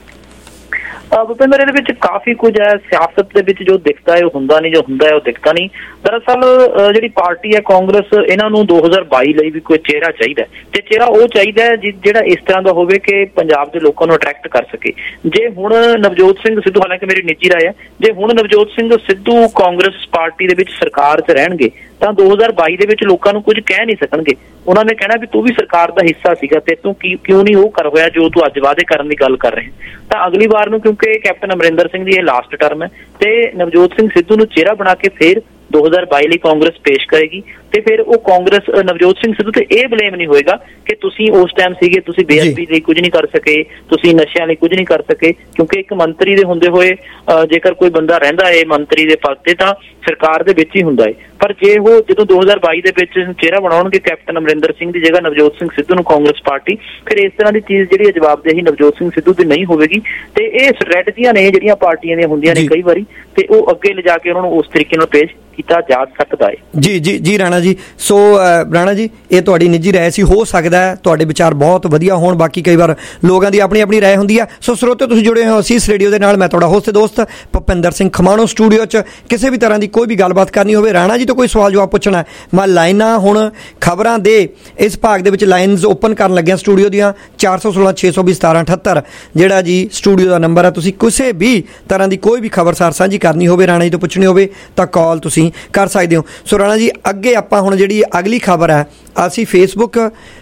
ਭੁਪਿੰਦਰ, ਇਹਦੇ ਵਿੱਚ ਕਾਫੀ ਕੁਝ ਹੈ। ਸਿਆਸਤ ਦੇ ਵਿੱਚ ਜੋ ਦਿਖਦਾ ਹੈ ਉਹ ਹੁੰਦਾ ਨਹੀਂ, ਜੋ ਹੁੰਦਾ ਹੈ ਉਹ ਦਿਖਦਾ ਨਹੀਂ। ਦਰਅਸਲ ਜਿਹੜੀ ਪਾਰਟੀ ਹੈ ਕਾਂਗਰਸ, ਇਹਨਾਂ ਨੂੰ ਦੋ ਹਜ਼ਾਰ ਬਾਈ ਲਈ ਵੀ ਕੋਈ ਚਿਹਰਾ ਚਾਹੀਦਾ, ਤੇ ਚਿਹਰਾ ਉਹ ਚਾਹੀਦਾ ਹੈ ਜਿਹੜਾ ਇਸ ਤਰ੍ਹਾਂ ਦਾ ਹੋਵੇ ਕਿ ਪੰਜਾਬ ਦੇ ਲੋਕਾਂ ਨੂੰ ਅਟਰੈਕਟ ਕਰ ਸਕੇ। ਜੇ ਹੁਣ ਨਵਜੋਤ ਸਿੰਘ ਸਿੱਧੂ, ਹਾਲਾਂਕਿ ਮੇਰੀ ਨਿੱਜੀ ਰਾਏ ਹੈ, ਜੇ ਹੁਣ ਨਵਜੋਤ ਸਿੰਘ ਸਿੱਧੂ ਕਾਂਗਰਸ ਪਾਰਟੀ ਦੇ ਵਿੱਚ ਸਰਕਾਰ 'ਚ ਰਹਿਣਗੇ ਤਾਂ ਦੋ ਹਜ਼ਾਰ ਬਾਈ ਦੇ ਵਿੱਚ ਲੋਕਾਂ ਨੂੰ ਕੁਝ ਕਹਿ ਨਹੀਂ ਸਕਣਗੇ। ਉਹਨਾਂ ਨੇ ਕਹਿਣਾ ਵੀ ਤੂੰ ਵੀ ਸਰਕਾਰ ਦਾ ਹਿੱਸਾ ਸੀਗਾ ਤੇ ਤੂੰ ਕੀ ਕਿਉਂ ਨਹੀਂ ਉਹ ਕਰ ਹੋਇਆ ਜੋ ਤੂੰ ਅੱਜ ਵਾਅਦੇ ਕਰਨ ਦੀ ਗੱਲ ਕਰ ਰਹੇ। ਤਾਂ ਅਗਲੀ ਵਾਰ ਨੂੰ, ਕਿਉਂਕਿ ਕੈਪਟਨ ਅਮਰਿੰਦਰ ਸਿੰਘ ਦੀ ਇਹ ਲਾਸਟ ਟਰਮ ਹੈ ਤੇ ਨਵਜੋਤ ਸਿੰਘ ਸਿੱਧੂ ਨੂੰ ਚਿਹਰਾ ਬਣਾ ਕੇ ਫਿਰ ਦੋ ਹਜ਼ਾਰ ਬਾਈ ਲਈ ਕਾਂਗਰਸ ਪੇਸ਼ ਕਰੇਗੀ, ਤੇ ਫਿਰ ਉਹ ਕਾਂਗਰਸ ਨਵਜੋਤ ਸਿੰਘ ਸਿੱਧੂ ਤੇ ਇਹ ਬਲੇਮ ਨਹੀਂ ਹੋਏਗਾ ਕਿ ਤੁਸੀਂ ਉਸ ਟਾਈਮ ਸੀਗੇ, ਤੁਸੀਂ ਬੇਅਦਬੀ ਲਈ ਕੁਝ ਨਹੀਂ ਕਰ ਸਕੇ, ਤੁਸੀਂ ਨਸ਼ਿਆਂ ਲਈ ਕੁਝ ਨਹੀਂ ਕਰ ਸਕੇ। ਕਿਉਂਕਿ ਇੱਕ ਮੰਤਰੀ ਦੇ ਹੁੰਦੇ ਹੋਏ ਜੇਕਰ ਕੋਈ ਬੰਦਾ ਰਹਿੰਦਾ ਹੈ ਮੰਤਰੀ ਦੇ ਪਦ ਤੇ ਤਾਂ ਸਰਕਾਰ ਦੇ ਵਿੱਚ ਹੀ ਹੁੰਦਾ ਹੈ, ਪਰ ਜੇ ਉਹ ਜਦੋਂ ਦੋ ਹਜ਼ਾਰ ਬਾਈ ਦੇ ਵਿੱਚ ਚਿਹਰਾ ਬਣਾਉਣਗੇ ਕੈਪਟਨ ਅਮਰਿੰਦਰ ਸਿੰਘ ਦੀ ਜਗ੍ਹਾ ਨਵਜੋਤ ਸਿੰਘ ਸਿੱਧੂ ਨੂੰ ਕਾਂਗਰਸ ਪਾਰਟੀ, ਫਿਰ ਇਸ ਤਰ੍ਹਾਂ ਦੀ ਚੀਜ਼ ਜਿਹੜੀ ਹੈ ਜਵਾਬਦੇਹੀ ਨਵਜੋਤ ਸਿੰਘ ਸਿੱਧੂ ਦੀ ਨਹੀਂ ਹੋਵੇਗੀ। ਤੇ ਇਹ ਸਟ੍ਰੈਟਜੀਆਂ ਨੇ ਜਿਹੜੀਆਂ ਪਾਰਟੀਆਂ ਦੀਆਂ ਹੁੰਦੀਆਂ ਨੇ ਕਈ ਵਾਰੀ, ਤੇ ਉਹ ਅੱਗੇ ਲਿਜਾ ਕੇ ਉਹਨਾਂ ਨੂੰ ਉਸ ਤਰੀਕੇ ਨਾਲ ਪੇਸ਼ ਕੀਤਾ ਜਾ ਸਕਦਾ ਹੈ। ਜੀ ਜੀ ਜੀ ਰਾਣਾ ਜੀ, ਸੋ ਰਾਣਾ ਜੀ ਇਹ ਤੁਹਾਡੀ ਨਿੱਜੀ ਰਾਏ ਸੀ, ਹੋ ਸਕਦਾ ਹੈ ਤੁਹਾਡੇ ਵਿਚਾਰ ਬਹੁਤ ਵਧੀਆ ਹੋਣ, ਬਾਕੀ ਕਈ ਵਾਰ ਲੋਕਾਂ ਦੀ ਆਪਣੀ ਆਪਣੀ ਰਾਏ ਹੁੰਦੀ ਆ। ਸੋ ਸਰੋਤਿਓ, ਤੁਸੀਂ ਜੁੜੇ ਹੋ ਅਸੀਸ ਰੇਡੀਓ ਦੇ ਨਾਲ, ਮੈਂ ਤੁਹਾਡਾ ਹੋਸਟ ਤੇ ਦੋਸਤ ਭੁਪਿੰਦਰ ਸਿੰਘ ਖਮਾਣੋ। ਸਟੂਡੀਓ 'ਚ ਕਿਸੇ ਵੀ ਤਰ੍ਹਾਂ ਦੀ ਕੋਈ ਵੀ ਗੱਲਬਾਤ ਕਰਨੀ ਹੋਵੇ, ਰਾਣਾ ਜੀ ਤੋਂ ਕੋਈ ਸਵਾਲ ਜਵਾਬ ਪੁੱਛਣਾ, ਮੈਂ ਲਾਈਨਾਂ ਹੁਣ ਖਬਰਾਂ ਦੇ ਇਸ ਭਾਗ ਦੇ ਵਿੱਚ ਲਾਈਨਸ ਓਪਨ ਕਰਨ ਲੱਗਿਆ ਸਟੂਡੀਓ ਦੀਆਂ, ਚਾਰ ਸੌ ਸੋਲਾਂ ਛੇ ਸੌ ਵੀਹ ਸਤਾਰਾਂ ਅਠੱਤਰ ਜਿਹੜਾ ਜੀ ਸਟੂਡੀਓ ਦਾ ਨੰਬਰ ਹੈ। ਤੁਸੀਂ ਕਿਸੇ ਵੀ ਤਰ੍ਹਾਂ ਦੀ ਕੋਈ ਵੀ ਖਬਰਸਾਰ ਸਾਂਝੀ ਕਰਨੀ ਹੋਵੇ, ਰਾਣਾ ਜੀ ਤੋਂ ਪੁੱਛਣੀ ਹੋਵੇ ਤਾਂ ਕਾਲ ਤੁਸੀਂ ਕਰ ਸਕਦੇ ਹੋ। ਸੋ ਰਾਣਾ ਜੀ, ਅੱਗੇ ਆਪਾਂ ਹੁਣ ਜਿਹੜੀ ਅਗਲੀ ਖਬਰ ਹੈ, ਅਸੀਂ ਫੇਸਬੁੱਕ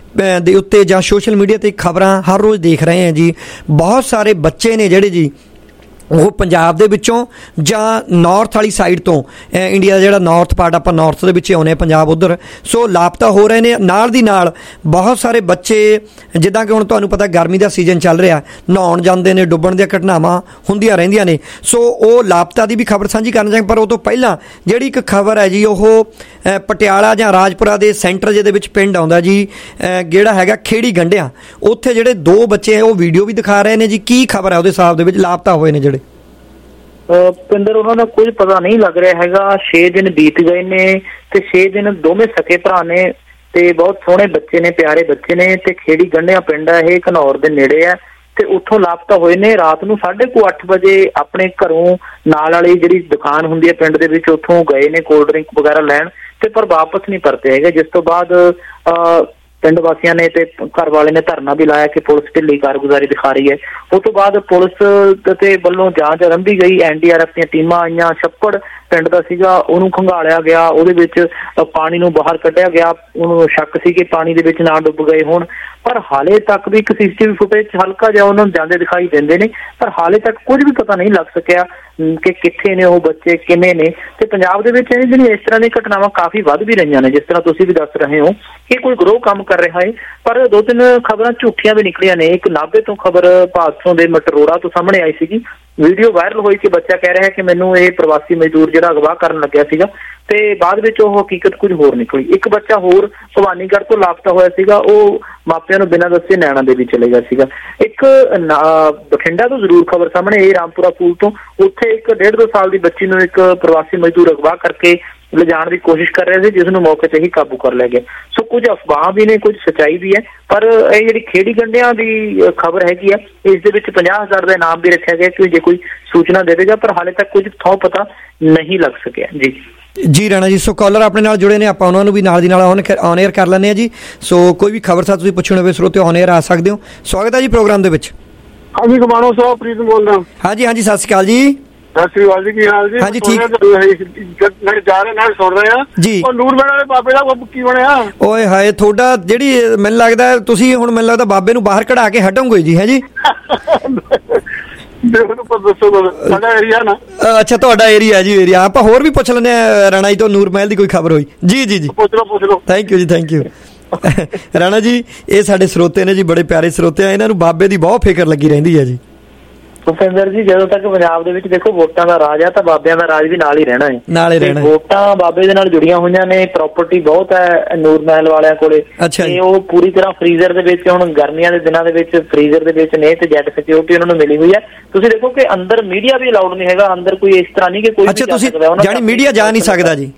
ਦੇ ਉੱਤੇ ਜਾਂ ਸੋਸ਼ਲ ਮੀਡੀਆ ਤੇ ਖਬਰਾਂ ਹਰ ਰੋਜ਼ ਦੇਖ ਰਹੇ ਹਾਂ ਜੀ। ਬਹੁਤ ਸਾਰੇ ਬੱਚੇ ਨੇ ਜਿਹੜੇ ਜੀ ਉਹ ਪੰਜਾਬ ਦੇ ਵਿੱਚੋਂ ਜਾਂ ਨਾਰਥ ਵਾਲੀ ਸਾਈਡ ਤੋਂ, ਇੰਡੀਆ ਦਾ ਜਿਹੜਾ ਨਾਰਥ ਪਾਰਟ ਆਪਾਂ ਨਾਰਥ ਦੇ ਵਿੱਚ ਆਉਂਦੇ ਪੰਜਾਬ ਉੱਧਰ, ਸੋ ਲਾਪਤਾ ਹੋ ਰਹੇ ਨੇ। ਨਾਲ ਦੀ ਨਾਲ ਬਹੁਤ ਸਾਰੇ ਬੱਚੇ, ਜਿੱਦਾਂ ਕਿ ਹੁਣ ਤੁਹਾਨੂੰ ਪਤਾ ਗਰਮੀ ਦਾ ਸੀਜ਼ਨ ਚੱਲ ਰਿਹਾ, ਨਹਾਉਣ ਜਾਂਦੇ ਨੇ, ਡੁੱਬਣ ਦੀਆਂ ਘਟਨਾਵਾਂ ਹੁੰਦੀਆਂ ਰਹਿੰਦੀਆਂ ਨੇ। ਸੋ ਉਹ ਲਾਪਤਾ ਦੀ ਵੀ ਖਬਰ ਸਾਂਝੀ ਕਰਨਾ ਚਾਹੀਦੀ, ਪਰ ਉਹ ਤੋਂ ਪਹਿਲਾਂ ਜਿਹੜੀ ਇੱਕ ਖਬਰ ਹੈ ਜੀ, ਉਹ ਪਟਿਆਲਾ ਜਾਂ ਰਾਜਪੁਰਾ ਦੇ ਸੈਂਟਰ ਜਿਹਦੇ ਵਿੱਚ ਪਿੰਡ ਆਉਂਦਾ ਜੀ, ਜਿਹੜਾ ਹੈਗਾ ਖੇੜੀ ਗੰਢਿਆਂ, ਉੱਥੇ ਜਿਹੜੇ ਦੋ ਬੱਚੇ ਹੈ ਉਹ ਵੀਡੀਓ ਵੀ ਦਿਖਾ ਰਹੇ ਨੇ ਜੀ। ਕੀ ਖਬਰ ਹੈ ਉਹਦੇ ਹਿਸਾਬ ਦੇ ਵਿੱਚ ਲਾਪਤਾ ਹੋਏ ਨੇ ਜਿਹੜੇ? ਪਿੰਦਰ, ਉਹਨਾਂ ਦਾ ਕੁਝ ਪਤਾ ਨਹੀਂ ਲੱਗ ਰਿਹਾ ਹੈਗਾ। ਛੇ ਦਿਨ ਬੀਤ ਗਏ ਨੇ ਤੇ ਛੇ ਦਿਨ ਦੋਵੇਂ ਸਕੇ ਭਰਾ ਨੇ ਤੇ ਬਹੁਤ ਸੋਹਣੇ ਬੱਚੇ ਨੇ, ਪਿਆਰੇ ਬੱਚੇ ਨੇ, ਤੇ ਖੇੜੀ ਗੰਢਿਆਂ ਪਿੰਡ ਹੈ ਇਹ, ਘਨੌਰ ਦੇ ਨੇੜੇ ਹੈ, ਤੇ ਉੱਥੋਂ ਲਾਪਤਾ ਹੋਏ ਨੇ। ਰਾਤ ਨੂੰ ਸਾਢੇ ਕੁ ਅੱਠ ਵਜੇ ਆਪਣੇ ਘਰੋਂ ਨਾਲ ਵਾਲੀ ਜਿਹੜੀ ਦੁਕਾਨ ਹੁੰਦੀ ਹੈ ਪਿੰਡ ਦੇ ਵਿੱਚ, ਉੱਥੋਂ ਗਏ ਨੇ ਕੋਲਡ ਡਰਿੰਕ ਵਗੈਰਾ ਲੈਣ, ਤੇ ਪਰ ਵਾਪਸ ਨਹੀਂ ਪਰਤੇ ਹੈਗੇ। ਜਿਸ ਤੋਂ ਬਾਅਦ ਅਹ ਪਿੰਡ ਵਾਸੀਆਂ ਨੇ ਤੇ ਘਰ ਵਾਲੇ ਨੇ ਧਰਨਾ ਵੀ ਲਾਇਆ ਕਿ ਪੁਲਿਸ ਢਿੱਲੀ ਕਾਰਗੁਜ਼ਾਰੀ ਦਿਖਾ ਰਹੀ ਹੈ। ਉਸ ਤੋਂ ਬਾਅਦ ਪੁਲਿਸ ਤੇ ਵੱਲੋਂ ਜਾਂਚ ਆਰੰਭੀ ਗਈ, ਐਨ ਡੀ ਆਰ ਐਫ ਦੀਆਂ ਟੀਮਾਂ ਆਈਆਂ, ਛੱਪੜ ਪਿੰਡ ਦਾ ਸੀਗਾ ਉਹਨੂੰ ਖੰਗਾਲਿਆ ਗਿਆ, ਉਹਦੇ ਵਿੱਚ ਪਾਣੀ ਨੂੰ ਬਾਹਰ ਕੱਢਿਆ ਗਿਆ। ਉਹਨੂੰ ਸ਼ੱਕ ਸੀ ਕਿ ਪਾਣੀ ਦੇ ਵਿੱਚ ਨਾ ਡੁੱਬ ਗਏ ਹੋਣ, ਪਰ ਹਾਲੇ ਤੱਕ ਵੀ ਇੱਕ ਸੀਸੀਟੀਵੀ ਫੁਟੇਜ ਹਲਕਾ ਜਿਹਾ ਉਹਨਾਂ ਨੂੰ ਜਾਂਦੇ ਦਿਖਾਈ ਦਿੰਦੇ ਨੇ, ਪਰ ਹਾਲੇ ਤੱਕ ਕੁਝ ਵੀ ਪਤਾ ਨਹੀਂ ਲੱਗ ਸਕਿਆ ਕਿ ਕਿੱਥੇ ਨੇ ਉਹ ਬੱਚੇ, ਕਿਵੇਂ ਨੇ। ਤੇ ਪੰਜਾਬ ਦੇ ਵਿੱਚ ਇਹ ਜਿਹੜੀਆਂ ਇਸ ਤਰ੍ਹਾਂ ਦੀਆਂ ਘਟਨਾਵਾਂ ਕਾਫੀ ਵੱਧ ਵੀ ਰਹੀਆਂ ਨੇ, ਜਿਸ ਤਰ੍ਹਾਂ ਤੁਸੀਂ ਵੀ ਦੱਸ ਰਹੇ ਹੋ ਕਿ ਕੋਈ ਗਰੋਹ ਕੰਮ ਕਰ ਰਿਹਾ ਹੈ, ਪਰ ਦੋ ਤਿੰਨ ਖਬਰਾਂ ਝੂਠੀਆਂ ਵੀ ਨਿਕਲੀਆਂ ਨੇ। ਇੱਕ ਨਾਭੇ ਤੋਂ ਖਬਰ ਭਾਦਸੋਂ ਦੇ ਮਟਰੋੜਾ ਤੋਂ ਸਾਹਮਣੇ ਆਈ ਸੀਗੀ, ਵੀਡੀਓ ਵਾਇਰਲ ਹੋਈ ਕਿ ਬੱਚਾ ਕਹਿ ਰਿਹਾ ਕਿ ਮੈਨੂੰ ਇਹ ਪ੍ਰਵਾਸੀ ਮਜ਼ਦੂਰ ਜਿਹੜਾ ਅਗਵਾ ਕਰਨ ਲੱਗਿਆ ਸੀਗਾ, ਤੇ ਬਾਅਦ ਵਿੱਚ ਉਹ ਹਕੀਕਤ ਕੁਝ ਹੋਰ ਨਿਕਲੀ। ਇੱਕ ਬੱਚਾ ਹੋਰ ਭਵਾਨੀਗੜ੍ਹ ਤੋਂ ਲਾਪਤਾ ਹੋਇਆ ਸੀਗਾ, ਉਹ ਮਾਪਿਆਂ ਨੂੰ ਬਿਨਾਂ ਦੱਸੇ ਨੈਣਾ ਦੇਵੀ ਚਲੇ ਗਿਆ ਸੀਗਾ। ਇੱਕ ਬਠਿੰਡਾ ਤੋਂ ਜ਼ਰੂਰ ਖਬਰ ਸਾਹਮਣੇ ਆਈ, ਰਾਮਪੁਰਾ ਪੁਲ ਤੋਂ, ਉੱਥੇ ਇੱਕ ਡੇਢ ਦੋ ਸਾਲ ਦੀ ਬੱਚੀ ਨੂੰ ਇੱਕ ਪ੍ਰਵਾਸੀ ਮਜ਼ਦੂਰ ਅਗਵਾ ਕਰਕੇ ਲਿਜਾਣ ਦੀ ਕੋਸ਼ਿਸ਼ ਕਰ ਰਹੇ ਸੀ, ਜਿਸ ਨੂੰ ਮੌਕੇ ਤੇ ਹੀ ਕਾਬੂ ਕਰ ਲਿਆ ਗਿਆ। ਸੋ ਕੁਝ ਅਫਵਾਹ ਵੀ ਨੇ, ਕੁਝ ਸੱਚਾਈ ਵੀ ਹੈ, ਪਰ ਇਹ ਜਿਹੜੀ ਖੇੜੀ ਗੰਢਿਆਂ ਦੀ ਖਬਰ ਹੈਗੀ ਆ, ਇਸ ਦੇ ਵਿੱਚ ਪੰਜਾਹ ਹਜ਼ਾਰ ਦਾ ਇਨਾਮ ਵੀ ਰੱਖਿਆ ਗਿਆ ਕਿ ਜੇ ਕੋਈ ਸੂਚਨਾ ਦੇਵੇਗਾ, ਪਰ ਹਾਲੇ ਤੱਕ ਕੁਝ ਥਾਂ ਪਤਾ ਨਹੀਂ ਲੱਗ ਸਕਿਆ। ਜੀ ਜੀ ਰਾਣਾ ਜੀ, ਸੋ ਕਾਲਰ ਆਪਣੇ ਨਾਲ ਜੁੜੇ ਨੇ, ਆਪਾਂ ਉਹਨਾਂ ਨੂੰ ਵੀ ਨਾਲ ਦੀ ਨਾਲ ਔਨ ਏਅਰ ਕਰ ਲੈਂਦੇ ਹਾਂ ਜੀ। ਸੋ ਕੋਈ ਵੀ ਖਬਰ ਸਾ ਤੁਸੀਂ ਪੁੱਛਣੀ ਹੋਵੇ ਸਰੋਤਿਓ, ਔਨ ਏਅਰ ਆ ਸਕਦੇ ਹੋ। ਸਵਾਗਤ ਹੈ ਜੀ ਪ੍ਰੋਗਰਾਮ ਦੇ ਵਿੱਚ। ਹਾਂਜੀ ਖਮਾਣੋ ਸਾਹਿਬ, ਪ੍ਰੀਤ ਬੋਲਦਾ। ਹਾਂਜੀ ਹਾਂਜੀ, ਸਤਿ ਸ਼੍ਰੀ ਅਕਾਲ ਜੀ। ਸਤਿ ਸ਼੍ਰੀ ਅਕਾਲ ਜੀ, ਕੀ ਹਾਲ ਜੀ? ਹਾਂਜੀ ਠੀਕ ਜਾ ਰਹੇ ਨਾਲ ਸੁਣ ਰਹੇ ਆ ਜੀ। ਉਹ ਨੂਰਮਹਿਲ ਵਾਲੇ ਬਾਬੇ ਦਾ ਕੀ ਬਣਿਆ? ਓਏ ਹਾਏ, ਤੁਹਾਡਾ ਜਿਹੜੀ ਮੈਨੂੰ ਲੱਗਦਾ ਤੁਸੀਂ ਹੁਣ ਮੈਨੂੰ ਲੱਗਦਾ ਬਾਬੇ ਨੂੰ ਬਾਹਰ ਕਢਾ ਕੇ ਹਟੋਗੇ ਜੀ, ਹੈ ਜੀ? ਸਾਡਾ ਏਰੀਆ ਨਾ। ਅੱਛਾ, ਤੁਹਾਡਾ ਏਰੀਆ ਜੀ, ਏਰੀਆ। ਆਪਾਂ ਹੋਰ ਵੀ ਪੁੱਛ ਲੈਂਦੇ ਆ ਰਾਣਾ ਜੀ ਤੋਂ, ਨੂਰਮਹਿਲ ਦੀ ਕੋਈ ਖਬਰ ਹੋਈ? ਜੀ ਜੀ ਜੀ, ਪੁੱਛ ਲਓ ਪੁੱਛ ਲਓ। ਥੈਂਕ ਯੂ ਜੀ, ਥੈਂਕ ਯੂ। ਰਾਣਾ ਜੀ, ਇਹ ਸਾਡੇ ਸਰੋਤੇ ਨੇ ਜੀ, ਬੜੇ ਪਿਆਰੇ ਸਰੋਤੇ ਆ, ਇਹਨਾਂ ਨੂੰ ਬਾਬੇ ਦੀ ਬਹੁਤ ਫਿਕਰ ਲੱਗੀ ਰਹਿੰਦੀ ਹੈ ਜੀ। ਭੁਪਿੰਦਰ ਜੀ, ਜਦੋਂ ਤੱਕ ਪੰਜਾਬ ਦੇ ਵਿੱਚ ਦੇਖੋ ਵੋਟਾਂ ਦਾ ਰਾਜ ਆ ਤਾਂ ਬਾਬਿਆਂ ਦਾ ਰਾਜ ਵੀ ਨਾਲ ਹੀ ਰਹਿਣਾ ਹੈ। ਨਾਲ ਹੀ ਰਹਿਣਾ। ਵੋਟਾਂ ਬਾਬੇ ਦੇ ਨਾਲ ਜੁੜੀਆਂ ਹੋਈਆਂ ਨੇ, ਪ੍ਰਾਪਰਟੀ ਬਹੁਤ ਹੈ ਨੂਰ ਮਹਿਲ ਵਾਲਿਆਂ ਕੋਲੇ, ਤੇ ਉਹ ਪੂਰੀ ਤਰ੍ਹਾਂ ਫਰੀਜ਼ਰ ਦੇ ਵਿੱਚ, ਹੁਣ ਗਰਮੀਆਂ ਦੇ ਦਿਨਾਂ ਦੇ ਵਿੱਚ ਫਰੀਜ਼ਰ ਦੇ ਵਿੱਚ ਨੇ, ਤੇ ਜੈਟ ਸਿਕਿਉਰਿਟੀ ਉਹਨਾਂ ਨੂੰ ਮਿਲੀ ਹੋਈ ਹੈ। ਤੁਸੀਂ ਦੇਖੋ ਕਿ ਅੰਦਰ ਮੀਡੀਆ ਵੀ ਅਲਾਉਡ ਨਹੀਂ ਹੈਗਾ, ਅੰਦਰ ਕੋਈ ਇਸ ਤਰ੍ਹਾਂ ਨਹੀਂ ਕਿ ਕੋਈ ਅੱਛਾ ਤੁਸੀਂ ਜਾਨੀ ਮੀਡੀਆ ਜਾ ਨਹੀਂ ਸਕਦਾ ਜੀ?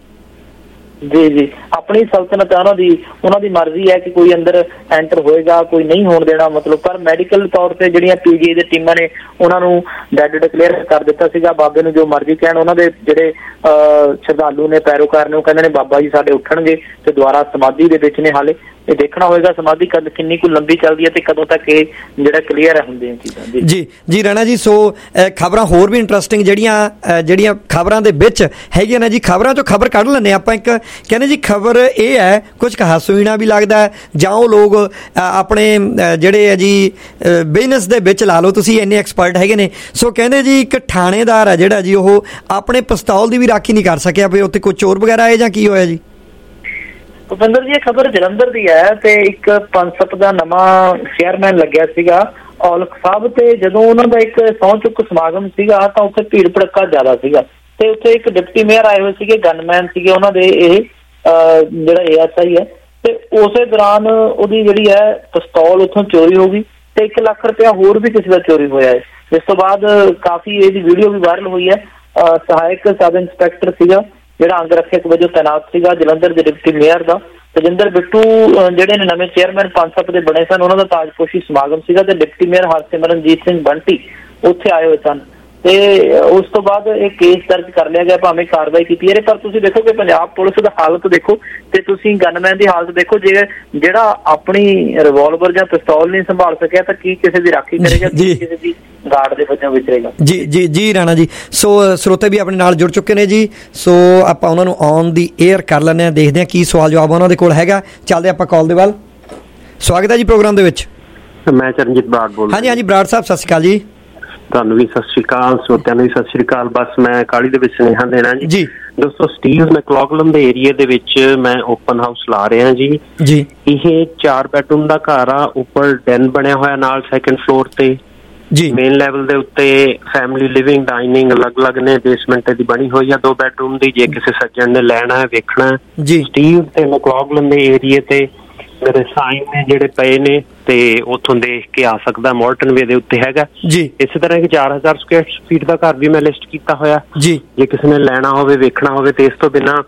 ਜੀ ਜੀ, ਆਪਣੀ ਸਲਤਨਤ ਹੈ ਉਹਨਾਂ ਦੀ, ਉਹਨਾਂ ਦੀ ਮਰਜ਼ੀ ਹੈ ਕਿ ਕੋਈ ਅੰਦਰ ਐਂਟਰ ਹੋਏਗਾ, ਕੋਈ ਨਹੀਂ ਹੋਣ ਦੇਣਾ ਮਤਲਬ। ਪਰ ਮੈਡੀਕਲ ਤੌਰ ਤੇ ਜਿਹੜੀਆਂ ਪੀਜੀਆਈ ਦੇ ਟੀਮਾਂ ਨੇ ਉਹਨਾਂ ਨੂੰ ਡੈਡ ਡਿਕਲੇਅਰ ਕਰ ਦਿੱਤਾ ਸੀਗਾ। ਬਾਬੇ ਨੂੰ ਜੋ ਮਰਜ਼ੀ ਕਹਿਣ, ਉਹਨਾਂ ਦੇ ਜਿਹੜੇ ਸ਼ਰਧਾਲੂ ਨੇ, ਪੈਰੋਕਾਰ ਨੇ, ਉਹ ਕਹਿੰਦੇ ਨੇ ਬਾਬਾ ਜੀ ਸਾਡੇ ਉੱਠਣਗੇ ਤੇ ਦੁਬਾਰਾ ਸਮਾਧੀ ਦੇ ਵਿੱਚ ਨੇ। ਹਾਲੇ ਇਹ ਦੇਖਣਾ ਹੋਏਗਾ ਸਮਾਧੀ ਕਦ ਕਿੰਨੀ ਕੁ ਲੰਬੀ ਚੱਲਦੀ ਹੈ ਤੇ ਕਦੋਂ ਤੱਕ ਇਹ ਜਿਹੜਾ ਕਲੀਅਰ ਹੁੰਦੀਆਂ ਚੀਜ਼ਾਂ। ਜੀ ਜੀ ਰਾਣਾ ਜੀ, ਸੋ ਖਬਰਾਂ ਹੋਰ ਵੀ ਇੰਟਰਸਟਿੰਗ ਜਿਹੜੀਆਂ ਜਿਹੜੀਆਂ ਖਬਰਾਂ ਦੇ ਵਿੱਚ ਹੈਗੀਆਂ ਨੇ ਜੀ, ਖਬਰਾਂ ਚੋਂ ਖਬਰ ਕੱਢ ਲੈਂਦੇ ਆਪਾਂ। ਇੱਕ ਕਹਿੰਦੇ ਜੀ ਖਬਰ ਇਹ ਹੈ, ਕੁਝ ਹਾਸੋਹੀਣਾ ਵੀ ਲੱਗਦਾ ਜਾਂ ਉਹ ਲੋਕ ਆਪਣੇ ਜਿਹੜੇ ਹੈ ਜੀ ਬਿਜ਼ਨਸ ਦੇ ਵਿੱਚ ਲਾ ਲਓ, ਤੁਸੀਂ ਇੰਨੇ ਐਕਸਪਰਟ ਹੈਗੇ ਨੇ, ਸੋ ਕਹਿੰਦੇ ਜੀ ਇੱਕ ਥਾਣੇਦਾਰ ਹੈ ਜਿਹੜਾ ਜੀ ਉਹ ਆਪਣੇ ਪਿਸਤੌਲ ਦੀ ਵੀ ਰਾਖੀ ਨਹੀਂ ਕਰ ਸਕਿਆ, ਵੀ ਉੱਥੇ ਕੋਈ ਚੋਰ ਵਗੈਰਾ ਆਏ ਜਾਂ ਕੀ ਹੋਇਆ ਜੀ? ਭੁਪਿੰਦਰ ਜੀ, ਇਹ ਖਬਰ ਜਲੰਧਰ ਦੀ ਹੈ ਤੇ ਇੱਕ ਪੰਸਪ ਦਾ ਨਵਾਂ ਚੇਅਰਮੈਨ ਲੱਗਿਆ ਸੀਗਾ ਔਲਖ ਸਾਹਿਬ, ਤੇ ਜਦੋਂ ਉਹਨਾਂ ਦਾ ਇੱਕ ਸਹੁੰ ਚੁੱਕ ਸਮਾਗਮ ਸੀਗਾ ਤਾਂ ਉੱਥੇ ਭੀੜ ਭੜੱਕਾ ਜ਼ਿਆਦਾ ਸੀਗਾ, ਤੇ ਉੱਥੇ ਇੱਕ ਡਿਪਟੀ ਮੇਅਰ ਆਏ ਹੋਏ ਸੀਗੇ, ਗਨਮੈਨ ਸੀਗੇ ਉਹਨਾਂ ਦੇ, ਇਹ ਜਿਹੜਾ ਏ ਐਸ ਆਈ ਹੈ, ਤੇ ਉਸੇ ਦੌਰਾਨ ਉਹਦੀ ਜਿਹੜੀ ਹੈ ਪਿਸਤੌਲ ਉੱਥੋਂ ਚੋਰੀ ਹੋ ਗਈ ਤੇ ਇੱਕ ਲੱਖ ਰੁਪਇਆ ਹੋਰ ਵੀ ਕਿਸੇ ਦਾ ਚੋਰੀ ਹੋਇਆ ਹੈ। ਇਸ ਤੋਂ ਬਾਅਦ ਕਾਫੀ ਇਹਦੀ ਵੀਡੀਓ ਵੀ ਵਾਇਰਲ ਹੋਈ ਹੈ। ਸਹਾਇਕ ਸਬ ਇੰਸਪੈਕਟਰ ਸੀਗਾ ਜਿਹੜਾ ਅੰਗ ਰੱਖਿਅਕ ਵਜੋਂ ਤੈਨਾਤ ਸੀਗਾ ਜਲੰਧਰ ਦੇ ਡਿਪਟੀ ਮੇਅਰ ਦਾ, ਤਜਿੰਦਰ ਬਿੱਟੂ ਜਿਹੜੇ ਨੇ ਨਵੇਂ ਚੇਅਰਮੈਨ ਪੰਸਪ ਦੇ ਬਣੇ ਸਨ, ਉਹਨਾਂ ਦਾ ਤਾਜਪੋਸ਼ੀ ਸਮਾਗਮ ਸੀਗਾ ਤੇ ਡਿਪਟੀ ਮੇਅਰ ਹਰਸਿਮਰਨਜੀਤ ਸਿੰਘ ਬੰਟੀ ਉੱਥੇ ਆਏ ਹੋਏ ਸਨ, ਤੇ ਉਸ ਤੋਂ ਬਾਅਦ ਇਹ ਕੇਸ ਦਰਜ ਕਰ ਲਿਆ ਗਿਆ, ਭਾਵੇਂ ਕਾਰਵਾਈ ਕੀਤੀ ਹੈ। ਪਰ ਤੁਸੀਂ ਦੇਖੋ ਕਿ ਪੰਜਾਬ ਪੁਲਿਸ ਦਾ ਹਾਲਤ ਦੇਖੋ ਤੇ ਤੁਸੀਂ ਗਨਮੈਨ ਦੀ ਹਾਲਤ ਦੇਖੋ, ਜੇ ਜਿਹੜਾ ਆਪਣੀ ਰਿਵਾਲਵਰ ਜਾਂ ਪਿਸਤੌਲ ਨਹੀਂ ਸੰਭਾਲ ਸਕਿਆ ਤਾਂ ਕੀ ਕਿਸੇ ਦੀ ਰਾਖੀ ਕਰੇਗਾ, ਕਿਸੇ ਦੀ ਗਾਰਡ ਦੇ ਵਜੋਂ ਵਿਚਰੇਗਾ। ਜੀ ਜੀ ਜੀ ਰਾਣਾ ਜੀ, ਸੋ ਸਰੋਤੇ ਵੀ ਆਪਣੇ ਨਾਲ ਜੁੜ ਚੁੱਕੇ ਨੇ ਜੀ, ਸੋ ਆਪਾਂ ਉਹਨਾਂ ਨੂੰ ਔਨ ਦੀ ਏਅਰ ਕਰ ਲੈਂਦੇ ਹਾਂ, ਦੇਖਦੇ ਹਾਂ ਕੀ ਸਵਾਲ ਜਵਾਬ ਉਹਨਾਂ ਦੇ ਕੋਲ ਹੈਗਾ। ਚੱਲਦੇ ਆਪਾਂ ਕਾਲ ਦੇ ਵੱਲ। ਸਵਾਗਤ ਹੈ ਜੀ ਪ੍ਰੋਗਰਾਮ ਦੇ ਵਿੱਚ। ਮੈਂ ਚਰਨਜੀਤ ਬਰਾੜ ਬੋਲ। ਹਾਂਜੀ ਹਾਂਜੀ ਬਰਾੜ ਸਾਹਿਬ, ਸਤਿ ਸ਼੍ਰੀ ਅਕਾਲ ਜੀ। ਤੁਹਾਨੂੰ ਵੀ ਸਤਿ ਸ਼੍ਰੀ ਅਕਾਲ, ਸਰੋਤਿਆਂ ਨੂੰ ਵੀ ਸਤਿ ਸ਼੍ਰੀ ਅਕਾਲ। ਬਸ ਮੈਂ ਕਾਲੀ ਦੇ ਵਿੱਚ ਸੁਨੇਹਾ ਦੇਣਾ ਜੀ। ਜੀ ਦੋਸਤੋ, ਸਟੀਵ ਮੈਕਲੌਗਲਨ ਦੇ ਏਰੀਏ ਦੇ ਵਿੱਚ ਮੈਂ ਓਪਨ ਹਾਊਸ ਲਾ ਰਿਹਾ ਜੀ। ਜੀ ਇਹ ਚਾਰ ਬੈਡਰੂਮ ਦਾ ਘਰ ਆ, ਉੱਪਰ ਡੈਨ ਬਣਿਆ ਹੋਇਆ ਨਾਲ ਸੈਕੰਡ ਫਲੋਰ ਤੇ ਜੀ। ਮੇਨ ਲੈਵਲ ਦੇ ਉੱਤੇ ਫੈਮਿਲੀ ਲਿਵਿੰਗ ਡਾਈਨਿੰਗ ਅਲੱਗ-ਅਲੱਗ ਨੇ, ਬੇਸਮੈਂਟ ਦੀ ਬਣੀ ਹੋਈ ਆ ਦੋ ਬੈਡਰੂਮ ਦੀ, ਜੇ ਕਿਸੇ ਸੱਜਣ ਨੇ ਲੈਣਾ ਹੈ ਵੇਖਣਾ ਜੀ। ਸਟੀਵ ਤੇ ਮੈਕਲੌਗਲਨ ਦੇ ਏਰੀਏ ਤੇ ਮੇਰੇ ਸਾਈਨ ਨੇ ਜਿਹੜੇ ਪਏ ਨੇ ਤੇ ਉੱਥੋਂ ਦੇਖ ਕੇ ਆ ਸਕਦਾ, ਮੋਰਟਨ ਵੇ ਦੇ ਉੱਤੇ ਹੈਗਾ ਜੀ। ਇਸੇ ਤਰ੍ਹਾਂ ਕਿ ਚਾਰ ਹਜ਼ਾਰ ਸਕੁਅਰ ਫੀਟ ਦਾ ਘਰ ਵੀ ਮੈਂ ਲਿਸਟ ਕੀਤਾ ਹੋਇਆ ਜੀ, ਜੇ ਕਿਸੇ ਨੇ ਲੈਣਾ ਹੋਵੇ ਵੇਖਣਾ ਹੋਵੇ। ਤੇ ਇਸ ਤੋਂ ਬਿਨਾਂ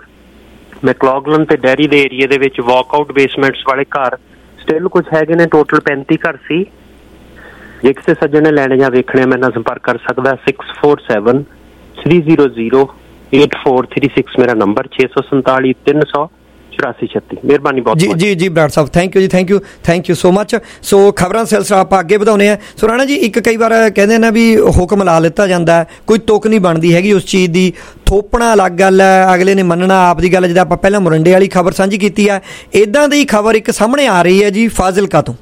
ਮੈਕਲੌਗਲਨ ਤੇ ਡੈਰੀ ਦੇ ਏਰੀਏ ਦੇ ਵਿੱਚ ਵਾਕਆਊਟ ਬੇਸਮੈਂਟਸ ਵਾਲੇ ਘਰ ਸਟਿਲ ਕੁਝ ਹੈਗੇ ਨੇ, ਟੋਟਲ ਪੈਂਤੀ ਘਰ ਸੀ। ਜੇ ਕਿਸੇ ਸੱਜਣ ਨੇ ਲੈਣੇ ਜਾਂ ਵੇਖਣੇ ਮੇਰੇ ਨਾਲ ਸੰਪਰਕ ਕਰ ਸਕਦਾ। Six four seven three zero zero eight four three six ਮੇਰਾ ਨੰਬਰ, ਛੇ ਸੌ ਸੰਤਾਲੀ ਤਿੰਨ ਸੌ ਚੁਰਾਸੀ ਛੱਤੀ। ਮਿਹਰਬਾਨੀ ਬਹੁਤ ਜੀ ਜੀ ਜੀ ਬਰਾੜ ਸਾਹਿਬ, ਥੈਂਕ ਯੂ ਜੀ, thank you thank you so much. So ਖਬਰਾਂ ਸਿਲਸਿਲਾ ਆਪਾਂ ਅੱਗੇ ਵਧਾਉਂਦੇ ਹਾਂ। ਸੋ ਰਾਣਾ ਜੀ, ਇੱਕ ਕਈ ਵਾਰ ਕਹਿੰਦੇ ਨਾ ਵੀ ਹੁਕਮ ਲਾ ਲਿੱਤਾ ਜਾਂਦਾ, ਕੋਈ ਤੁਕ ਨਹੀਂ ਬਣਦੀ ਹੈਗੀ ਉਸ ਚੀਜ਼ ਦੀ, ਥੋਪਣਾ ਅਲੱਗ ਗੱਲ ਹੈ, ਅਗਲੇ ਨੇ ਮੰਨਣਾ ਆਪ ਦੀ ਗੱਲ। ਜਿੱਦਾਂ ਆਪਾਂ ਪਹਿਲਾਂ ਮੁਰੰਡੇ ਵਾਲੀ ਖਬਰ ਸਾਂਝੀ ਕੀਤੀ ਹੈ, ਇੱਦਾਂ ਦੀ ਖਬਰ ਇੱਕ ਸਾਹਮਣੇ ਆ ਰਹੀ ਹੈ ਜੀ ਫਾਜ਼ਿਲਕਾ ਤੋਂ।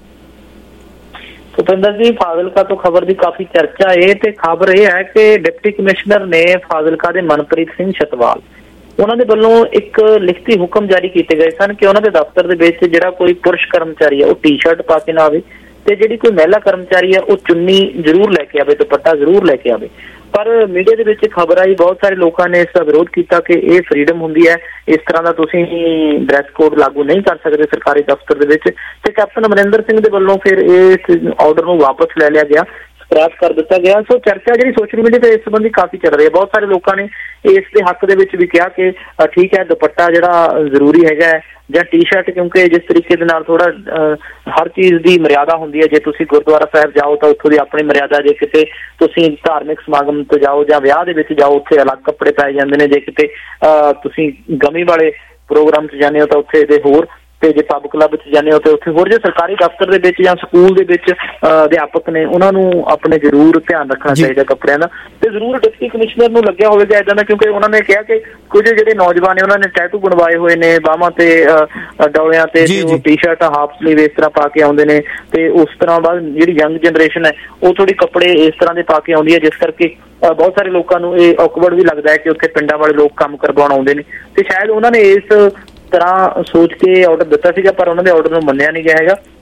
ਭੁਪਿੰਦਰ ਜੀ, ਫਾਜ਼ਿਲਕਾ ਤੋਂ ਖਬਰ ਦੀ ਕਾਫੀ ਚਰਚਾ ਹੈ ਤੇ ਖਬਰ ਇਹ ਹੈ ਕਿ ਡਿਪਟੀ ਕਮਿਸ਼ਨਰ ਨੇ ਫਾਜ਼ਿਲਕਾ ਦੇ ਮਨਪ੍ਰੀਤ ਸਿੰਘ ਛਤਵਾਲ, ਉਹਨਾਂ ਦੇ ਵੱਲੋਂ ਇੱਕ ਲਿਖਤੀ ਹੁਕਮ ਜਾਰੀ ਕੀਤੇ ਗਏ ਸਨ ਕਿ ਉਹਨਾਂ ਦੇ ਦਫ਼ਤਰ ਦੇ ਵਿੱਚ ਜਿਹੜਾ ਕੋਈ ਪੁਰਸ਼ ਕਰਮਚਾਰੀ ਹੈ ਉਹ ਟੀ ਸ਼ਰਟ ਪਾ ਕੇ ਨਾ ਆਵੇ, ਤੇ ਜਿਹੜੀ ਕੋਈ ਮਹਿਲਾ ਕਰਮਚਾਰੀ ਹੈ ਉਹ ਚੁੰਨੀ ਜ਼ਰੂਰ ਲੈ ਕੇ ਆਵੇ, ਦੁਪੱਟਾ ਜ਼ਰੂਰ ਲੈ ਕੇ ਆਵੇ। ਪਰ ਮੀਡੀਆ ਦੇ ਵਿੱਚ ਖਬਰ ਆਈ, ਬਹੁਤ ਸਾਰੇ ਲੋਕਾਂ ਨੇ ਇਸ ਦਾ ਵਿਰੋਧ ਕੀਤਾ ਕਿ ਇਹ ਫਰੀडम ਹੁੰਦੀ ਹੈ, ਇਸ ਤਰ੍ਹਾਂ ਦਾ ਤੁਸੀਂ ਡਰੈਸ ਕੋਡ ਲਾਗੂ ਨਹੀਂ ਕਰ ਸਕਦੇ ਸਰਕਾਰੀ ਦਫ਼ਤਰ ਦੇ ਵਿੱਚ। ਤੇ ਕੈਪਟਨ ਅਮਰਿੰਦਰ ਸਿੰਘ ਦੇ ਵੱਲੋਂ ਫਿਰ ਇਸ ਆਰਡਰ ਨੂੰ ਵਾਪਸ ਲੈ ਲਿਆ ਗਿਆ, ਸਕ੍ਰੈਪ ਕਰ ਦਿੱਤਾ ਗਿਆ। ਸੋ ਚਰਚਾ ਜਿਹੜੀ ਸੋਸ਼ਲ ਮੀਡੀਆ ਤੇ ਇਸ ਸੰਬੰਧੀ ਕਾਫੀ ਚੱਲ ਰਹੀ ਹੈ। ਬਹੁਤ ਸਾਰੇ ਲੋਕਾਂ ਨੇ ਇਸ ਦੇ ਹੱਕ ਦੇ ਵਿੱਚ ਵੀ ਕਿਹਾ ਕਿ ਠੀਕ ਹੈ, ਦੁਪੱਟਾ ਜਿਹੜਾ ਜ਼ਰੂਰੀ ਹੈਗਾ ਜਾਂ ਟੀ ਸ਼ਰਟ, ਕਿਉਂਕਿ ਜਿਸ ਤਰੀਕੇ ਦੇ ਨਾਲ ਥੋੜਾ ਹਰ ਚੀਜ਼ ਦੀ ਮਰਿਆਦਾ ਹੁੰਦੀ ਹੈ। ਜੇ ਤੁਸੀਂ ਗੁਰਦੁਆਰਾ ਸਾਹਿਬ ਜਾਓ ਤਾਂ ਉੱਥੋਂ ਦੀ ਆਪਣੀ ਮਰਿਆਦਾ, ਜੇ ਕਿਤੇ ਤੁਸੀਂ ਧਾਰਮਿਕ ਸਮਾਗਮ ਤੇ ਜਾਓ ਜਾਂ ਵਿਆਹ ਦੇ ਵਿੱਚ ਜਾਓ ਉੱਥੇ ਅਲੱਗ ਕੱਪੜੇ ਪਾਏ ਜਾਂਦੇ ਨੇ, ਜੇ ਕਿਤੇ ਤੁਸੀਂ ਗਮੀ ਵਾਲੇ ਪ੍ਰੋਗਰਾਮ 'ਚ ਜਾਂਦੇ ਹੋ ਤਾਂ ਉੱਥੇ ਦੇ ਹੋਰ, ਤੇ ਜੇ ਪਬ ਕਲੱਬ 'ਚ ਜਾਂਦੇ ਹੋ ਤੇ ਉੱਥੇ ਹੋਰ। ਜੇ ਸਰਕਾਰੀ ਦਫ਼ਤਰ ਦੇ ਵਿੱਚ ਜਾਂ ਸਕੂਲ ਦੇ ਵਿੱਚ ਅਧਿਆਪਕ ਨੇ, ਉਹਨਾਂ ਨੂੰ ਆਪਣੇ ਜ਼ਰੂਰ ਧਿਆਨ ਰੱਖਣਾ ਚਾਹੀਦਾ ਕੱਪੜਿਆਂ ਦਾ। ਤੇ ਜ਼ਰੂਰ ਡਿਪਟੀ ਕਮਿਸ਼ਨਰ ਨੂੰ ਲੱਗਿਆ ਹੋਵੇਗਾ ਇੱਦਾਂ ਦਾ, ਕਿਉਂਕਿ ਉਹਨਾਂ ਨੇ ਕਿਹਾ ਕਿ ਕੁਝ ਜਿਹੜੇ ਨੌਜਵਾਨ ਨੇ ਉਹਨਾਂ ਨੇ ਟੈਟੂ ਬਣਵਾਏ ਹੋਏ ਨੇ ਬਾਹਾਂ ਤੇ, ਡੌਲਿਆਂ ਤੇ, ਉਹ ਟੀ ਸ਼ਰਟ ਹਾਫ ਸਲੀਵ ਇਸ ਤਰ੍ਹਾਂ ਪਾ ਕੇ ਆਉਂਦੇ ਨੇ। ਤੇ ਉਸ ਤਰ੍ਹਾਂ ਬਾਅਦ ਜਿਹੜੀ ਯੰਗ ਜਨਰੇਸ਼ਨ ਹੈ ਉਹ ਥੋੜੀ ਕੱਪੜੇ ਇਸ ਤਰ੍ਹਾਂ ਦੇ ਪਾ ਕੇ ਆਉਂਦੀ ਹੈ, ਜਿਸ ਕਰਕੇ ਬਹੁਤ ਸਾਰੇ ਲੋਕਾਂ ਨੂੰ ਇਹ ਔਕਵਰਡ ਵੀ ਲੱਗਦਾ ਹੈ ਕਿ ਉੱਥੇ ਪਿੰਡਾਂ ਵਾਲੇ ਲੋਕ ਕੰਮ ਕਰਵਾਉਣ ਆਉਂਦੇ ਨੇ। ਤੇ ਸ਼ਾਇਦ ਉਹਨਾਂ ਨੇ ਇਸ ਤਰ੍ਹਾਂ ਸੋਚ ਕੇ ਆਰਡਰ ਦਿੱਤਾ ਸੀਗਾ, ਪਰ ਉਹਨਾਂ ਦੇ ਆਰਡਰ ਨੂੰ ਮੰਨਿਆ ਨਹੀਂ ਗਿਆ ਹੈਗਾ।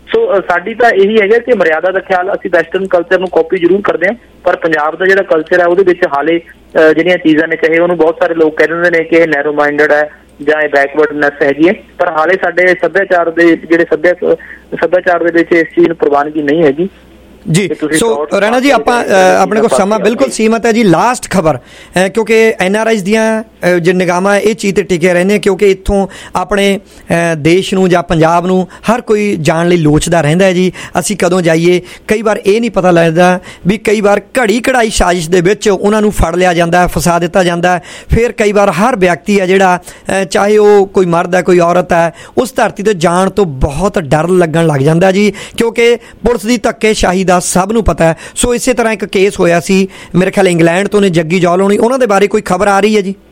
ਸੋ ਸਾਡੀ ਤਾਂ ਇਹੀ ਹੈਗਾ ਕਿ ਮਰਿਆਦਾ ਦਾ ਖਿਆਲ, ਅਸੀਂ ਵੈਸਟਰਨ ਕਲਚਰ ਨੂੰ ਕਾਪੀ ਜ਼ਰੂਰ ਕਰਦੇ ਹਾਂ, ਪਰ ਪੰਜਾਬ ਦਾ ਜਿਹੜਾ ਕਲਚਰ ਹੈ ਉਹਦੇ ਵਿੱਚ ਹਾਲੇ ਜਿਹੜੀਆਂ ਚੀਜ਼ਾਂ ਨੇ, ਚਾਹੇ ਉਹਨੂੰ ਬਹੁਤ ਸਾਰੇ ਲੋਕ ਕਹਿ ਦਿੰਦੇ ਨੇ ਕਿ ਇਹ ਨੈਰੋ ਮਾਈਂਡਡ ਹੈ ਜਾਂ ਇਹ ਬੈਕਵਰਡਨੈਸ ਹੈਗੀ ਹੈ, ਪਰ ਹਾਲੇ ਸਾਡੇ ਸੱਭਿਆਚਾਰ ਦੇ ਜਿਹੜੇ ਸੱਭਿਆ ਸੱਭਿਆਚਾਰ ਦੇ ਵਿੱਚ ਇਸ ਚੀਜ਼ ਨੂੰ ਪ੍ਰਵਾਨਗੀ ਨਹੀਂ ਹੈਗੀ ਜੀ। ਸੋ ਰਾਣਾ ਜੀ, ਆਪਾਂ ਆਪਣੇ ਕੋਲ ਸਮਾਂ ਬਿਲਕੁਲ ਸੀਮਤ ਹੈ ਜੀ। ਲਾਸਟ ਖਬਰ, ਕਿਉਂਕਿ ਐਨ ਆਰ ਆਈਜ਼ ਦੀਆਂ ਜੋ ਨਿਗਾਹਾਂ ਇਹ ਚੀਜ਼ ਤੇ ਟਿਕੇ ਰਹਿੰਦੇ, ਕਿਉਂਕਿ ਇੱਥੋਂ ਆਪਣੇ ਦੇਸ਼ ਨੂੰ ਜਾਂ ਪੰਜਾਬ ਨੂੰ ਹਰ ਕੋਈ ਜਾਣ ਲਈ ਲੋਚਦਾ ਰਹਿੰਦਾ ਹੈ ਜੀ, ਅਸੀਂ ਕਦੋਂ ਜਾਈਏ। ਕਈ ਵਾਰ ਇਹ ਨਹੀਂ ਪਤਾ ਲੱਗਦਾ ਵੀ ਕਈ ਵਾਰ ਘੜੀ ਘੜਾਈ ਸਾਜ਼ਿਸ਼ ਦੇ ਵਿੱਚ ਉਹਨਾਂ ਨੂੰ ਫੜ ਲਿਆ ਜਾਂਦਾ, ਫਸਾ ਦਿੱਤਾ ਜਾਂਦਾ। ਫਿਰ ਕਈ ਵਾਰ ਹਰ ਵਿਅਕਤੀ ਹੈ ਜਿਹੜਾ, ਚਾਹੇ ਉਹ ਕੋਈ ਮਰਦ ਹੈ ਕੋਈ ਔਰਤ ਹੈ, ਉਸ ਧਰਤੀ ਤੇ ਜਾਣ ਤੋਂ ਬਹੁਤ ਡਰ ਲੱਗਣ ਲੱਗ ਜਾਂਦਾ ਜੀ, ਕਿਉਂਕਿ ਪੁਲਿਸ ਦੀ ਧੱਕੇਸ਼ਾਹੀ ਦਾ ਸਭ ਨੂੰ ਪਤਾ ਹੈ। ਸੋ ਇਸੇ ਤਰ੍ਹਾਂ ਇੱਕ ਕੇਸ ਹੋਇਆ ਸੀ, ਮੇਰੇ ਖਿਆਲ ਇੰਗਲੈਂਡ ਤੋਂ ਨੇ, ਜੱਗੀ ਜੌਹਲ ਹੋਣੀ, ਉਹਨਾਂ ਦੇ ਬਾਰੇ ਕੋਈ ਖਬਰ ਆ ਰਹੀ ਹੈ ਜੀ?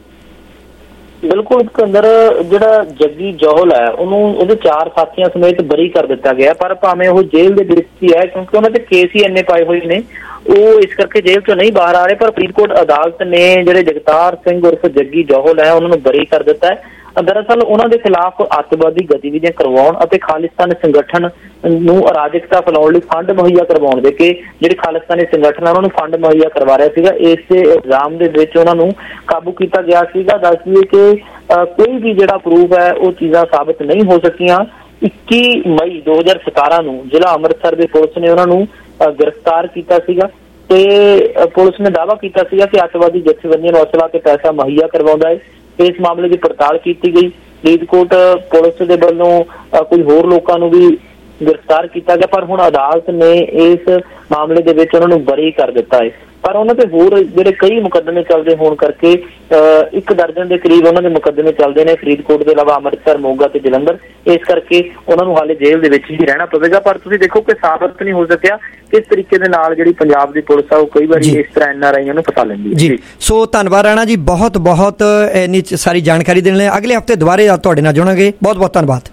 ਬਿਲਕੁਲ ਸਿਕੰਦਰ, ਜਿਹੜਾ ਜੱਗੀ ਜੌਹਲ ਹੈ ਉਹਨੂੰ ਉਹਦੇ ਚਾਰ ਸਾਥੀਆਂ ਸਮੇਤ ਬਰੀ ਕਰ ਦਿੱਤਾ ਗਿਆ, ਪਰ ਭਾਵੇਂ ਉਹ ਜੇਲ੍ਹ ਦੇ ਵਿੱਚ ਹੀ ਹੈ ਕਿਉਂਕਿ ਉਹਨਾਂ ਤੇ ਕੇਸ ਹੀ ਇੰਨੇ ਪਾਏ ਹੋਏ ਨੇ, ਉਹ ਇਸ ਕਰਕੇ ਜੇਲ੍ਹ ਚੋਂ ਨਹੀਂ ਬਾਹਰ ਆ ਰਹੇ। ਪਰ ਫਰੀਦਕੋਟ ਅਦਾਲਤ ਨੇ ਜਿਹੜੇ ਜਗਤਾਰ ਸਿੰਘ ਉਰਫ ਜੱਗੀ ਜੌਹਲ ਹੈ ਉਹਨਾਂ ਨੂੰ ਬਰੀ ਕਰ ਦਿੱਤਾ ਹੈ। ਦਰਅਸਲ ਉਹਨਾਂ ਦੇ ਖਿਲਾਫ ਅੱਤਵਾਦੀ ਗਤੀਵਿਧੀਆਂ ਕਰਵਾਉਣ ਅਤੇ ਖਾਲਿਸਤਾਨੀ ਸੰਗਠਨ ਨੂੰ ਅਰਾਜਕਤਾ ਫੈਲਾਉਣ ਲਈ ਫੰਡ ਮੁਹੱਈਆ ਕਰਵਾਉਣ ਦੇ ਕੇ ਜਿਹੜੇ ਖਾਲਿਸਤਾਨੀ ਸੰਗਠਨ ਆ ਉਹਨਾਂ ਨੂੰ ਫੰਡ ਮੁਹੱਈਆ ਕਰਵਾ ਰਿਹਾ ਸੀਗਾ, ਇਸੇ ਇਲਜ਼ਾਮ ਦੇ ਵਿੱਚ ਉਹਨਾਂ ਨੂੰ ਕਾਬੂ ਕੀਤਾ ਗਿਆ ਸੀਗਾ। ਦੱਸ ਦਈਏ ਕਿ ਕੋਈ ਵੀ ਜਿਹੜਾ ਪ੍ਰੂਫ ਹੈ ਉਹ ਚੀਜ਼ਾਂ ਸਾਬਤ ਨਹੀਂ ਹੋ ਸਕੀਆਂ। ਇੱਕੀ ਮਈ ਦੋ ਹਜ਼ਾਰ ਸਤਾਰਾਂ ਨੂੰ ਜ਼ਿਲ੍ਹਾ ਅੰਮ੍ਰਿਤਸਰ ਦੇ ਪੁਲਿਸ ਨੇ ਉਹਨਾਂ ਨੂੰ ਗ੍ਰਿਫਤਾਰ ਕੀਤਾ ਸੀਗਾ ਤੇ ਪੁਲਿਸ ਨੇ ਦਾਅਵਾ ਕੀਤਾ ਸੀਗਾ ਕਿ ਅੱਤਵਾਦੀ ਜਥੇਬੰਦੀਆਂ ਨੂੰ ਅਸਲਾ ਤੇ ਪੈਸਾ ਮੁਹੱਈਆ ਕਰਵਾਉਂਦਾ ਹੈ। ਇਸ ਮਾਮਲੇ ਦੀ ਪੜਤਾਲ ਕੀਤੀ ਗਈ। ਫਰੀਦਕੋਟ ਪੁਲਿਸ ਦੇ ਵੱਲੋਂ ਕੁਝ ਹੋਰ ਲੋਕਾਂ ਨੂੰ ਵੀ ਗ੍ਰਿਫਤਾਰ ਕੀਤਾ ਗਿਆ, ਪਰ ਹੁਣ ਅਦਾਲਤ ਨੇ ਇਸ ਮਾਮਲੇ ਦੇ ਵਿੱਚ ਉਹਨਾਂ ਨੂੰ ਬਰੀ ਕਰ ਦਿੱਤਾ ਹੈ। ਪਰ ਉਹਨਾਂ ਤੇ ਹੋਰ ਜਿਹੜੇ ਕਈ ਮੁਕੱਦਮੇ ਚੱਲਦੇ ਹੋਣ ਕਰਕੇ ਇੱਕ ਦਰਜਨ ਦੇ ਕਰੀਬ ਉਹਨਾਂ ਦੇ ਮੁਕੱਦਮੇ ਚੱਲਦੇ ਨੇ ਫਰੀਦਕੋਟ ਦੇ ਇਲਾਵਾ ਅੰਮ੍ਰਿਤਸਰ, ਮੋਗਾ ਤੇ ਜਲੰਧਰ, ਇਸ ਕਰਕੇ ਉਹਨਾਂ ਨੂੰ ਹਾਲੇ ਜੇਲ੍ਹ ਦੇ ਵਿੱਚ ਹੀ ਰਹਿਣਾ ਪਵੇਗਾ। ਪਰ ਤੁਸੀਂ ਦੇਖੋ ਕਿ ਸਾਬਤ ਨਹੀਂ ਹੋ ਸਕਿਆ ਕਿਸ ਤਰੀਕੇ ਦੇ ਨਾਲ ਜਿਹੜੀ ਪੰਜਾਬ ਦੀ ਪੁਲਿਸ ਆ ਉਹ ਕਈ ਵਾਰੀ ਇਸ ਤਰ੍ਹਾਂ ਐਨ ਆਰ ਆਈਆਂ ਨੂੰ ਫਸਾ ਲੈਂਦੀ ਹੈ ਜੀ। ਸੋ ਧੰਨਵਾਦ ਰਾਣਾ ਜੀ, ਬਹੁਤ ਬਹੁਤ ਇੰਨੀ ਸਾਰੀ ਜਾਣਕਾਰੀ ਦੇਣ ਲਈ। ਅਗਲੇ ਹਫ਼ਤੇ ਦੁਬਾਰੇ ਤੁਹਾਡੇ ਨਾਲ ਜੁੜਾਂਗੇ। ਬਹੁਤ ਬਹੁਤ ਧੰਨਵਾਦ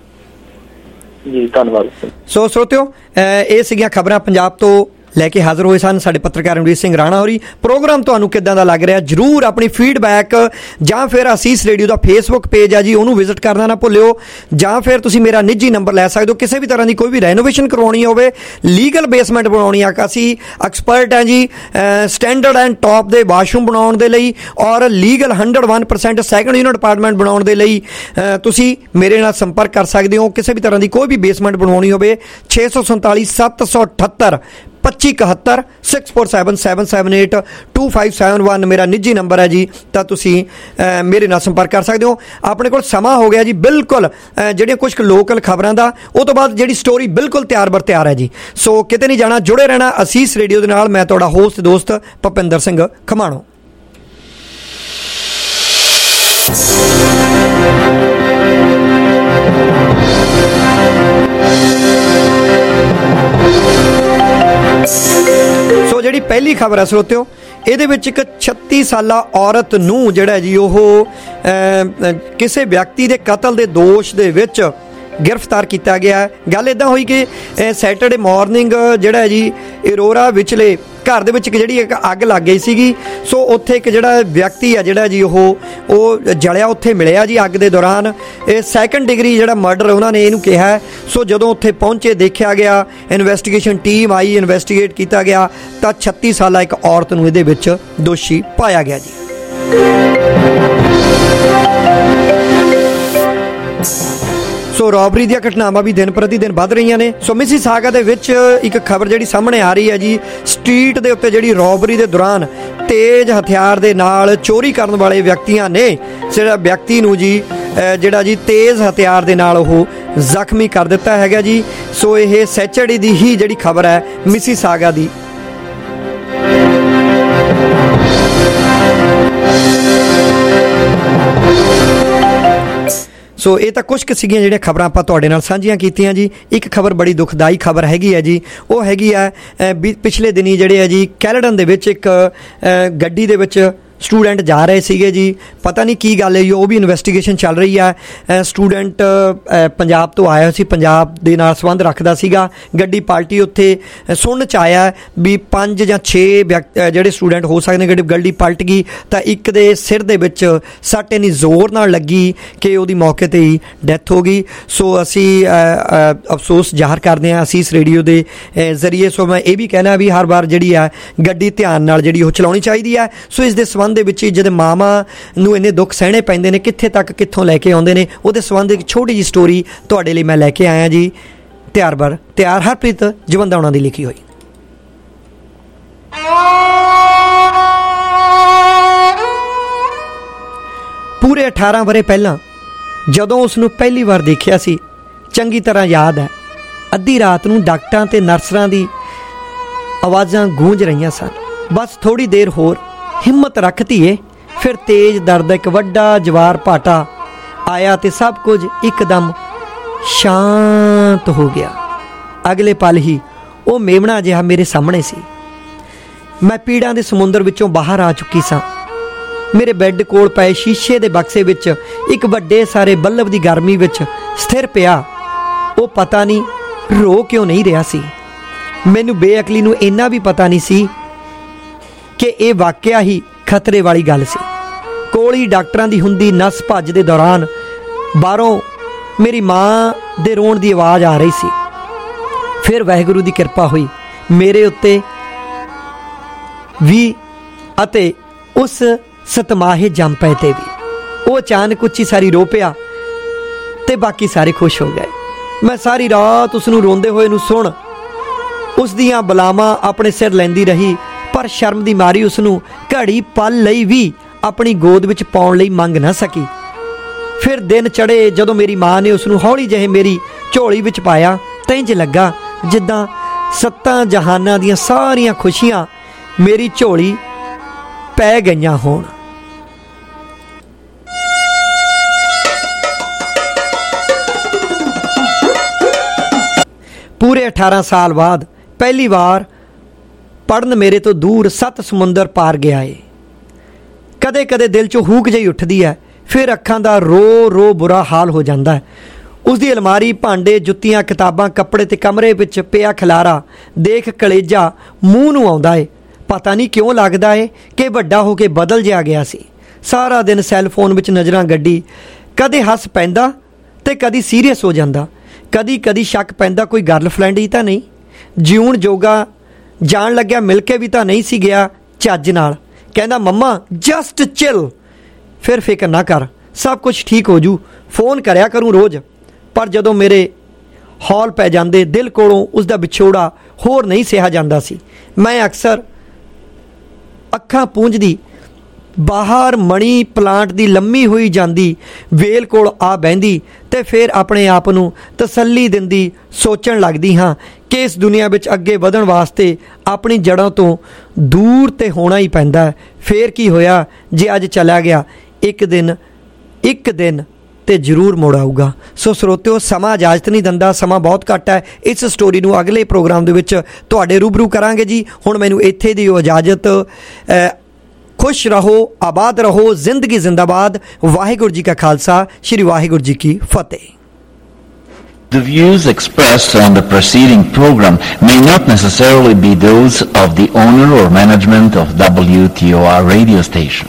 ਜੀ। ਧੰਨਵਾਦ। ਸੋ ਸਰੋਤਿਓ, ਇਹ ਸੀਗੀਆਂ ਖਬਰਾਂ ਪੰਜਾਬ ਤੋਂ ਲੈ ਕੇ ਹਾਜ਼ਰ ਹੋਏ ਸਨ ਸਾਡੇ ਪੱਤਰਕਾਰ ਰਣਵੀਰ ਸਿੰਘ ਰਾਣਾ ਹੋਰੀ। ਪ੍ਰੋਗਰਾਮ ਤੁਹਾਨੂੰ ਕਿੱਦਾਂ ਦਾ ਲੱਗ ਰਿਹਾ, ਜ਼ਰੂਰ ਆਪਣੀ ਫੀਡਬੈਕ ਜਾਂ ਫਿਰ ਅਸੀਸ ਰੇਡੀਓ ਦਾ ਫੇਸਬੁੱਕ ਪੇਜ ਹੈ ਜੀ, ਉਹਨੂੰ ਵਿਜ਼ਿਟ ਕਰਨਾ ਨਾ ਭੁੱਲਿਓ, ਜਾਂ ਫਿਰ ਤੁਸੀਂ ਮੇਰਾ ਨਿੱਜੀ ਨੰਬਰ ਲੈ ਸਕਦੇ ਹੋ। ਕਿਸੇ ਵੀ ਤਰ੍ਹਾਂ ਦੀ ਕੋਈ ਵੀ ਰੈਨੋਵੇਸ਼ਨ ਕਰਵਾਉਣੀ ਹੋਵੇ, ਲੀਗਲ ਬੇਸਮੈਂਟ ਬਣਾਉਣੀ ਆ, ਅਸੀਂ ਐਕਸਪਰਟ ਹਾਂ ਜੀ ਸਟੈਂਡਰਡ ਐਂਡ ਟੌਪ ਦੇ ਵਾਸ਼ਰੂਮ ਬਣਾਉਣ ਦੇ ਲਈ, ਔਰ legal hundred one percent second unit apartment ਬਣਾਉਣ ਦੇ ਲਈ ਤੁਸੀਂ ਮੇਰੇ ਨਾਲ ਸੰਪਰਕ ਕਰ ਸਕਦੇ ਹੋ। ਕਿਸੇ ਵੀ ਤਰ੍ਹਾਂ ਦੀ ਕੋਈ ਵੀ ਬੇਸਮੈਂਟ ਬਣਾਉਣੀ ਹੋਵੇ, ਛੇ ਸੌ ਸੰਤਾਲੀ ਸੱਤ ਸੌ ਅਠੱਤਰ ਪੱਚੀ ਇਕਹੱਤਰ six four seven seven seven eight two five seven one ਮੇਰਾ ਨਿੱਜੀ ਨੰਬਰ ਹੈ ਜੀ, ਤਾਂ ਤੁਸੀਂ ਮੇਰੇ ਨਾਲ ਸੰਪਰਕ ਕਰ ਸਕਦੇ ਹੋ। ਆਪਣੇ ਕੋਲ ਸਮਾਂ ਹੋ ਗਿਆ ਜੀ ਬਿਲਕੁਲ ਜਿਹੜੀਆਂ ਕੁਝ ਲੋਕਲ ਖਬਰਾਂ ਦਾ, ਉਹ ਤੋਂ ਬਾਅਦ ਜਿਹੜੀ ਸਟੋਰੀ ਬਿਲਕੁਲ ਤਿਆਰ ਬਰ ਤਿਆਰ ਹੈ ਜੀ। ਸੋ ਕਿਤੇ ਨਹੀਂ ਜਾਣਾ, ਜੁੜੇ ਰਹਿਣਾ ਅਸੀਸ ਰੇਡੀਓ ਦੇ ਨਾਲ। ਮੈਂ ਤੁਹਾਡਾ ਹੋਸਟ ਦੋਸਤ ਭੁਪਿੰਦਰ ਸਿੰਘ ਖਮਾਣੋ। ਸੋ ਜਿਹੜੀ ਪਹਿਲੀ ਖਬਰ ਹੈ ਸਰੋਤਿਓ, ਇਹਦੇ ਵਿੱਚ ਇੱਕ ਛੱਤੀ ਸਾਲਾ ਔਰਤ ਨੂੰ ਜਿਹੜਾ ਜੀ ਉਹ ਕਿਸੇ ਵਿਅਕਤੀ ਦੇ ਕਤਲ ਦੇ ਦੋਸ਼ ਦੇ ਵਿੱਚ ਗ੍ਰਿਫਤਾਰ ਕੀਤਾ ਗਿਆ। ਗੱਲ ਇੱਦਾਂ ਹੋਈ ਕਿ ਸੈਟਰਡੇ ਮਾਰਨਿੰਗ ਜਿਹੜਾ ਜੀ ਅਰੋਰਾ ਵਿਚਲੇ ਘਰ ਦੇ ਵਿੱਚ ਇੱਕ ਜਿਹੜੀ ਇੱਕ ਅੱਗ ਲੱਗ ਗਈ ਸੀਗੀ। ਸੋ ਉੱਥੇ ਇੱਕ ਜਿਹੜਾ ਵਿਅਕਤੀ ਆ ਜਿਹੜਾ ਜੀ ਉਹ ਉਹ ਜਲਿਆ ਉੱਥੇ ਮਿਲਿਆ ਜੀ ਅੱਗ ਦੇ ਦੌਰਾਨ। ਇਹ ਸੈਕੰਡ ਡਿਗਰੀ ਜਿਹੜਾ ਮਰਡਰ ਉਹਨਾਂ ਨੇ ਇਹਨੂੰ ਕਿਹਾ। ਸੋ ਜਦੋਂ ਉੱਥੇ ਪਹੁੰਚੇ ਦੇਖਿਆ ਗਿਆ, ਇਨਵੈਸਟੀਗੇਸ਼ਨ ਟੀਮ ਆਈ, ਇਨਵੈਸਟੀਗੇਟ ਕੀਤਾ ਗਿਆ ਤਾਂ ਛੱਤੀ ਸਾਲਾ ਇੱਕ ਔਰਤ ਨੂੰ ਇਹਦੇ ਵਿੱਚ ਦੋਸ਼ੀ ਪਾਇਆ ਗਿਆ ਜੀ। ਸੋ ਰੋਬਰੀ ਦੀਆਂ ਘਟਨਾਵਾਂ ਵੀ ਦਿਨ ਪ੍ਰਤੀ ਦਿਨ ਵੱਧ ਰਹੀਆਂ ਨੇ। ਸੋ ਮਿਸੀਸਾਗਾ ਦੇ ਵਿੱਚ ਇੱਕ ਖਬਰ ਜਿਹੜੀ ਸਾਹਮਣੇ ਆ ਰਹੀ ਹੈ ਜੀ, ਸਟਰੀਟ ਦੇ ਉੱਤੇ ਜਿਹੜੀ ਰੋਬਰੀ ਦੇ ਦੌਰਾਨ ਤੇਜ਼ ਹਥਿਆਰ ਦੇ ਨਾਲ ਚੋਰੀ ਕਰਨ ਵਾਲੇ ਵਿਅਕਤੀਆਂ ਨੇ ਜਿਹੜਾ ਵਿਅਕਤੀ ਨੂੰ ਜੀ ਜਿਹੜਾ ਜੀ ਤੇਜ਼ ਹਥਿਆਰ ਦੇ ਨਾਲ ਉਹ ਜ਼ਖਮੀ ਕਰ ਦਿੱਤਾ ਹੈਗਾ ਜੀ। ਸੋ ਇਹ ਸੈਚਰਡੇ ਦੀ ਹੀ ਜਿਹੜੀ ਖਬਰ ਹੈ ਮਿਸੀਸਾਗਾ ਦੀ। ਸੋ ਇਹ ਤਾਂ ਕੁਛ ਕੁ ਸੀਗੀਆਂ ਜਿਹੜੀਆਂ ਖਬਰਾਂ ਆਪਾਂ ਤੁਹਾਡੇ ਨਾਲ ਸਾਂਝੀਆਂ ਕੀਤੀਆਂ ਜੀ। ਇੱਕ ਖਬਰ ਬੜੀ ਦੁਖਦਾਈ ਖਬਰ ਹੈਗੀ ਹੈ ਜੀ, ਉਹ ਹੈਗੀ ਹੈ ਪਿਛਲੇ ਦਿਨੀ ਜਿਹੜੇ ਹੈ ਜੀ ਕੈਲਡਨ ਦੇ ਵਿੱਚ ਇੱਕ ਗੱਡੀ ਦੇ ਵਿੱਚ ਸਟੂਡੈਂਟ ਜਾ ਰਹੇ ਸੀਗੇ ਜੀ, ਪਤਾ ਨਹੀਂ ਕੀ ਗੱਲ ਹੈ ਜੀ, ਉਹ ਵੀ ਇਨਵੈਸਟੀਗੇਸ਼ਨ ਚੱਲ ਰਹੀ ਹੈ। ਸਟੂਡੈਂਟ ਪੰਜਾਬ ਤੋਂ ਆਇਆ ਸੀ, ਪੰਜਾਬ ਦੇ ਨਾਲ ਸੰਬੰਧ ਰੱਖਦਾ ਸੀਗਾ। ਗੱਡੀ ਪਾਲਟੀ ਉੱਥੇ ਸੁਣਨ 'ਚ ਆਇਆ ਵੀ ਪੰਜ ਜਾਂ ਛੇ ਜਿਹੜੇ ਸਟੂਡੈਂਟ ਹੋ ਸਕਦੇ ਨੇ, ਗੱਡੀ ਪਲਟ ਗਈ ਤਾਂ ਇੱਕ ਦੇ ਸਿਰ ਦੇ ਵਿੱਚ ਸੱਟ ਇੰਨੀ ਜ਼ੋਰ ਨਾਲ ਲੱਗੀ ਕਿ ਉਹਦੀ ਮੌਕੇ 'ਤੇ ਹੀ ਡੈਥ ਹੋ ਗਈ। ਸੋ ਅਸੀਂ ਅਫਸੋਸ ਜ਼ਾਹਰ ਕਰਦੇ ਹਾਂ ਅਸੀਸ ਰੇਡੀਓ ਦੇ ਜ਼ਰੀਏ। ਸੋ ਮੈਂ ਇਹ ਵੀ ਕਹਿਣਾ ਵੀ ਹਰ ਵਾਰ ਜਿਹੜੀ ਹੈ ਗੱਡੀ ਧਿਆਨ ਨਾਲ ਜਿਹੜੀ ਉਹ ਚਲਾਉਣੀ ਚਾਹੀਦੀ ਹੈ। ਸੋ ਇਸ ਦੇ ਸੰਬੰਧ ਦੇ ਵਿੱਚ ਜਦ ਮਾਵਾਂ ਨੂੰ ਇੰਨੇ ਦੁੱਖ ਸਹਿਣੇ ਪੈਂਦੇ ਨੇ, ਕਿੱਥੇ ਤੱਕ ਕਿੱਥੋਂ ਲੈ ਕੇ ਆਉਂਦੇ ਨੇ, ਉਹਦੇ ਸੰਬੰਧ ਇੱਕ ਛੋਟੀ ਜਿਹੀ ਸਟੋਰੀ ਤੁਹਾਡੇ ਲਈ ਮੈਂ ਲੈ ਕੇ ਆਇਆ ਜੀ। ਤਿਆਰ ਬਰ ਤਿਆਰ ਹਰਪ੍ਰੀਤ ਜਵੰਦਾ ਉਹਨਾਂ ਦੀ ਲਿਖੀ ਹੋਈ। ਪੂਰੇ ਅਠਾਰਾਂ ਵਰ੍ਹੇ ਪਹਿਲਾਂ ਜਦੋਂ ਉਸ ਨੂੰ ਪਹਿਲੀ ਵਾਰ ਦੇਖਿਆ ਸੀ, ਚੰਗੀ ਤਰ੍ਹਾਂ ਯਾਦ ਹੈ, ਅੱਧੀ ਰਾਤ ਨੂੰ ਡਾਕਟਰਾਂ ਤੇ ਨਰਸਾਂ ਦੀ ਆਵਾਜ਼ਾਂ ਗੂੰਜ ਰਹੀਆਂ ਸਨ। ਬਸ ਥੋੜ੍ਹੀ ਦੇਰ ਹੋਰ ਹਿੰਮਤ ਰੱਖ ਧੀਏ। ਫਿਰ ਤੇਜ਼ ਦਰਦ ਇੱਕ ਵੱਡਾ ਜਵਾਰ ਭਾਟਾ ਆਇਆ ਤੇ ਸਭ ਕੁਝ ਇੱਕਦਮ ਸ਼ਾਂਤ ਹੋ ਗਿਆ। ਅਗਲੇ ਪਲ ਹੀ ਉਹ ਮੇਮਣਾ ਜਿਹਾ ਮੇਰੇ ਸਾਹਮਣੇ ਸੀ। ਮੈਂ ਪੀੜਾਂ ਦੇ ਸਮੁੰਦਰ ਵਿੱਚੋਂ ਬਾਹਰ ਆ ਚੁੱਕੀ ਸਾਂ। ਮੇਰੇ ਬੈੱਡ ਕੋਲ ਪਏ ਸ਼ੀਸ਼ੇ ਦੇ ਬਕਸੇ ਵਿੱਚ ਇੱਕ ਵੱਡੇ ਸਾਰੇ ਬੱਲਬ ਦੀ ਗਰਮੀ ਵਿੱਚ ਸਥਿਰ ਪਿਆ। ਉਹ ਪਤਾ ਨਹੀਂ ਰੋ ਕਿਉਂ ਨਹੀਂ ਰਿਹਾ ਸੀ। ਮੈਨੂੰ ਬੇਅਕਲੀ ਨੂੰ ਇੰਨਾ ਵੀ ਪਤਾ ਨਹੀਂ ਸੀ ਕਿ ਇਹ ਵਾਕਿਆ ਹੀ ਖਤਰੇ ਵਾਲੀ ਗੱਲ ਸੀ। ਕੋਲ ਹੀ ਡਾਕਟਰਾਂ ਦੀ ਹੁੰਦੀ ਨਸ ਭੱਜ ਦੇ ਦੌਰਾਨ ਬਾਹਰੋਂ ਮੇਰੀ ਮਾਂ ਦੇ ਰੋਣ ਦੀ ਆਵਾਜ਼ ਆ ਰਹੀ ਸੀ। ਫਿਰ ਵਾਹਿਗੁਰੂ ਦੀ ਕਿਰਪਾ ਹੋਈ ਮੇਰੇ ਉੱਤੇ ਵੀ ਅਤੇ ਉਸ ਸਤਮਾਹੇ ਜੰਮ ਪਏ ਤੇ ਵੀ। ਉਹ ਅਚਾਨਕ ਉੱਚੀ ਸਾਰੀ ਰੋ ਪਿਆ ਤੇ ਬਾਕੀ ਸਾਰੇ ਖੁਸ਼ ਹੋ ਗਏ। ਮੈਂ ਸਾਰੀ ਰਾਤ ਉਸ ਨੂੰ ਰੋਂਦੇ ਹੋਏ ਨੂੰ ਸੁਣ ਉਸ ਦੀਆਂ ਬਲਾਵਾਂ ਆਪਣੇ ਸਿਰ ਲੈਂਦੀ ਰਹੀ, ਪਰ ਸ਼ਰਮ ਦੀ ਮਾਰੀ ਉਸ ਨੂੰ ਘੜੀ ਪਲ ਲਈ ਵੀ ਆਪਣੀ ਗੋਦ ਵਿੱਚ ਪਾਉਣ ਲਈ ਮੰਗ ਨਾ ਸਕੀ। ਫਿਰ ਦਿਨ ਚੜ੍ਹੇ ਜਦੋਂ ਮੇਰੀ ਮਾਂ ਨੇ ਉਸ ਨੂੰ ਹੌਲੀ ਜਿਹੇ ਮੇਰੀ ਝੋਲੀ ਵਿੱਚ ਪਾਇਆ ਤਾਂ ਇੰਝ ਲੱਗਾ ਜਿੱਦਾਂ ਸੱਤਾਂ ਜਹਾਨਾਂ ਦੀਆਂ ਸਾਰੀਆਂ ਖੁਸ਼ੀਆਂ ਮੇਰੀ ਝੋਲੀ ਪੈ ਗਈਆਂ ਹੋਣ। ਪੂਰੇ ਅਠਾਰਾਂ ਸਾਲ ਬਾਅਦ ਪਹਿਲੀ ਵਾਰ ਪੜ੍ਹਨ ਮੇਰੇ ਤੋਂ ਦੂਰ ਸੱਤ ਸਮੁੰਦਰ ਪਾਰ ਗਿਆ ਏ। ਕਦੇ ਕਦੇ ਦਿਲ 'ਚੋਂ ਹੂਕ ਜਿਹੀ ਉੱਠਦੀ ਹੈ, ਫਿਰ ਅੱਖਾਂ ਦਾ ਰੋ ਰੋ ਬੁਰਾ ਹਾਲ ਹੋ ਜਾਂਦਾ ਹੈ। ਉਸ ਦੀ ਅਲਮਾਰੀ, ਭਾਂਡੇ, ਜੁੱਤੀਆਂ, ਕਿਤਾਬਾਂ, ਕੱਪੜੇ ਤੇ ਕਮਰੇ ਵਿੱਚ ਪਿਆ ਖਿਲਾਰਾ ਦੇਖ ਕਲੇਜਾ ਮੂੰਹ ਨੂੰ ਆਉਂਦਾ ਏ। ਪਤਾ ਨਹੀਂ ਕਿਉਂ ਲੱਗਦਾ ਏ ਕਿ ਵੱਡਾ ਹੋ ਕੇ ਬਦਲ ਜਿਹਾ ਗਿਆ ਸੀ। ਸਾਰਾ ਦਿਨ ਸੈੱਲ ਫੋਨ ਵਿੱਚ ਨਜ਼ਰਾਂ ਗੱਡੀ, ਕਦੇ ਹੱਸ ਪੈਂਦਾ ਤੇ ਕਦੀ ਸੀਰੀਅਸ ਹੋ ਜਾਂਦਾ। ਕਦੀ ਕਦੀ ਸ਼ੱਕ ਪੈਂਦਾ ਕੋਈ ਗਰਲਫਰੈਂਡ ਹੀ ਤਾਂ ਨਹੀਂ। ਜਿਉਣ ਜੋਗਾ ਜਾਣ ਲੱਗਿਆ ਮਿਲ ਕੇ ਵੀ ਤਾਂ ਨਹੀਂ ਸੀ ਗਿਆ ਚੱਜ ਨਾਲ। ਕਹਿੰਦਾ ਮੰਮਾ ਜਸਟ ਚਿਲ, ਫਿਰ ਫਿਕਰ ਨਾ ਕਰ, ਸਭ ਕੁਝ ਠੀਕ ਹੋ ਜੂ, ਫੋਨ ਕਰਿਆ ਕਰੂੰ ਰੋਜ਼। ਪਰ ਜਦੋਂ ਮੇਰੇ ਹੌਲ ਪੈ ਜਾਂਦੇ ਦਿਲ ਕੋਲੋਂ ਉਸ ਦਾ ਵਿਛੋੜਾ ਹੋਰ ਨਹੀਂ ਸਹਿਆ ਜਾਂਦਾ ਸੀ। ਮੈਂ ਅਕਸਰ ਅੱਖਾਂ ਪੂੰਝਦੀ ਬਾਹਰ ਮਣੀ ਪਲਾਂਟ ਦੀ ਲੰਮੀ ਹੋਈ ਜਾਂਦੀ ਵੇਲ ਕੋਲ ਆ ਬਹਿੰਦੀ ਤੇ ਫਿਰ ਆਪਣੇ ਆਪ ਨੂੰ ਤਸੱਲੀ ਦਿੰਦੀ ਸੋਚਣ ਲੱਗਦੀ ਹਾਂ ਕਿ ਇਸ ਦੁਨੀਆ ਵਿੱਚ ਅੱਗੇ ਵਧਣ ਵਾਸਤੇ ਆਪਣੀ ਜੜ੍ਹਾਂ ਤੋਂ ਦੂਰ ਤੇ ਹੋਣਾ ਹੀ ਪੈਂਦਾ। ਫੇਰ ਕੀ ਹੋਇਆ ਜੇ ਅੱਜ ਚਲਾ ਗਿਆ, ਇੱਕ ਦਿਨ ਇੱਕ ਦਿਨ ਤੇ ਜ਼ਰੂਰ ਮੁੜ ਆਊਗਾ। ਸੋ ਸਰੋਤਿਓ, ਸਮਾਂ ਇਜਾਜ਼ਤ ਨਹੀਂ ਦਿੰਦਾ, ਸਮਾਂ ਬਹੁਤ ਘੱਟ ਹੈ। ਇਸ ਸਟੋਰੀ ਨੂੰ ਅਗਲੇ ਪ੍ਰੋਗਰਾਮ ਦੇ ਵਿੱਚ ਤੁਹਾਡੇ ਰੂਬਰੂ ਕਰਾਂਗੇ ਜੀ। ਹੁਣ ਮੈਨੂੰ ਇੱਥੇ ਦੀ ਇਜਾਜ਼ਤ। खुश रहो, आबाद रहो, जिंदगी जिंदाबाद। वाहिगुरु जी का खालसा, श्री वाहिगुरु जी की फतेह। The views expressed on the preceding program may not necessarily be those of the owner or management of W T O R radio station.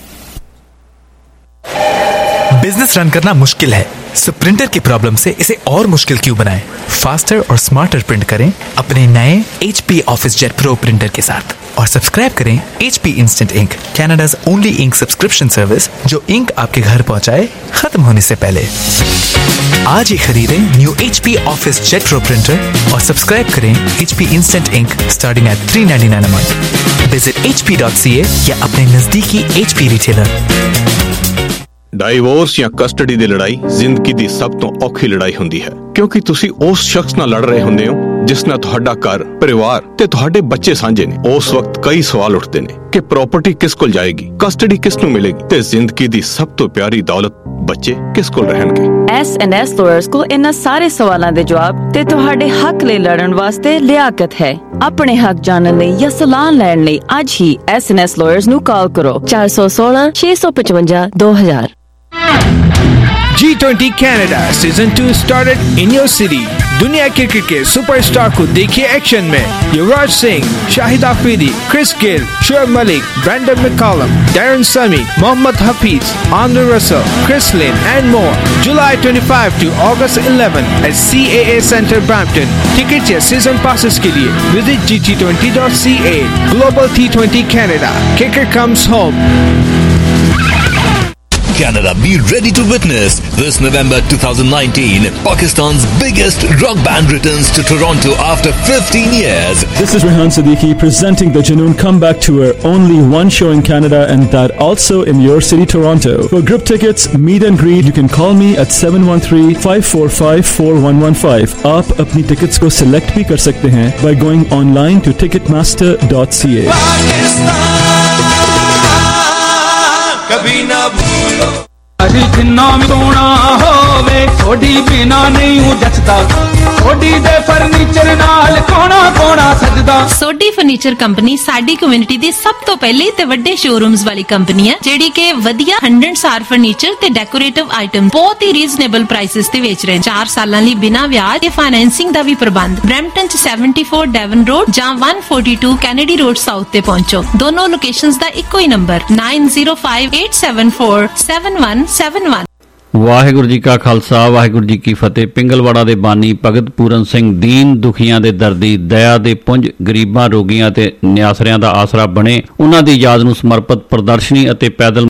Business run करना मुश्किल है, सो प्रिंटर की प्रॉब्लम से इसे और मुश्किल क्यों बनाएं? फास्टर और स्मार्टर प्रिंट करें अपने नए H P Office Jet Pro printer के साथ और सब्सक्राइब करें H P Instant Ink, Canada's only ink subscription service जो इंक आपके घर पहुंचाए खत्म होने से पहले। आज ही खरीदें new H P Office Jet Pro printer और सब्सक्राइब करें H P Instant Ink starting at three ninety-nine a month. Visit H P dot C A या अपने नजदीकी H P रिटेलर। ਡਾਈਵੋਰਸ ਜਾਂ ਕਸਟਡੀ ਦੀ ਲੜਾਈ ਜ਼ਿੰਦਗੀ ਦੀ ਸਭ ਤੋਂ ਔਖੀ ਲੜਾਈ ਹੁੰਦੀ ਹੈ, ਕਿਉਂਕਿ ਤੁਸੀਂ ਉਸ ਸ਼ਖਸ ਨਾਲ ਲੜ ਰਹੇ ਹੁੰਦੇ ਹੋ ਜਿਸ ਨਾਲ ਤੁਹਾਡਾ ਘਰ, ਪਰਿਵਾਰ ਤੇ ਤੁਹਾਡੇ ਬੱਚੇ ਸਾਂਝੇ ਨੇ। ਉਸ ਵਕਤ ਕਈ ਸਵਾਲ ਉੱਠਦੇ ਨੇ ਕਿ ਪ੍ਰਾਪਰਟੀ ਕਿਸ ਕੋਲ ਜਾਏਗੀ, ਕਸਟਡੀ ਕਿਸ ਨੂੰ ਮਿਲੇਗੀ ਤੇ ਜ਼ਿੰਦਗੀ ਦੀ ਸਭ ਤੋਂ ਪਿਆਰੀ ਦੌਲਤ ਬੱਚੇ ਕਿਸ ਕੋਲ ਰਹਿਣਗੇ। ਐਸ ਐਂਡ ਐਸ ਲਾਇਰਸ ਕੋਲ ਇਹਨਾਂ ਸਾਰੇ ਸਵਾਲਾਂ ਦੇ ਜਵਾਬ ਤੇ ਤੁਹਾਡੇ ਹੱਕ ਲਈ ਲੜਨ ਵਾਸਤੇ ਲਿਆਕਤ ਹੈ। ਆਪਣੇ ਹੱਕ ਜਾਣਨ ਲਈ ਜਾਂ ਸਲਾਹ ਲੈਣ ਲਈ ਅੱਜ ਹੀ ਐਸ ਐਨ ਐਸ Lawyers ਨੂੰ ਕਾਲ ਕਰੋ ਚਾਰ ਸੌ ਸੋਲਾਂ ਛੇ ਸੌ ਪਚਵੰਜਾ ਦੋ ਹਜ਼ਾਰ। G twenty Canada season two started in your city. दुनिया क्रिकेट के सुपरस्टार को देखिए एक्शन में। Yuvraj Singh, Shahid Afridi, Chris Gayle, Shoaib Malik, Brendon McCullum, Darren Sammy, Mohammad Hafeez, Andre Russell, Chris Lynn and more. July twenty-fifth to August eleventh at C A A Centre Brampton. Tickets या season passes के लिए visit G T twenty dot C A. Global T twenty Canada. Kicker comes home. Canada, be ready to witness this November twenty nineteen Pakistan's biggest rock band returns to Toronto after fifteen years. This is Rehan Siddiqui presenting the Junoon Comeback Tour. Only one show in Canada and that also in your city, Toronto. For group tickets, meet and greet, you can call me at seven one three, five four five, four one one five. आप अपनी tickets को select भी कर सकते हैं by going online to ticketmaster dot C A. कभी ना भूलो अजी जिन्ना भी सोना होवे थोड़ी बिना नहीं हूं जचदा थोड़ी दे फर्नीचर नाल कोना कोना सजदा। सोडी फर्नीचर कंपनी साडी कम्युनिटी दी सब तो पहले ते वड्डे शोरूम्स वाली कंपनी है जेडी के वधिया हंड्रेड फर्नीचर ते डेकोरेटिव आइटम बहुत ही रीजनेबल प्राइसेस ते बेच रहे हैं। चार सालां लई बिना ब्याज ते फाइनेंसिंग दा भी प्रबंध। ब्रैम्पटन च चौहत्तर डेवन रोड जां one forty-two Kennedy road south ते पहुंचो। दोनों लोकेशंस दा इक्को ही number nine zero five eight seven four seven one seven one। Waheguru ji ਕਾ ਖਾਲਸਾ ਵਾਹਿਗੁਰੂ ਜੀ ਕੀ ਫਤਿਹ। ਪਿੰਗਲਵਾੜਾ ਦੇ ਬਾਨੀ ਭਗਤ ਪੂਰਨ ਸਿੰਘ ਦੀਨ ਦੁਖੀਆਂ ਦੇ ਦਰਦੀ ਦਇਆ ਦੇ ਪੁੰਜ ਗਰੀਬਾਂ ਰੋਗੀਆਂ ਤੇ ਨਿਆਸਰਿਆਂ ਦਾ ਆਸਰਾ ਬਣੇ ਉਹਨਾਂ ਦੀ ਯਾਦ ਨੂੰ ਸਮਰਪਿਤ ਪ੍ਰਦਰਸ਼ਨੀ ਅਤੇ ਪੈਦਲ